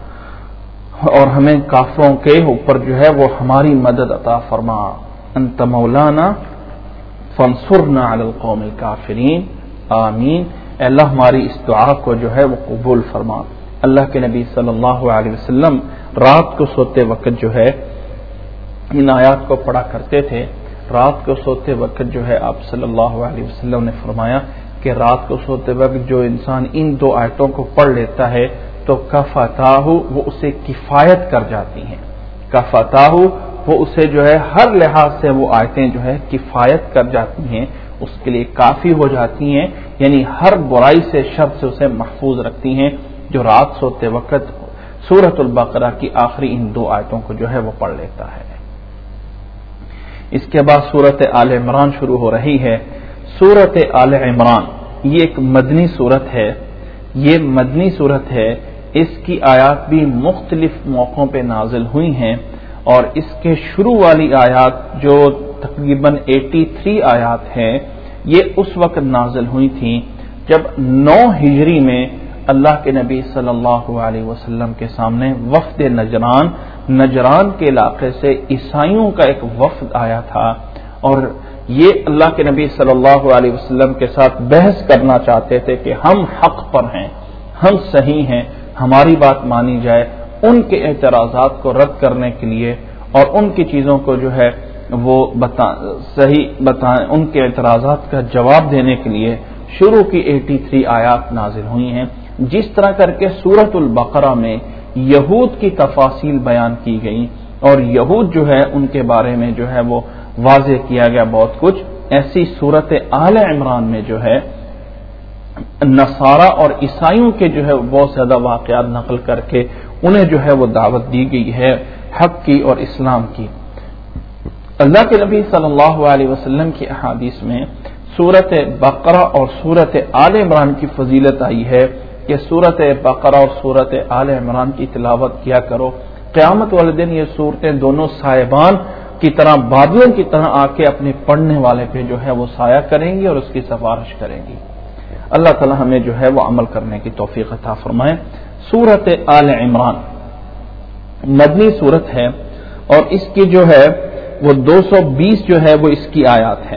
اور ہمیں کافروں کے اوپر جو ہے وہ ہماری مدد عطا فرما، انت مولانا فانصرنا علی القوم الکافرین، آمین۔ اے اللہ ہماری اس دعا کو جو ہے وہ قبول فرما۔ اللہ کے نبی صلی اللہ علیہ وسلم رات کو سوتے وقت جو ہے ان آیات کو پڑھا کرتے تھے۔ رات کو سوتے وقت جو ہے آپ صلی اللہ علیہ وسلم نے فرمایا کہ رات کو سوتے وقت جو انسان ان دو آیتوں کو پڑھ لیتا ہے تو کفتاہ وہ اسے کفایت کر جاتی ہیں، کفتاہ وہ اسے جو ہے ہر لحاظ سے وہ آیتیں جو ہے کفایت کر جاتی ہیں، اس کے لیے کافی ہو جاتی ہیں، یعنی ہر برائی سے شر سے اسے محفوظ رکھتی ہیں۔ جو رات سوتے وقت سورۃ البقرہ کی آخری ان دو آیتوں کو جو ہے وہ پڑھ لیتا ہے۔ اس کے بعد سورۃ آل عمران شروع ہو رہی ہے۔ سورۃ آل عمران یہ ایک مدنی سورت ہے، یہ مدنی سورت ہے، اس کی آیات بھی مختلف موقعوں پہ نازل ہوئی ہیں، اور اس کے شروع والی آیات جو تقریباً 83 آیات ہیں یہ اس وقت نازل ہوئی تھیں جب 9 ہجری میں اللہ کے نبی صلی اللہ علیہ وسلم کے سامنے وفد نجران کے علاقے سے عیسائیوں کا ایک وفد آیا تھا، اور یہ اللہ کے نبی صلی اللہ علیہ وسلم کے ساتھ بحث کرنا چاہتے تھے کہ ہم حق پر ہیں، ہم صحیح ہیں، ہماری بات مانی جائے۔ ان کے اعتراضات کو رد کرنے کے لیے اور ان کی چیزوں کو جو ہے وہ صحیح بتائیں، ان کے اعتراضات کا جواب دینے کے لیے شروع کی 83 آیات نازل ہوئی ہیں۔ جس طرح کر کے سورۃ البقرہ میں یہود کی تفاصیل بیان کی گئی اور یہود جو ہے ان کے بارے میں جو ہے وہ واضح کیا گیا بہت کچھ، ایسی سورۃ آل عمران میں جو ہے نصارہ اور عیسائیوں کے جو ہے بہت زیادہ واقعات نقل کر کے انہیں جو ہے وہ دعوت دی گئی ہے حق کی اور اسلام کی۔ اللہ کے نبی صلی اللہ علیہ وسلم کی احادیث میں سورۃ بقرہ اور سورۃ آل عمران کی فضیلت آئی ہے کہ سورۃ بقرہ اور سورۃ آل عمران کی تلاوت کیا کرو، قیامت والے دن یہ صورتیں دونوں سائبان کی طرح، بادلوں کی طرح آ کے اپنے پڑھنے والے پہ جو ہے وہ سایہ کریں گی اور اس کی سفارش کریں گی۔ اللہ تعالی ہمیں جو ہے وہ عمل کرنے کی توفیق عطا فرمائے۔ سورۃ آل عمران مدنی سورت ہے اور اس کی جو ہے وہ 220 جو ہے وہ اس کی آیات ہے،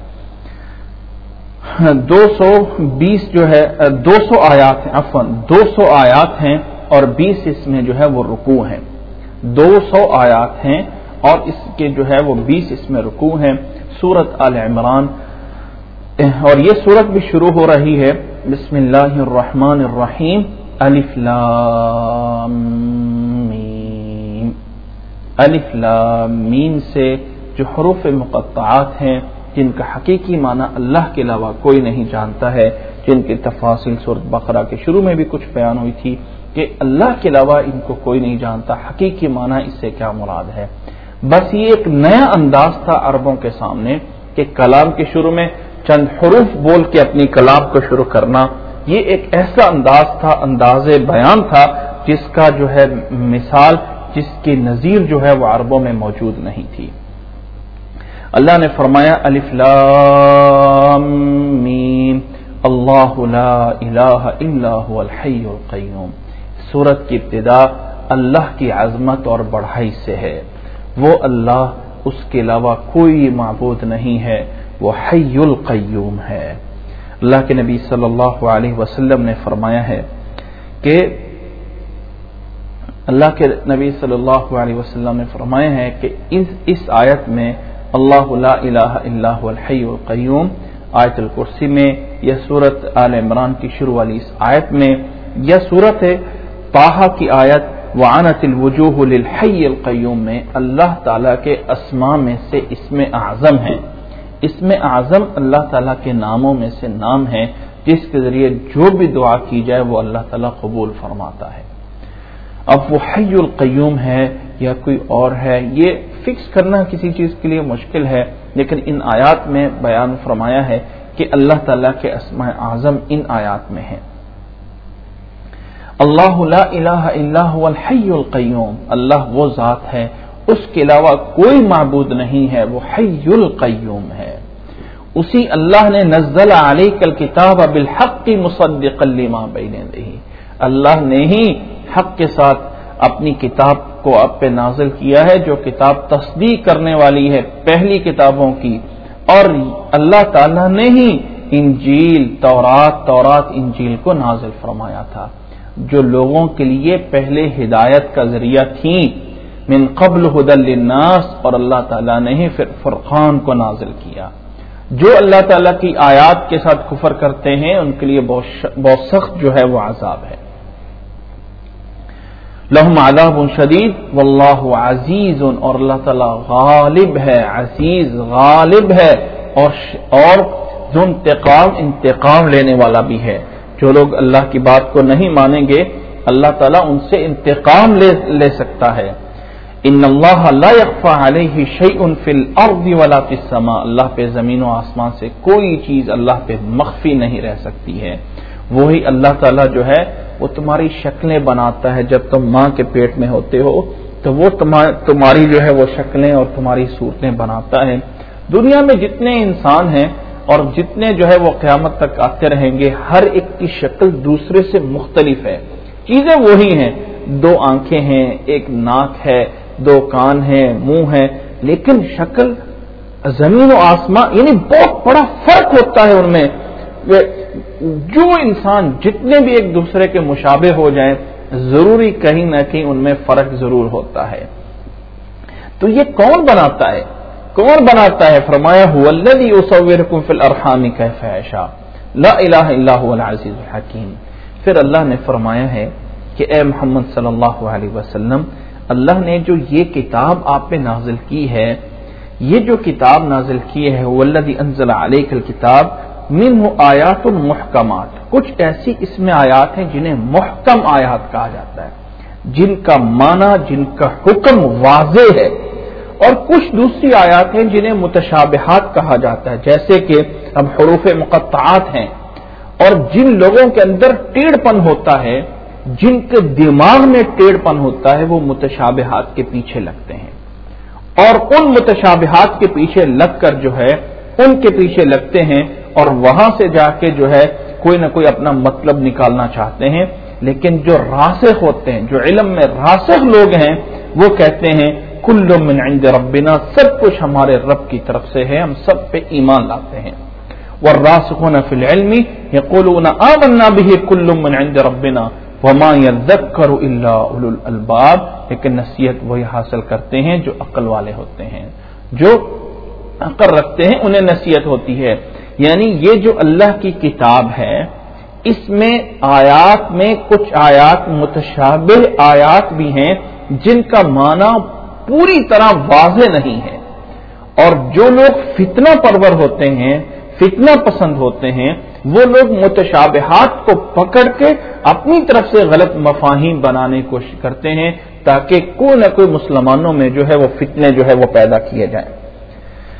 220 جو ہے 200 آیات ہیں، عفواً 200 آیات ہیں اور 20 اس میں جو ہے وہ رکوع ہیں، 200 آیات ہیں اور اس کے جو ہے وہ 20 اس میں رکوع ہیں۔ سورۃ آل عمران، اور یہ سورت بھی شروع ہو رہی ہے بسم اللہ الرحمن الرحیم، الف لام میم، الف لام میم سے جو حروف مقطعات ہیں جن کا حقیقی معنی اللہ کے علاوہ کوئی نہیں جانتا ہے، جن کی تفاصیل سورۃ بقرہ کے شروع میں بھی کچھ بیان ہوئی تھی کہ اللہ کے علاوہ ان کو کوئی نہیں جانتا، حقیقی معنی اس سے کیا مراد ہے۔ بس یہ ایک نیا انداز تھا عربوں کے سامنے کہ کلام کے شروع میں چند حروف بول کے اپنی کلام کو شروع کرنا، یہ ایک ایسا انداز تھا، انداز بیان تھا جس کا جو ہے مثال، جس کی نظیر جو ہے وہ عربوں میں موجود نہیں تھی۔ اللہ نے فرمایا الف لام میم اللہ لا الہ الا هو الحی القیوم۔ سورت کی ابتدا اللہ کی عظمت اور بڑائی سے ہے، وہ اللہ، اس کے علاوہ کوئی معبود نہیں ہے، وہ حی القیوم ہے۔ اللہ کے نبی صلی اللہ علیہ وسلم نے فرمایا ہے کہ اللہ کے نبی صلی اللہ علیہ وسلم نے فرمایا ہے کہ اس آیت میں اللہ لا الہ الا هو الحی القیوم آیت الکرسی میں، یا سورت آل عمران کی شروع والی اس آیت میں، یا سورت طٰہٰ کی آیت وعنت الوجوہ للحی القیوم میں اللہ تعالیٰ کے اسماء میں سے اسم اعظم ہے۔ اسم اعظم اللہ تعالیٰ کے ناموں میں سے نام ہے جس کے ذریعے جو بھی دعا کی جائے وہ اللہ تعالیٰ قبول فرماتا ہے۔ اب وہ حی القیوم ہے یا کوئی اور ہے، یہ فکس کرنا کسی چیز کے لیے مشکل ہے، لیکن ان آیات میں بیان فرمایا ہے کہ اللہ تعالیٰ کے اسماء اعظم ان آیات میں ہیں۔ اللہ لا الہ الا هو الحی القیوم، اللہ وہ ذات ہے، اس کے علاوہ کوئی معبود نہیں ہے، وہ حی القیوم ہے۔ اسی اللہ نے نزل علیک الکتاب بالحق مصدقا لما بین یدیہ، اللہ نے ہی حق کے ساتھ اپنی کتاب کو آپ پہ نازل کیا ہے، جو کتاب تصدیق کرنے والی ہے پہلی کتابوں کی، اور اللہ تعالیٰ نے ہی انجیل تورات انجیل کو نازل فرمایا تھا، جو لوگوں کے لیے پہلے ہدایت کا ذریعہ تھیں، من قبل ھدی للناس، اور اللہ تعالیٰ نے ہی پھر فرقان کو نازل کیا۔ جو اللہ تعالیٰ کی آیات کے ساتھ کفر کرتے ہیں ان کے لیے بہت سخت جو ہے وہ عذاب ہے۔ لہم عذاب شدید واللہ عزیز، اور اللہ تعالیٰ غالب ہے، عزیز غالب ہے، اور ذو انتقام لینے والا بھی ہے۔ جو لوگ اللہ کی بات کو نہیں مانیں گے اللہ تعالیٰ ان سے انتقام لے سکتا ہے۔ ان اللہ لا یخفی علیہ شیء فی الارض ولا فی السماء، اللہ پہ زمین و آسمان سے کوئی چیز اللہ پہ مخفی نہیں رہ سکتی ہے۔ وہی اللہ تعالیٰ جو ہے وہ تمہاری شکلیں بناتا ہے، جب تم ماں کے پیٹ میں ہوتے ہو تو وہ تمہاری جو ہے وہ شکلیں اور تمہاری صورتیں بناتا ہے۔ دنیا میں جتنے انسان ہیں اور جتنے جو ہے وہ قیامت تک آتے رہیں گے، ہر ایک کی شکل دوسرے سے مختلف ہے، چیزیں وہی ہیں، دو آنکھیں ہیں، ایک ناک ہے، دو کان ہیں، منہ ہے، لیکن شکل زمین و آسمان، یعنی بہت بڑا فرق ہوتا ہے ان میں۔ جو انسان جتنے بھی ایک دوسرے کے مشابہ ہو جائیں، ضروری کہیں نہ کہیں ان میں فرق ضرور ہوتا ہے۔ تو یہ کون بناتا ہے؟ فرمایا هو الذی یصورکم فی الارحام کیف یشاء لا الہ الا هو العزیز الحکیم۔ پھر اللہ نے فرمایا ہے کہ اے محمد صلی اللہ علیہ وسلم، اللہ نے جو یہ کتاب آپ پہ نازل کی ہے، یہ جو کتاب نازل کی ہے، والذی انزل علیک الکتاب منہ آیات محکمات، کچھ ایسی اس میں آیات ہیں جنہیں محکم آیات کہا جاتا ہے، جن کا معنی، جن کا حکم واضح ہے، اور کچھ دوسری آیات ہیں جنہیں متشابہات کہا جاتا ہے، جیسے کہ اب حروف مقطعات ہیں، اور جن لوگوں کے اندر ٹیڑھ پن ہوتا ہے، جن کے دماغ میں ٹیڑھ پن ہوتا ہے، وہ متشابہات کے پیچھے لگتے ہیں، اور ان متشابہات کے پیچھے لگ کر جو ہے ان کے پیچھے لگتے ہیں، اور وہاں سے جا کے جو ہے کوئی نہ کوئی اپنا مطلب نکالنا چاہتے ہیں۔ لیکن جو راسخ ہوتے ہیں، جو علم میں راسخ لوگ ہیں، وہ کہتے ہیں کل من عند ربنا، سب کچھ ہمارے رب کی طرف سے ہے، ہم سب پہ ایمان لاتے ہیں۔ والراسخون فی العلم یقولون آمنا به کل من عند ربنا وما یذکر الا اولو الالباب، لیکن نصیحت وہی حاصل کرتے ہیں جو عقل والے ہوتے ہیں، جو عقل رکھتے ہیں انہیں نصیحت ہوتی ہے۔ یعنی یہ جو اللہ کی کتاب ہے، اس میں آیات میں کچھ آیات متشابہ آیات بھی ہیں جن کا معنی پوری طرح واضح نہیں ہے، اور جو لوگ فتنہ پرور ہوتے ہیں، فتنہ پسند ہوتے ہیں، وہ لوگ متشابہات کو پکڑ کے اپنی طرف سے غلط مفاہیم بنانے کی کوشش کرتے ہیں تاکہ کوئی نہ کوئی مسلمانوں میں جو ہے وہ فتنے جو ہے وہ پیدا کیے جائیں۔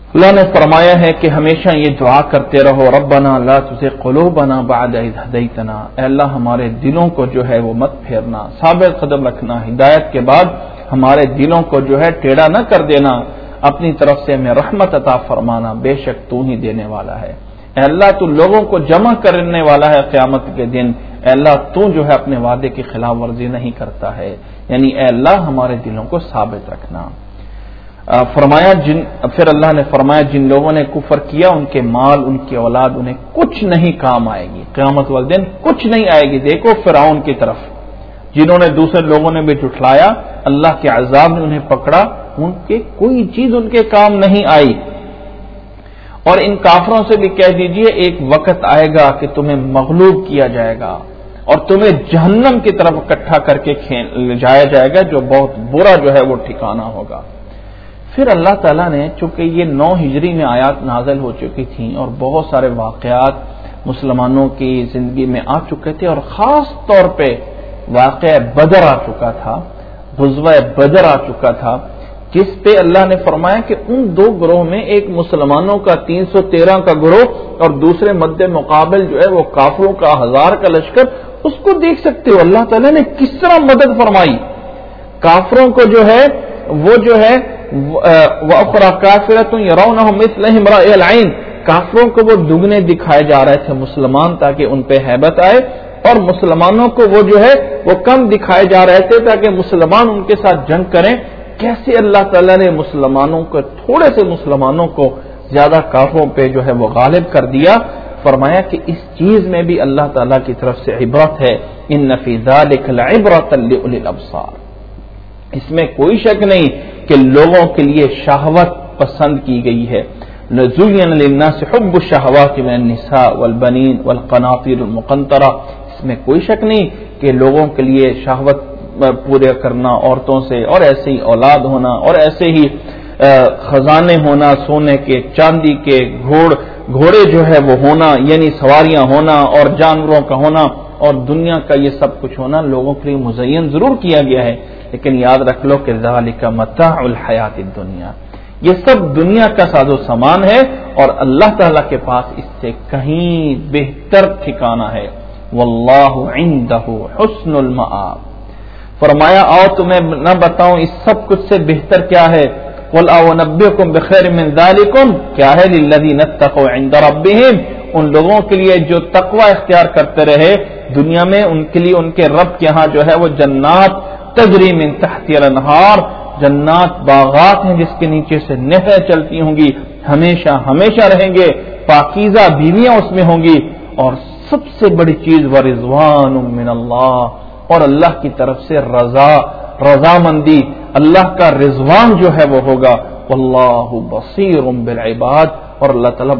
اللہ نے فرمایا ہے کہ ہمیشہ یہ دعا کرتے رہو، ربنا لا تزغ قلوبنا بعد اذ ہدیتنا، اے اللہ ہمارے دلوں کو جو ہے وہ مت پھیرنا، ثابت قدم رکھنا، ہدایت کے بعد ہمارے دلوں کو جو ہے ٹیڑھا نہ کر دینا، اپنی طرف سے ہمیں رحمت عطا فرمانا، بے شک تو ہی دینے والا ہے۔ اے اللہ تو لوگوں کو جمع کرنے والا ہے قیامت کے دن، اے اللہ تو جو ہے اپنے وعدے کی خلاف ورزی نہیں کرتا ہے، یعنی اے اللہ ہمارے دلوں کو ثابت رکھنا۔ فرمایا پھر اللہ نے فرمایا جن لوگوں نے کفر کیا ان کے مال، ان کی اولاد انہیں کچھ نہیں کام آئے گی، قیامت والے دن کچھ نہیں آئے گی۔ دیکھو فرعون کی طرف، جنہوں نے دوسرے لوگوں نے بھی جھٹلایا، اللہ کے عذاب نے انہیں پکڑا، ان کے کوئی چیز ان کے کام نہیں آئی۔ اور ان کافروں سے بھی کہہ دیجئے ایک وقت آئے گا کہ تمہیں مغلوب کیا جائے گا اور تمہیں جہنم کی طرف اکٹھا کر کے لے جایا جائے گا، جو بہت برا جو ہے وہ ٹھکانہ ہوگا۔ پھر اللہ تعالیٰ نے، چونکہ یہ 9 ہجری میں آیات نازل ہو چکی تھیں اور بہت سارے واقعات مسلمانوں کی زندگی میں آ چکے تھے، اور خاص طور پہ واقعہ بدر آ چکا تھا، غزوہ بدر آ چکا تھا، جس پہ اللہ نے فرمایا کہ ان 2 گروہ میں ایک مسلمانوں کا 313 کا گروہ اور دوسرے مد مقابل جو ہے وہ کافروں کا 1000 کا لشکر، اس کو دیکھ سکتے ہو اللہ تعالیٰ نے کس طرح مدد فرمائی۔ کافروں کو جو ہے وہ جو ہے وَأُخْرَى كَافِرَةٌ يَرَوْنَهُمْ مِثْلَهُمْ رَأْيَ الْعَيْنِ، کافروں کو وہ دگنے دکھائے جا رہے تھے مسلمان تاکہ ان پہ ہیبت آئے، اور مسلمانوں کو وہ جو ہے وہ کم دکھائے جا رہے تھے تاکہ مسلمان ان کے ساتھ جنگ کریں۔ کیسے اللہ تعالیٰ نے مسلمانوں کو، تھوڑے سے مسلمانوں کو زیادہ کافروں پہ جو ہے وہ غالب کر دیا۔ فرمایا کہ اس چیز میں بھی اللہ تعالیٰ کی طرف سے عبرت ہے، إِنَّ فِي ذَلِكَ لَعِبْرَةً لِأُولِي الْأَبْصَارِ، اس میں کوئی شک نہیں کہ لوگوں کے لیے شہوت پسند کی گئی ہے۔ لَزُيِّنَ لِلنَّاسِ حُبُّ الشَّهَوَاتِ مِنَ النِّسَاءِ وَالْبَنِينَ وَالْقَنَاطِيرِ الْمُقَنطَرَةِ، اس میں کوئی شک نہیں کہ لوگوں کے لیے شہوت پورے کرنا عورتوں سے، اور ایسے ہی اولاد ہونا، اور ایسے ہی خزانے ہونا سونے کے، چاندی کے، گھوڑے جو ہے وہ ہونا، یعنی سواریاں ہونا، اور جانوروں کا ہونا، اور دنیا کا یہ سب کچھ ہونا لوگوں کے لیے مزین ضرور کیا گیا ہے، لیکن یاد رکھ لو کہ ذالک متاع الحیات الدنیا، یہ سب دنیا کا ساز و سامان ہے، اور اللہ تعالیٰ کے پاس اس سے کہیں بہتر ٹھکانہ ہے۔ واللہ عندہ حسن المآب، فرمایا آؤ تمہیں نہ بتاؤں اس سب کچھ سے بہتر کیا ہے۔ قل اونبئکم بخیر من ذالکم، کیا ہے للذین اتقوا عند ربہم، ان لوگوں کے لیے جو تقوی اختیار کرتے رہے دنیا میں، ان کے لیے ان کے رب کے ہاں جو ہے وہ جنات تجری من تحتی الانہار، جنات باغات ہیں جس کے نیچے سے نہریں چلتی ہوں گی، ہمیشہ ہمیشہ رہیں گے، پاکیزہ بیویاں اس میں ہوں گی، اور سب سے بڑی چیز ورضوان من اللہ، اور اللہ کی طرف سے رضامندی، اللہ کا رضوان جو ہے وہ ہوگا۔ واللہ بصیر بالعباد، اور اللہ تعالیٰ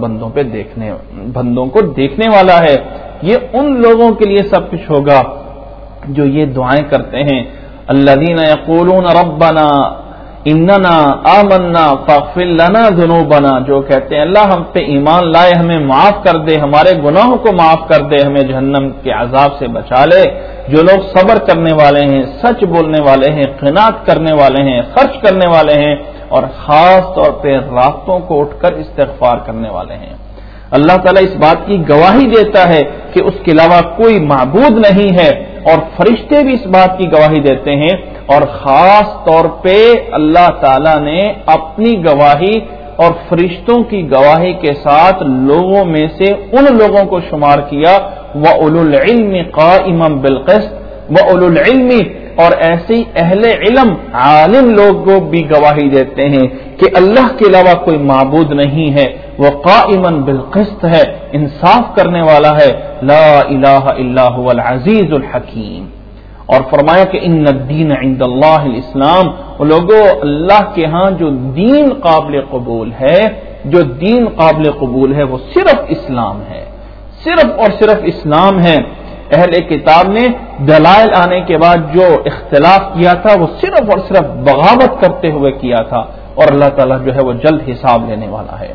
بندوں کو دیکھنے والا ہے۔ یہ ان لوگوں کے لیے سب کچھ ہوگا جو یہ دعائیں کرتے ہیں، الذین یقولون ربنا اننا آمنا فاغفر لنا ذنوبنا، جو کہتے ہیں اللہ ہم پہ ایمان لائے، ہمیں معاف کر دے، ہمارے گناہوں کو معاف کر دے، ہمیں جہنم کے عذاب سے بچا لے۔ جو لوگ صبر کرنے والے ہیں، سچ بولنے والے ہیں، قناعت کرنے والے ہیں، خرچ کرنے والے ہیں، اور خاص طور پہ راتوں کو اٹھ کر استغفار کرنے والے ہیں۔ اللہ تعالیٰ اس بات کی گواہی دیتا ہے کہ اس کے علاوہ کوئی معبود نہیں ہے، اور فرشتے بھی اس بات کی گواہی دیتے ہیں، اور خاص طور پہ اللہ تعالیٰ نے اپنی گواہی اور فرشتوں کی گواہی کے ساتھ لوگوں میں سے ان لوگوں کو شمار کیا، وَأُولُو الْعِلْمِ قَائِمًا بِالْقِسْطِ، وَأُولُو الْعِلْمِ، اور ایسے ہی اہل علم عالم لوگ کو بھی گواہی دیتے ہیں کہ اللہ کے علاوہ کوئی معبود نہیں ہے، وہ قائمًا بالقسط ہے، انصاف کرنے والا ہے، لا الہ الا هو العزیز الحکیم۔ اور فرمایا کہ ان الدین عند اللہ الاسلام، وہ لوگوں اللہ کے ہاں جو دین قابل قبول ہے، جو دین قابل قبول ہے وہ صرف اسلام ہے، صرف اور صرف اسلام ہے۔ اہل کتاب نے دلائل آنے کے بعد جو اختلاف کیا تھا وہ صرف اور صرف بغاوت کرتے ہوئے کیا تھا، اور اللہ تعالیٰ جو ہے وہ جلد حساب لینے والا ہے۔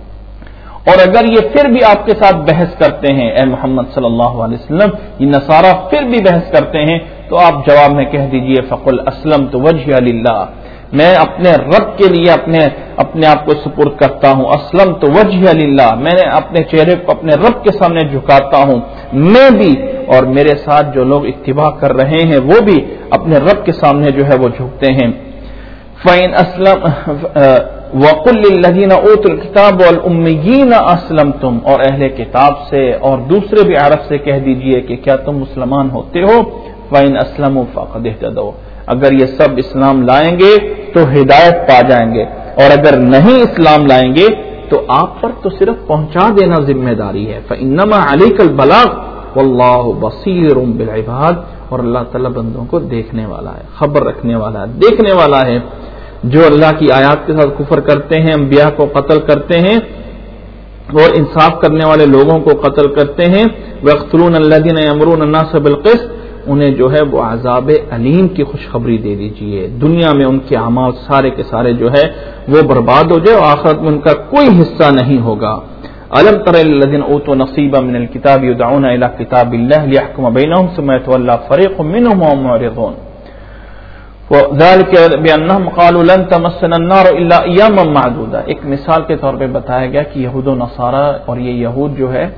اور اگر یہ پھر بھی آپ کے ساتھ بحث کرتے ہیں اے محمد صلی اللہ علیہ وسلم، یہ نصارہ پھر بھی بحث کرتے ہیں، تو آپ جواب میں کہہ دیجئے فقل اسلمت وجہی للہ، میں اپنے رب کے لیے اپنے آپ کو سپرد کرتا ہوں. اسلمت وجہ للہ، میں نے اپنے چہرے کو اپنے رب کے سامنے جھکاتا ہوں، میں بھی اور میرے ساتھ جو لوگ اتباع کر رہے ہیں وہ بھی اپنے رب کے سامنے جو ہے وہ جھکتے ہیں. فَإِنْ أَسْلَمْ وَقُلْ لِلَّذِينَ أُوتُوا الْكِتَابَ وَالْأُمِّيِّينَ أَسْلَمْتُمْ، اور اہل کتاب سے اور دوسرے بھی عرب سے کہہ دیجئے کہ کیا تم مسلمان ہوتے ہو. فَإِنْ أَسْلَمُوا فَقَدِ اهْتَدَوْا، اگر یہ سب اسلام لائیں گے تو ہدایت پا جائیں گے، اور اگر نہیں اسلام لائیں گے تو آپ پر تو صرف پہنچا دینا ذمہ داری ہے. فَإِنَّمَا عَلَيْكَ الْبَلَاغُ وَاللَّهُ بَصِيرٌ بِالْعِبَادِ، اور اللہ تعالیٰ بندوں کو دیکھنے والا ہے، خبر رکھنے والا ہے، دیکھنے والا ہے. جو اللہ کی آیات کے ساتھ کفر کرتے ہیں، انبیاء کو قتل کرتے ہیں اور انصاف کرنے والے لوگوں کو قتل کرتے ہیں، وَيَقْتُلُونَ الَّذِينَ يَأْمُرُونَ النَّاسَ بِالْقِسْطِ، انہیں جو ہے وہ عذاب علیم کی خوشخبری دے دیجیے. دنیا میں ان کے اعمال سارے کے سارے جو ہے وہ برباد ہو جائے، اور آخرت میں ان کا کوئی حصہ نہیں ہوگا. أَلَمْ تَرَ إِلَى الَّذِينَ أُوتُوا نَصِيبًا مِنَ الْكِتَابِ يُدْعَوْنَ إِلَى كِتَابِ اللَّهِ لِيَحْكُمَ بَيْنَهُمْ ثُمَّ يَتَوَلَّى فَرِيقٌ مِّنْهُمْ وَهُمْ مُعْرِضُونَ وَذَلِكَ بِأَنَّهُمْ قَالُوا لَن تَمَسَّنَا النَّارُ إِلَّا أَيَّامًا مَّعْدُودَةً. ایک مثال کے طور پہ بتایا گیا کہ یہود و نصارہ اور یہ یہود جو ہے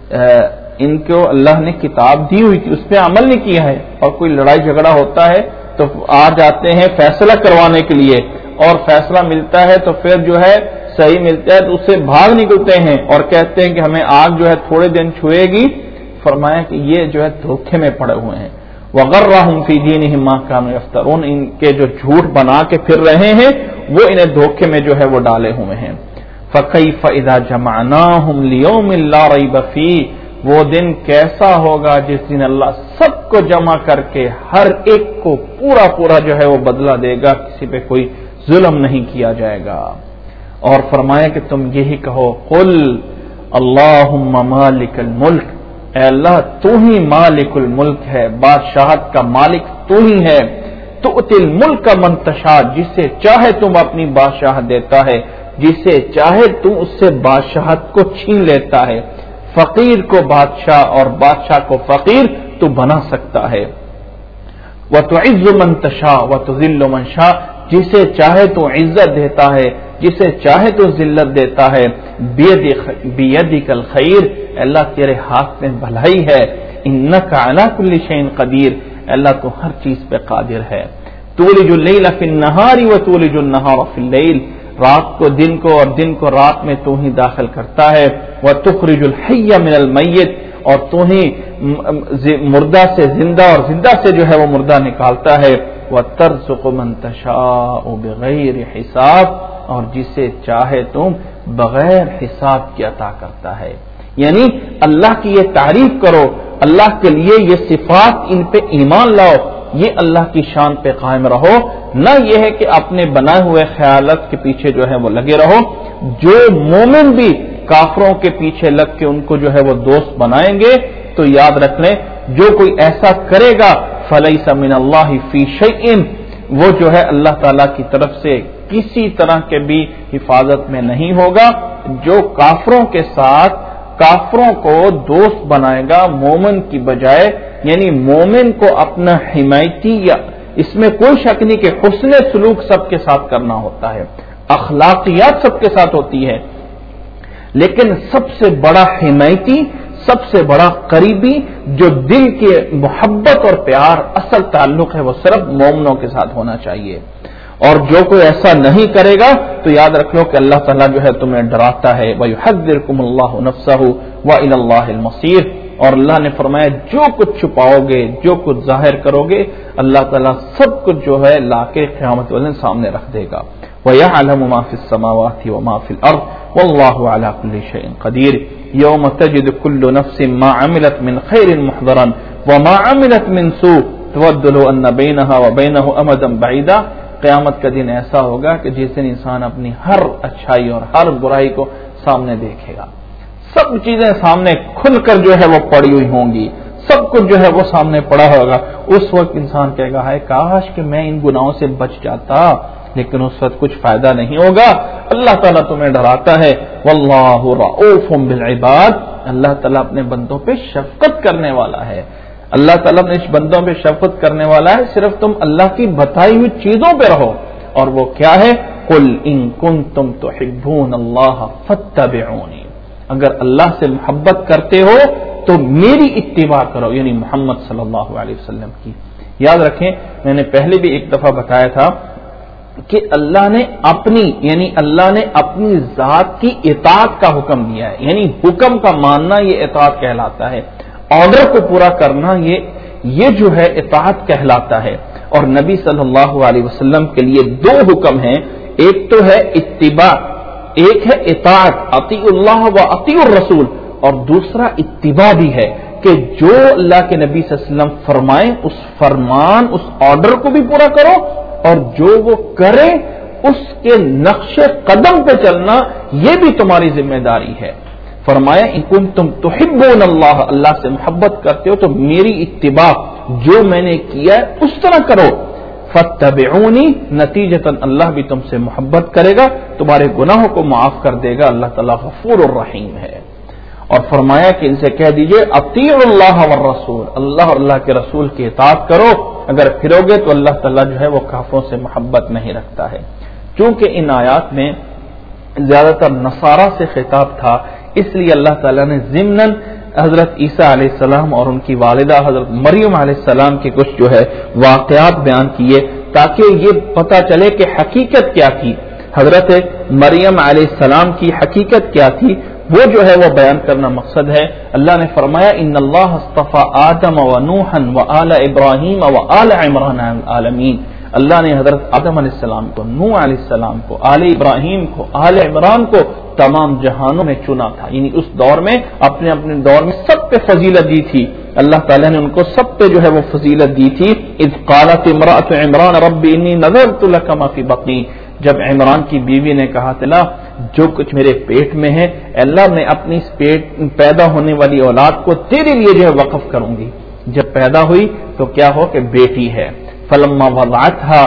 ان کو اللہ نے کتاب دی ہوئی تھی، اس پہ عمل نہیں کیا ہے، اور کوئی لڑائی جھگڑا ہوتا ہے تو آ جاتے ہیں فیصلہ کروانے کے لیے، اور فیصلہ ملتا ہے تو پھر جو ہے صحیح ملتا ہے تو اس سے بھاگ نکلتے ہیں اور کہتے ہیں کہ ہمیں آگ جو ہے تھوڑے دن چھوئے گی. فرمایا کہ یہ جو ہے دھوکے میں پڑے ہوئے ہیں. وَغَرَّهُمْ فِي دِينِهِمْ مَا كَانُوا يَفْتَرُونَ، ان کے جو جھوٹ بنا کے پھر رہے ہیں وہ انہیں دھوکے میں جو ہے وہ ڈالے ہوئے ہیں. فَكَيْفَ إِذَا جَمَعْنَاهُمْ لِيَوْمٍ لَا رَيْبَ فِيهِ، وہ دن کیسا ہوگا جس دن اللہ سب کو جمع کر کے ہر ایک کو پورا جو ہے وہ بدلہ دے گا، کسی پہ کوئی ظلم نہیں کیا جائے گا. اور فرمایا کہ تم یہی کہو، قل اللہم مالک الملک، اے اللہ تو ہی مالک الملک ہے، بادشاہت کا مالک تو ہی ہے. تؤتی الملک من تشاء، جسے چاہے تم اپنی بادشاہت دیتا ہے، جسے چاہے تم اس سے بادشاہت کو چھین لیتا ہے. فقیر کو بادشاہ اور بادشاہ کو فقیر تو بنا سکتا ہے. وَتُعِزُّ مَن تَشَاءُ وَتُذِلُّ مَن شَاءُ، جسے چاہے تو عزت دیتا ہے، جسے چاہے تو ذلت دیتا ہے. بِيَدِكَ الْخَيْرُ، اللہ تیرے ہاتھ میں بھلائی ہے. إِنَّكَ عَلَى كُلِّ شَيْءٍ قَدِيرٌ، اللہ تو ہر چیز پہ قادر ہے. تُولِجُ اللَّيْلَ فِي النَّهَارِ وَتُولِجُ النَّهَارَ فِي اللَّيْلِ، رات کو دن کو اور دن کو رات میں تو ہی داخل کرتا ہے. وَتُخْرِجُ الْحَيَّ مِنَ الْمَيِّتِ، اور تو ہی مردہ سے زندہ اور زندہ سے جو ہے وہ مردہ نکالتا ہے. وَتَرْزُقُ مَن تَشَاءُ بِغَيْرِ حِسَابٍ، اور جسے چاہے تم بغیر حساب کی عطا کرتا ہے. یعنی اللہ کی یہ تعریف کرو، اللہ کے لیے یہ صفات، ان پہ ایمان لاؤ، یہ اللہ کی شان پہ قائم رہو. نہ یہ ہے کہ اپنے بنائے ہوئے خیالات کے پیچھے جو ہے وہ لگے رہو. جو مومن بھی کافروں کے پیچھے لگ کے ان کو جو ہے وہ دوست بنائیں گے تو یاد رکھ لیں، جو کوئی ایسا کرے گا فَلَيْسَ مِنَ اللَّهِ فِي شَيْءٍ، وہ جو ہے اللہ تعالی کی طرف سے کسی طرح کے بھی حفاظت میں نہیں ہوگا. جو کافروں کے ساتھ کافروں کو دوست بنائے گا مومن کی بجائے، یعنی مومن کو اپنا حمایتی، یا اس میں کوئی شک نہیں کہ حسن سلوک سب کے ساتھ کرنا ہوتا ہے، اخلاقیات سب کے ساتھ ہوتی ہے، لیکن سب سے بڑا حمایتی، سب سے بڑا قریبی، جو دل کے محبت اور پیار اصل تعلق ہے، وہ صرف مومنوں کے ساتھ ہونا چاہیے. اور جو کوئی ایسا نہیں کرے گا تو یاد رکھ لو کہ اللہ تعالیٰ جو ہے تمہیں ڈراتا ہے. وَيُحَذِّرُكُمُ اللَّهُ نَفْسَهُ وَإِلَى اللَّهِ الْمَصِيرُ، اور اللہ نے فرمایا جو کچھ چھپاؤ گے، جو کچھ ظاہر کرو گے، اللہ تعالیٰ سب کچھ جو ہے لا کے قیامت والے دن سامنے رکھ دے گا. وَيَعْلَمُ مَا فِي السَّمَاوَاتِ وَمَا فِي الْأَرْضِ وَاللَّهُ عَلَى كُلِّ شَيْءٍ قَدِيرٌ. يَوْمَ تَجِدُ كُلُّ نَفْسٍ مَا عَمِلَتْ مِنْ خَيْرٍ مُحْضَرًا وَمَا عَمِلَتْ مِنْ سُوءٍ تَوَدُّ لَوْ أَنَّ بَيْنَهَا وَبَيْنَهُ أَمَدًا بَعِيدًا. قیامت کا دن ایسا ہوگا کہ جس دن انسان اپنی ہر اچھائی اور ہر برائی کو سامنے دیکھے گا. سب چیزیں سامنے کھل کر جو ہے وہ پڑی ہوئی ہوں گی، سب کچھ جو ہے وہ سامنے پڑا ہوگا. اس وقت انسان کہے گا ہے کاش کہ میں ان گناہوں سے بچ جاتا، لیکن اس وقت کچھ فائدہ نہیں ہوگا. اللہ تعالیٰ تمہیں ڈراتا ہے. واللہ رؤوف بالعباد، اللہ تعالیٰ اپنے بندوں پہ شفقت کرنے والا ہے. اللہ تعالیٰ نے اس بندوں پہ شفقت کرنے والا ہے. صرف تم اللہ کی بتائی ہوئی چیزوں پہ رہو، اور وہ کیا ہے؟ قل ان کنتم تحبون اللہ فاتبعونی، اگر اللہ سے محبت کرتے ہو تو میری اتباع کرو، یعنی محمد صلی اللہ علیہ وسلم کی۔ یاد رکھیں، میں نے پہلے بھی ایک دفعہ بتایا تھا کہ اللہ نے اپنی ذات کی اطاعت کا حکم دیا ہے، یعنی حکم کا ماننا یہ اطاعت کہلاتا ہے، آرڈر کو پورا کرنا یہ جو ہے اطاعت کہلاتا ہے۔ اور نبی صلی اللہ علیہ وسلم کے لیے دو حکم ہیں، ایک تو ہے اتباع، ایک ہے اطاعت، اطیع اللہ و اطیع الرسول، اور دوسرا اتباع بھی ہے کہ جو اللہ کے نبی صلی اللہ علیہ وسلم فرمائیں اس فرمان، اس آرڈر کو بھی پورا کرو، اور جو وہ کرے اس کے نقش قدم پہ چلنا یہ بھی تمہاری ذمہ داری ہے۔ فرمایا ان کنتم تحبون اللہ، اللہ سے محبت کرتے ہو تو میری اتباع، جو میں نے کیا ہے اس طرح کرو۔ فاتبعونی، نتیجتاً اللہ بھی تم سے محبت کرے گا، تمہارے گناہوں کو معاف کر دے گا، اللہ تعالیٰ غفور الرحیم ہے۔ اور فرمایا کہ ان سے کہہ دیجئے اطیعوا اللہ والرسول، اللہ اور اللہ کے رسول کی اطاعت کرو، اگر پھرو گے تو اللہ تعالیٰ جو ہے وہ کافروں سے محبت نہیں رکھتا ہے۔ چونکہ ان آیات میں زیادہ تر نصارہ سے خطاب تھا، اس لیے اللہ تعالیٰ نے ضمناً حضرت عیسیٰ علیہ السلام اور ان کی والدہ حضرت مریم علیہ السلام کے کچھ جو ہے واقعات بیان کیے تاکہ یہ پتہ چلے کہ حقیقت کیا تھی، حضرت مریم علیہ السلام کی حقیقت کیا تھی، وہ جو ہے وہ بیان کرنا مقصد ہے۔ اللہ نے فرمایا ان اللہ اصطفى آدم و نوحا و آل ابراہیم و آل عمران العالمین، اللہ نے حضرت آدم علیہ السلام کو، نوح علیہ السلام کو، آل ابراہیم کو، آل عمران کو تمام جہانوں میں چنا تھا، یعنی اس دور میں اپنے اپنے دور میں سب پہ فضیلت دی تھی، اللہ تعالیٰ نے ان کو سب پہ جو ہے وہ فضیلت دی تھی۔ اذ قالت امرأة عمران رب انی نذرت لک ما فی بطنی، جب عمران کی بیوی نے کہا اللہ جو کچھ میرے پیٹ میں ہے اللہ میں اپنی اس پیدا ہونے والی اولاد کو تیرے لیے جو ہے وقف کروں گی، جب پیدا ہوئی تو کیا ہو کہ بیٹی ہے، فلما وضعتها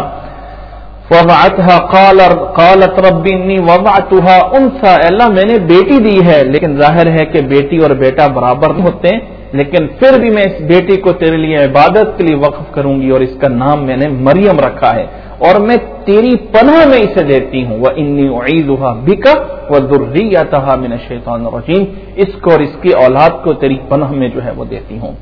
قالت رب انی وضعتها انثى، اللہ میں نے بیٹی دی ہے، لیکن ظاہر ہے کہ بیٹی اور بیٹا برابر نہیں ہوتے، لیکن پھر بھی میں اس بیٹی کو تیرے لیے عبادت کے لیے وقف کروں گی اور اس کا نام میں نے مریم رکھا ہے، اور میں تیری پناہ میں اسے دیتی ہوں، وَإِنِّي أُعِيذُهَا بِكَ وَذُرِّيَّتَهَا مِنَ الشَّيْطَانِ الرَّجِيمِ، اس کو اور اس کی اولاد کو تیری پناہ میں جو ہے وہ دیتی ہوں۔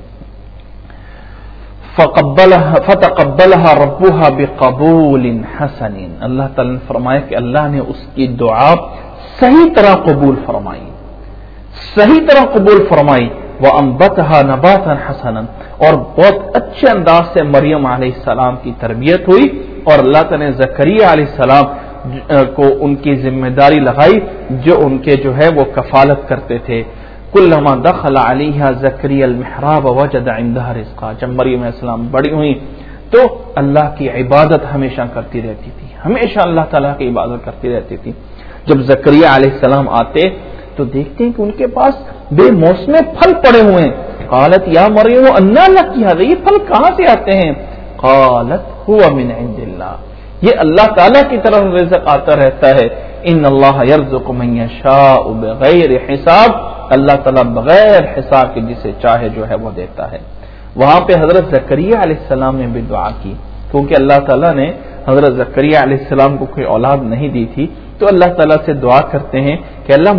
فتقبلها ربها بقبول حسن، اللہ تعالیٰ نے فرمایا کہ اللہ نے اس کی دعا صحیح طرح قبول فرمائی، صحیح طرح قبول فرمائی، وَأَنبَتَهَا نَبَاتًا حَسَنًا، اور بہت اچھے انداز سے مریم علیہ السلام کی تربیت ہوئی، اور اللہ تعالیٰ نے زکریا علیہ السلام کو ان کی ذمہ داری لگائی جو ان کے جو ہے وہ کفالت کرتے تھے۔ کلما دخل علیہا زکریا المحراب وجد عندها رزقا، جب مریم علیہ السلام بڑی ہوئی تو اللہ کی عبادت ہمیشہ کرتی رہتی تھی، ہمیشہ اللہ تعالیٰ کی عبادت کرتی رہتی تھی۔ جب زکریا علیہ السلام آتے تو دیکھتے ہیں کہ ان کے پاس بے موسم پھل پڑے ہوئے ہیں، قالت یا مریم انا لکی ھذا، یہ پھل کہاں سے آتے ہیں؟ قالت هو من عند اللہ، یہ اللہ تعالیٰ کی طرف رزق آتا رہتا ہے، ان اللہ یرزق من یشاء بغیر حساب، اللہ تعالیٰ بغیر حساب کے جسے چاہے جو ہے وہ دیتا ہے۔ وہاں پہ حضرت زکریا علیہ السلام نے بھی دعا کی، کیونکہ اللہ تعالیٰ نے حضرت زکریا علیہ السلام کو کوئی اولاد نہیں دی تھی، تو اللہ تعالیٰ سے دعا کرتے ہیں کہ اللہ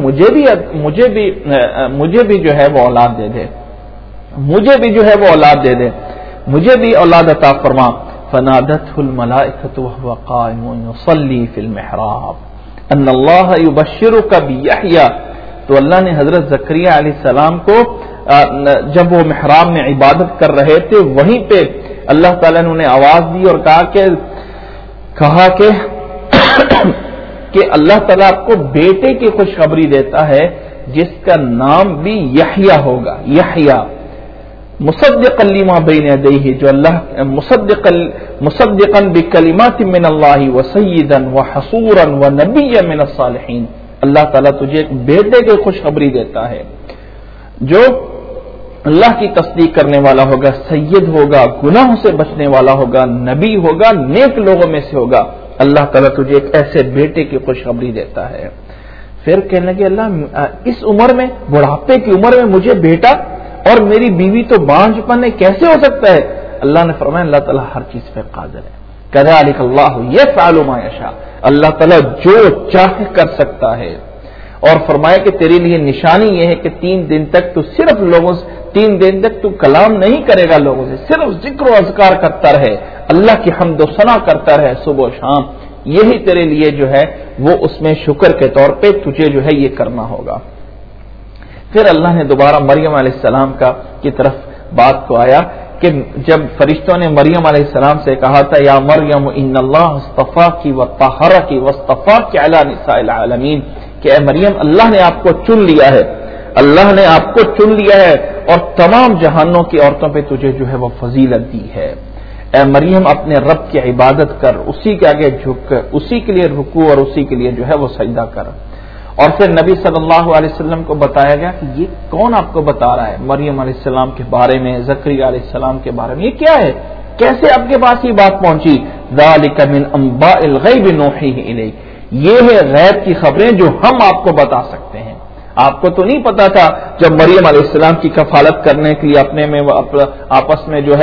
مجھے بھی جو ہے وہ اولاد دے دے، مجھے بھی جو ہے وہ اولاد دے دے، مجھے بھی اولاد عطا فرما۔ فنادته الملائکۃ وهو قائم يصلي في المحراب ان اللہ یبشرک بیحییٰ، تو اللہ نے حضرت زکریا علیہ السلام کو جب وہ محراب میں عبادت کر رہے تھے وہیں پہ اللہ تعالیٰ نے انہیں آواز دی اور کہا کہ اللہ تعالیٰ آپ کو بیٹے کی خوشخبری دیتا ہے جس کا نام بھی یحییٰ ہوگا، یحییٰ مصدقا لما بین یدیہ، جو اللہ مصدقا بکلمات من اللہ وسیدا وحصورا ونبیا من الصالحین، اللہ تعالیٰ تجھے ایک بیٹے کی خوشخبری دیتا ہے جو اللہ کی تصدیق کرنے والا ہوگا، سید ہوگا، گناہوں سے بچنے والا ہوگا، نبی ہوگا، نیک لوگوں میں سے ہوگا، اللہ تعالیٰ تجھے ایک ایسے بیٹے کی خوشخبری دیتا ہے۔ پھر کہنے لگے اللہ اس عمر میں، بڑھاپے کی عمر میں مجھے بیٹا اور میری بیوی تو بانجھ پن ہے، کیسے ہو سکتا ہے؟ اللہ نے فرمایا اللہ تعالیٰ ہر چیز پہ قادر ہے، کذالک اللہ یفعل ما یشاء، اللہ تعالیٰ جو چاہے کر سکتا ہے. اور فرمایا کہ تیرے لیے نشانی یہ ہے کہ 3 دن تک تو صرف لوگوں سے 3 دن تک تو کلام نہیں کرے گا لوگوں سے، صرف ذکر و اذکار کرتا رہے، اللہ کی حمد و ثنا کرتا رہے صبح و شام. یہی تیرے لیے جو ہے وہ اس میں شکر کے طور پہ تجھے جو ہے یہ کرنا ہوگا. پھر اللہ نے دوبارہ مریم علیہ السلام کی طرف بات کو آیا کہ جب فرشتوں نے مریم علیہ السلام سے کہا تھا یا مریم ان اللہ اصطفاکی وطہرکی واصطفاکی علی نساء العالمین، کہ اے مریم اللہ نے آپ کو چن لیا ہے، اللہ نے آپ کو چن لیا ہے اور تمام جہانوں کی عورتوں پہ تجھے جو ہے وہ فضیلت دی ہے. اے مریم اپنے رب کی عبادت کر، اسی کے آگے جھک کر، اسی کے لیے رکوع اور اسی کے لیے جو ہے وہ سجدہ کر. اور پھر نبی صلی اللہ علیہ وسلم کو بتایا گیا کہ یہ کون آپ کو بتا رہا ہے مریم علیہ السلام کے بارے میں، زکریا علیہ السلام کے بارے میں، یہ کیا ہے، کیسے آپ کے پاس یہ بات پہنچی؟ ذالک من انباء الغیب نوحیہ الیک، یہ ہے غیب کی خبریں جو ہم آپ کو بتا سکتے ہیں. آپ کو تو نہیں پتا تھا جب مریم علیہ السلام کی کفالت کرنے کے لیے اپنے میں آپس میں جو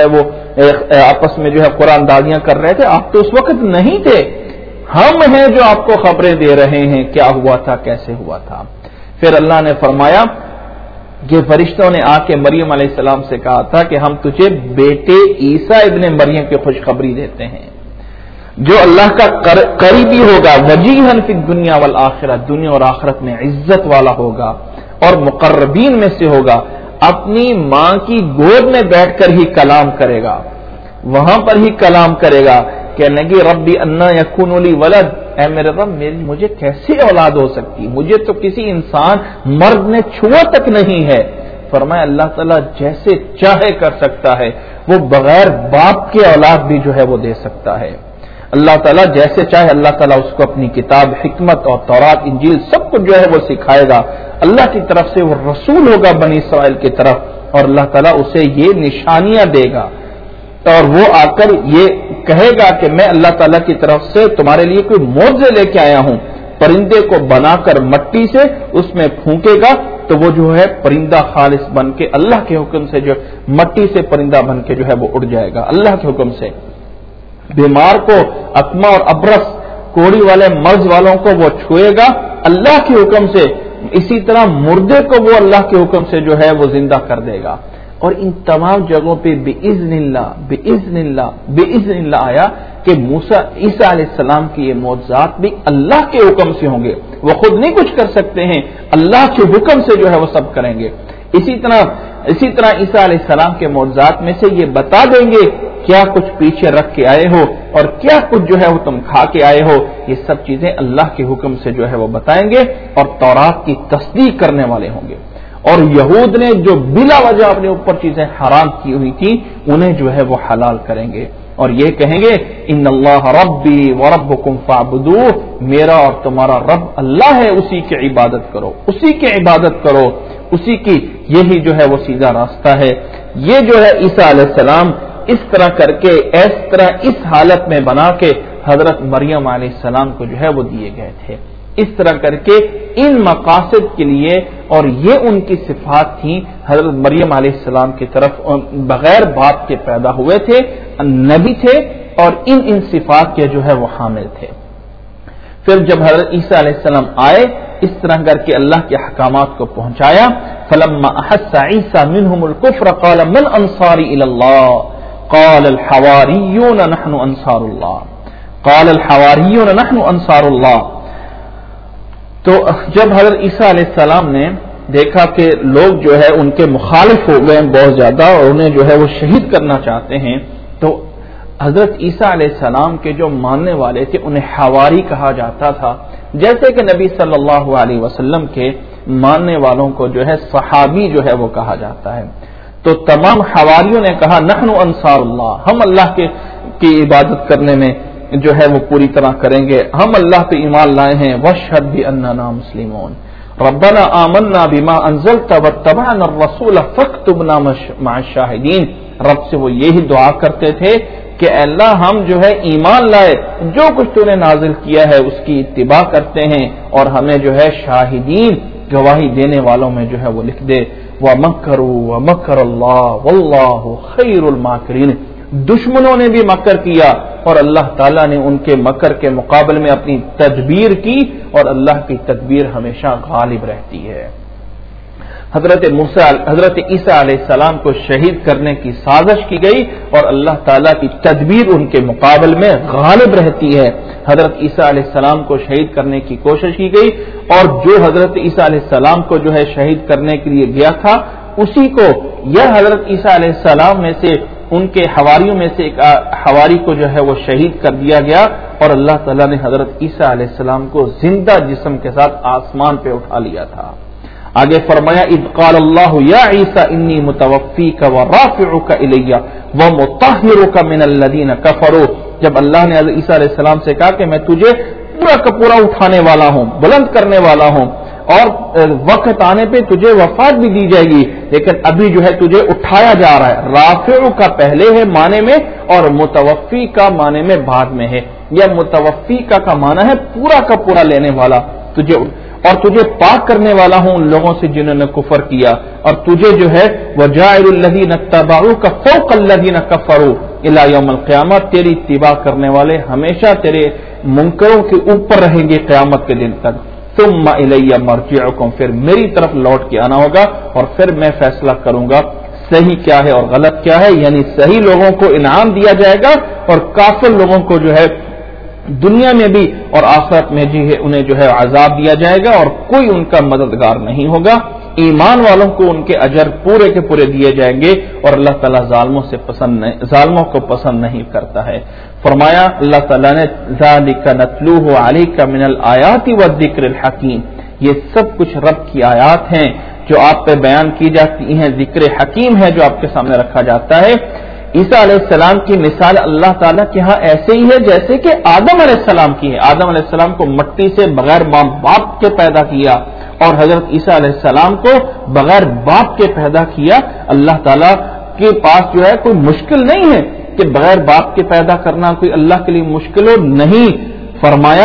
ہے قرآن دادیاں کر رہے تھے، آپ تو اس وقت نہیں تھے، ہم ہیں جو آپ کو خبریں دے رہے ہیں کیا ہوا تھا کیسے ہوا تھا. پھر اللہ نے فرمایا کہ فرشتوں نے آ کے مریم علیہ السلام سے کہا تھا کہ ہم تجھے بیٹے عیسیٰ ابن مریم کی خوشخبری دیتے ہیں جو اللہ کا قریبی ہوگا، وجیہن فی الدنیا والآخرہ، دنیا اور آخرت میں عزت والا ہوگا اور مقربین میں سے ہوگا. اپنی ماں کی گود میں بیٹھ کر ہی کلام کرے گا، وہاں پر ہی کلام کرے گا. کہنے لگی ربی انا یکون لی ولد، اے میرے رب مجھے کیسے اولاد ہو سکتی، مجھے تو کسی انسان مرد نے چھوا تک نہیں ہے. فرمایا اللہ تعالیٰ جیسے چاہے کر سکتا ہے، وہ بغیر باپ کے اولاد بھی جو ہے وہ دے سکتا ہے. اللہ تعالیٰ جیسے چاہے، اللہ تعالیٰ اس کو اپنی کتاب حکمت اور تورات انجیل سب کچھ جو ہے وہ سکھائے گا. اللہ کی طرف سے وہ رسول ہوگا بنی اسرائیل کی طرف، اور اللہ تعالیٰ اسے یہ نشانیاں دے گا اور وہ آ کر یہ کہے گا کہ میں اللہ تعالیٰ کی طرف سے تمہارے لیے کوئی معجزہ لے کے آیا ہوں. پرندے کو بنا کر مٹی سے اس میں پھونکے گا تو وہ جو ہے پرندہ خالص بن کے اللہ کے حکم سے جو مٹی سے پرندہ بن کے جو ہے وہ اڑ جائے گا اللہ کے حکم سے. بیمار کو اکما اور ابرس کوڑی والے مرض والوں کو وہ چھوئے گا اللہ کے حکم سے. اسی طرح مردے کو وہ اللہ کے حکم سے جو ہے وہ زندہ کر دے گا. اور ان تمام جگہوں پہ بِإِذْنِ اللہ آیا کہ موسیٰ عیسیٰ علیہ السلام کی یہ معجزات بھی اللہ کے حکم سے ہوں گے، وہ خود نہیں کچھ کر سکتے ہیں، اللہ کے حکم سے جو ہے وہ سب کریں گے. اسی طرح عیسیٰ علیہ السلام کے معجزات میں سے یہ بتا دیں گے کیا کچھ پیچھے رکھ کے آئے ہو اور کیا کچھ جو ہے وہ تم کھا کے آئے ہو، یہ سب چیزیں اللہ کے حکم سے جو ہے وہ بتائیں گے اور تورات کی تصدیق کرنے والے ہوں گے. اور یہود نے جو بلا وجہ اپنے اوپر چیزیں حرام کی ہوئی تھی انہیں جو ہے وہ حلال کریں گے اور یہ کہیں گے ان اللہ ربی وربکم فاعبدوہ، میرا اور تمہارا رب اللہ ہے، اسی کی عبادت کرو، اسی کی عبادت کرو، اسی کی یہی جو ہے وہ سیدھا راستہ ہے. یہ جو ہے عیسیٰ علیہ السلام اس طرح کر کے اس طرح اس حالت میں بنا کے حضرت مریم علیہ السلام کو جو ہے وہ دیے گئے تھے. اس طرح کر کے ان مقاصد کے لیے، اور یہ ان کی صفات تھیں، حضرت مریم علیہ السلام کی طرف بغیر باپ کے پیدا ہوئے تھے، نبی تھے اور ان صفات کے جو ہے وہ حامل تھے. پھر جب حضرت عیسیٰ علیہ السلام آئے اس طرح کر کے اللہ کے احکامات کو پہنچایا. فلما احس عیسیٰ منہم الکفر قال من انصاری الی اللہ قال الحواریون نحن انصار اللہ قال الحواریون نحن انصار اللہ. تو جب حضرت عیسیٰ علیہ السلام نے دیکھا کہ لوگ جو ہے ان کے مخالف ہو گئے بہت زیادہ اور انہیں جو ہے وہ شہید کرنا چاہتے ہیں، تو حضرت عیسیٰ علیہ السلام کے جو ماننے والے تھے انہیں حواری کہا جاتا تھا، جیسے کہ نبی صلی اللہ علیہ وسلم کے ماننے والوں کو جو ہے صحابی جو ہے وہ کہا جاتا ہے. تو تمام حواریوں نے کہا نحن انصار اللہ، ہم اللہ کی عبادت کرنے میں جو ہے وہ پوری طرح کریں گے، ہم اللہ پہ ایمان لائے ہیں. واشہد باننا مسلمون ربنا آمنا بما انزلت واتبعنا الرسول فاکتبنا مع الشاہدین. رب سے وہ یہی دعا کرتے تھے کہ اللہ ہم جو ہے ایمان لائے، جو کچھ تو نے نازل کیا ہے اس کی اتباع کرتے ہیں اور ہمیں جو ہے شاہدین گواہی دینے والوں میں جو ہے وہ لکھ دے. وَمَكَرُوا وَمَكَرَ اللَّهُ وَاللَّهُ خَيْرُ الْمَاكِرِينَ. دشمنوں نے بھی مکر کیا اور اللہ تعالیٰ نے ان کے مکر کے مقابلے میں اپنی تدبیر کی، اور اللہ کی تدبیر ہمیشہ غالب رہتی ہے۔ حضرت عیسیٰ علیہ السلام کو شہید کرنے کی سازش کی گئی اور اللہ تعالیٰ کی تدبیر ان کے مقابل میں غالب رہتی ہے۔ حضرت عیسیٰ علیہ السلام کو شہید کرنے کی کوشش کی گئی، اور جو حضرت عیسیٰ علیہ السلام کو جو ہے شہید کرنے کے لیے گیا تھا، اسی کو یا حضرت عیسیٰ علیہ السلام میں سے ان کے حواریوں میں سے ایک حواری کو جو ہے وہ شہید کر دیا گیا، اور اللہ تعالیٰ نے حضرت عیسیٰ علیہ السلام کو زندہ جسم کے ساتھ آسمان پہ اٹھا لیا تھا۔ آگے فرمایا اذ قال اللہ یا عیسیٰ انی متوفیک ورافعک الی ومطہرک من الذین کفروا، جب اللہ نے حضرت عیسیٰ علیہ السلام سے کہا کہ میں تجھے پورا کا پورا اٹھانے والا ہوں، بلند کرنے والا ہوں، اور وقت آنے پہ تجھے وفات بھی دی جائے گی، لیکن ابھی جو ہے تجھے اٹھایا جا رہا ہے۔ رافع کا پہلے ہے معنی میں اور متوفی کا معنی میں بعد میں ہے، یا متوفی کا معنی ہے پورا کا پورا لینے والا، تجھے پاک کرنے والا ہوں ان لوگوں سے جنہوں نے کفر کیا، اور تجھے جو ہے وجاعل الذین اتبعوک فوق الذین کفروا الی یوم القیامہ، تیری اتباع کرنے والے ہمیشہ تیرے منکروں کے اوپر رہیں گے قیامت کے دن تک۔ ثم الی مرجعکم، پھر میری طرف لوٹ کے آنا ہوگا اور پھر میں فیصلہ کروں گا صحیح کیا ہے اور غلط کیا ہے، یعنی صحیح لوگوں کو انعام دیا جائے گا اور کافر لوگوں کو جو ہے دنیا میں بھی اور آخرت میں بھی انہیں جو ہے عذاب دیا جائے گا، اور کوئی ان کا مددگار نہیں ہوگا۔ ایمان والوں کو ان کے اجر پورے کے پورے دیے جائیں گے، اور اللہ تعالیٰ ظالموں کو پسند نہیں کرتا ہے۔ فرمایا اللہ تعالیٰ نے ذالک نتلوہ علیک من الآیات والذکر الحکیم، یہ سب کچھ رب کی آیات ہیں جو آپ پہ بیان کی جاتی ہیں، ذکر حکیم ہے جو آپ کے سامنے رکھا جاتا ہے۔ عیسیٰ علیہ السلام کی مثال اللہ تعالیٰ کے ہاں ایسے ہی ہے جیسے کہ آدم علیہ السلام کی ہے۔ آدم علیہ السلام کو مٹی سے بغیر ماں باپ کے پیدا کیا، اور حضرت عیسیٰ علیہ السلام کو بغیر باپ کے پیدا کیا۔ اللہ تعالیٰ کے پاس جو ہے کوئی مشکل نہیں ہے کہ بغیر باپ کے پیدا کرنا کوئی اللہ کے لیے مشکل ہو، نہیں۔ فرمایا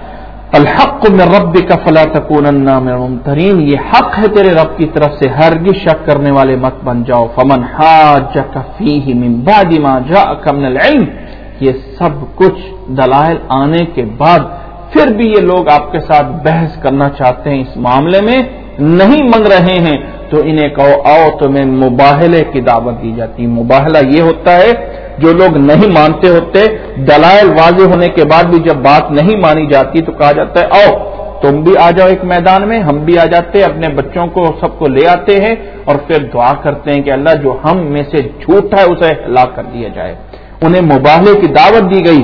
الحق من ربک فلا تکونن من الممترین، یہ حق ہے تیرے رب کی طرف سے، ہرگز شک کرنے والے مت بن جاؤ۔ فمن حاجک فیہ من بعد ما جاءک من العلم، یہ سب کچھ دلائل آنے کے بعد پھر بھی یہ لوگ آپ کے ساتھ بحث کرنا چاہتے ہیں اس معاملے میں، نہیں من رہے ہیں، تو انہیں کہو آؤ تمہیں مباہلے کی دعوت دی جاتی ہے۔ مباہلہ یہ ہوتا ہے جو لوگ نہیں مانتے ہوتے، دلائل واضح ہونے کے بعد بھی جب بات نہیں مانی جاتی تو کہا جاتا ہے آؤ تم بھی آ جاؤ ایک میدان میں، ہم بھی آ جاتے ہیں، اپنے بچوں کو سب کو لے آتے ہیں، اور پھر دعا کرتے ہیں کہ اللہ جو ہم میں سے جھوٹا ہے اسے ہلاک کر دیا جائے۔ انہیں مباہلے کی دعوت دی گئی۔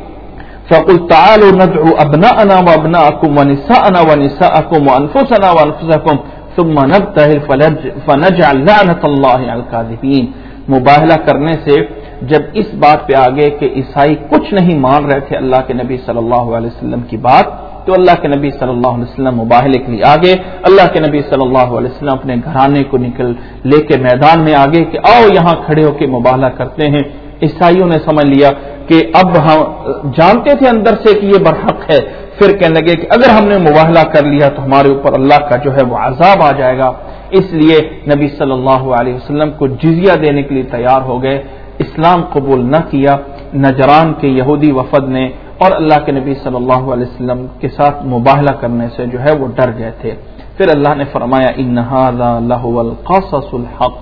فَقُلْ تَعَالُوا نَدْعُوا أَبْنَاءَنَا وَأَبْنَاءَكُمْ وَنِسَاءَنَا وَنِسَاءَكُمْ وَأَنفُسَنَا وَأَنفُسَكُمْ ثُمَّ نَبْتَهِلْ فَنَجْعَلْ لَعْنَةَ اللَّهِ عَلَى الْكَاذِبِينَ۔ مباہلہ کرنے سے جب اس بات پہ آگے کہ عیسائی کچھ نہیں مان رہے تھے اللہ کے نبی صلی اللہ علیہ وسلم کی بات، تو اللہ کے نبی صلی اللہ علیہ وسلم مباہلے کے لیے آگے، اللہ کے نبی صلی اللہ علیہ وسلم اپنے گھرانے کو لے کے میدان میں آگے کہ آؤ یہاں کھڑے ہو کے مباہلہ کرتے ہیں۔ عیسائیوں نے سمجھ لیا کہ اب ہم جانتے تھے اندر سے کہ یہ برحق ہے، پھر کہنے لگے کہ اگر ہم نے مباہلہ کر لیا تو ہمارے اوپر اللہ کا جو ہے وہ عذاب آ جائے گا، اس لیے نبی صلی اللہ علیہ وسلم کو جزیہ دینے کے لیے تیار ہو گئے۔ اسلام قبول نہ کیا نجران کے یہودی وفد نے، اور اللہ کے نبی صلی اللہ علیہ وسلم کے ساتھ مباہلہ کرنے سے جو ہے وہ ڈر گئے تھے۔ پھر اللہ نے فرمایا ان ھذا لہو القصص الحق،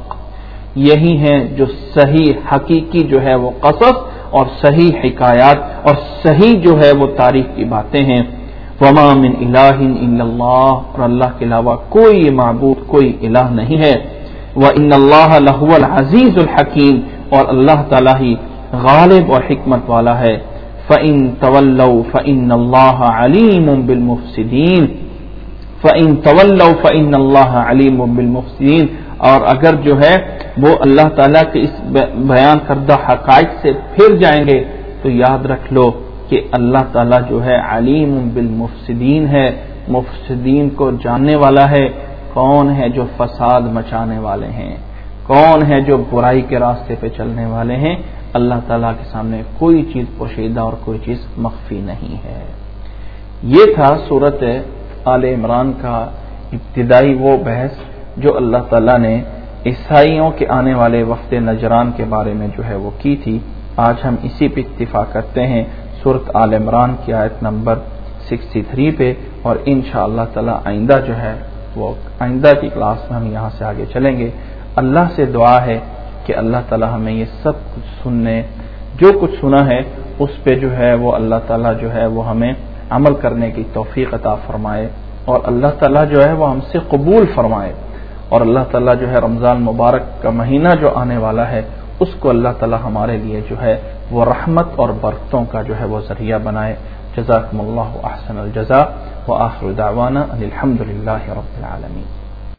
یہی ہے جو صحیح حقیقی جو ہے وہ قصص اور صحیح حکایات اور صحیح جو ہے وہ تاریخ کی باتیں ہیں۔ وما من الہ الا اللہ، اور اللہ کے علاوہ کوئی معبود کوئی الہ نہیں ہے۔ وان اللہ لہو العزیز الحکیم، اور اللہ تعالیٰ ہی غالب اور حکمت والا ہے۔ فَإِن تَوَلَّوْا فَإِنَّ اللَّهَ عَلِيمٌ بِالْمُفْسِدِينَ فَإِن تَوَلَّوْا فَإِنَّ اللَّهَ عَلِيمٌ بِالْمُفْسِدِينَ، اور اگر جو ہے وہ اللہ تعالیٰ کے اس بیان کردہ حقائق سے پھر جائیں گے تو یاد رکھ لو کہ اللہ تعالیٰ جو ہے علیم بالمفسدین ہے، مفسدین کو جاننے والا ہے۔ کون ہے جو فساد مچانے والے ہیں، کون ہے جو برائی کے راستے پہ چلنے والے ہیں؟ اللہ تعالیٰ کے سامنے کوئی چیز پوشیدہ اور کوئی چیز مخفی نہیں ہے۔ یہ تھا سورت آل عمران کا ابتدائی وہ بحث جو اللہ تعالیٰ نے عیسائیوں کے آنے والے وفد نجران کے بارے میں جو ہے وہ کی تھی. آج ہم اسی پہ اتفاق کرتے ہیں سورۃ آل عمران کی آیت نمبر 63 پہ، اور انشاءاللہ تعالی آئندہ جو ہے وہ آئندہ کی کلاس میں ہم یہاں سے آگے چلیں گے. اللہ سے دعا ہے کہ اللہ تعالی ہمیں یہ سب کچھ سننے، جو کچھ سنا ہے اس پہ جو ہے وہ اللہ تعالی جو ہے وہ ہمیں عمل کرنے کی توفیق عطا فرمائے، اور اللہ تعالی جو ہے وہ ہم سے قبول فرمائے، اور اللہ تعالیٰ جو ہے رمضان مبارک کا مہینہ جو آنے والا ہے اس کو اللہ تعالیٰ ہمارے لیے جو ہے وہ رحمت اور برکتوں کا جو ہے وہ ذریعہ بنائے. جزاکم اللہ احسن الجزاء وآخر دعوانا ان الحمد للہ رب العالمین.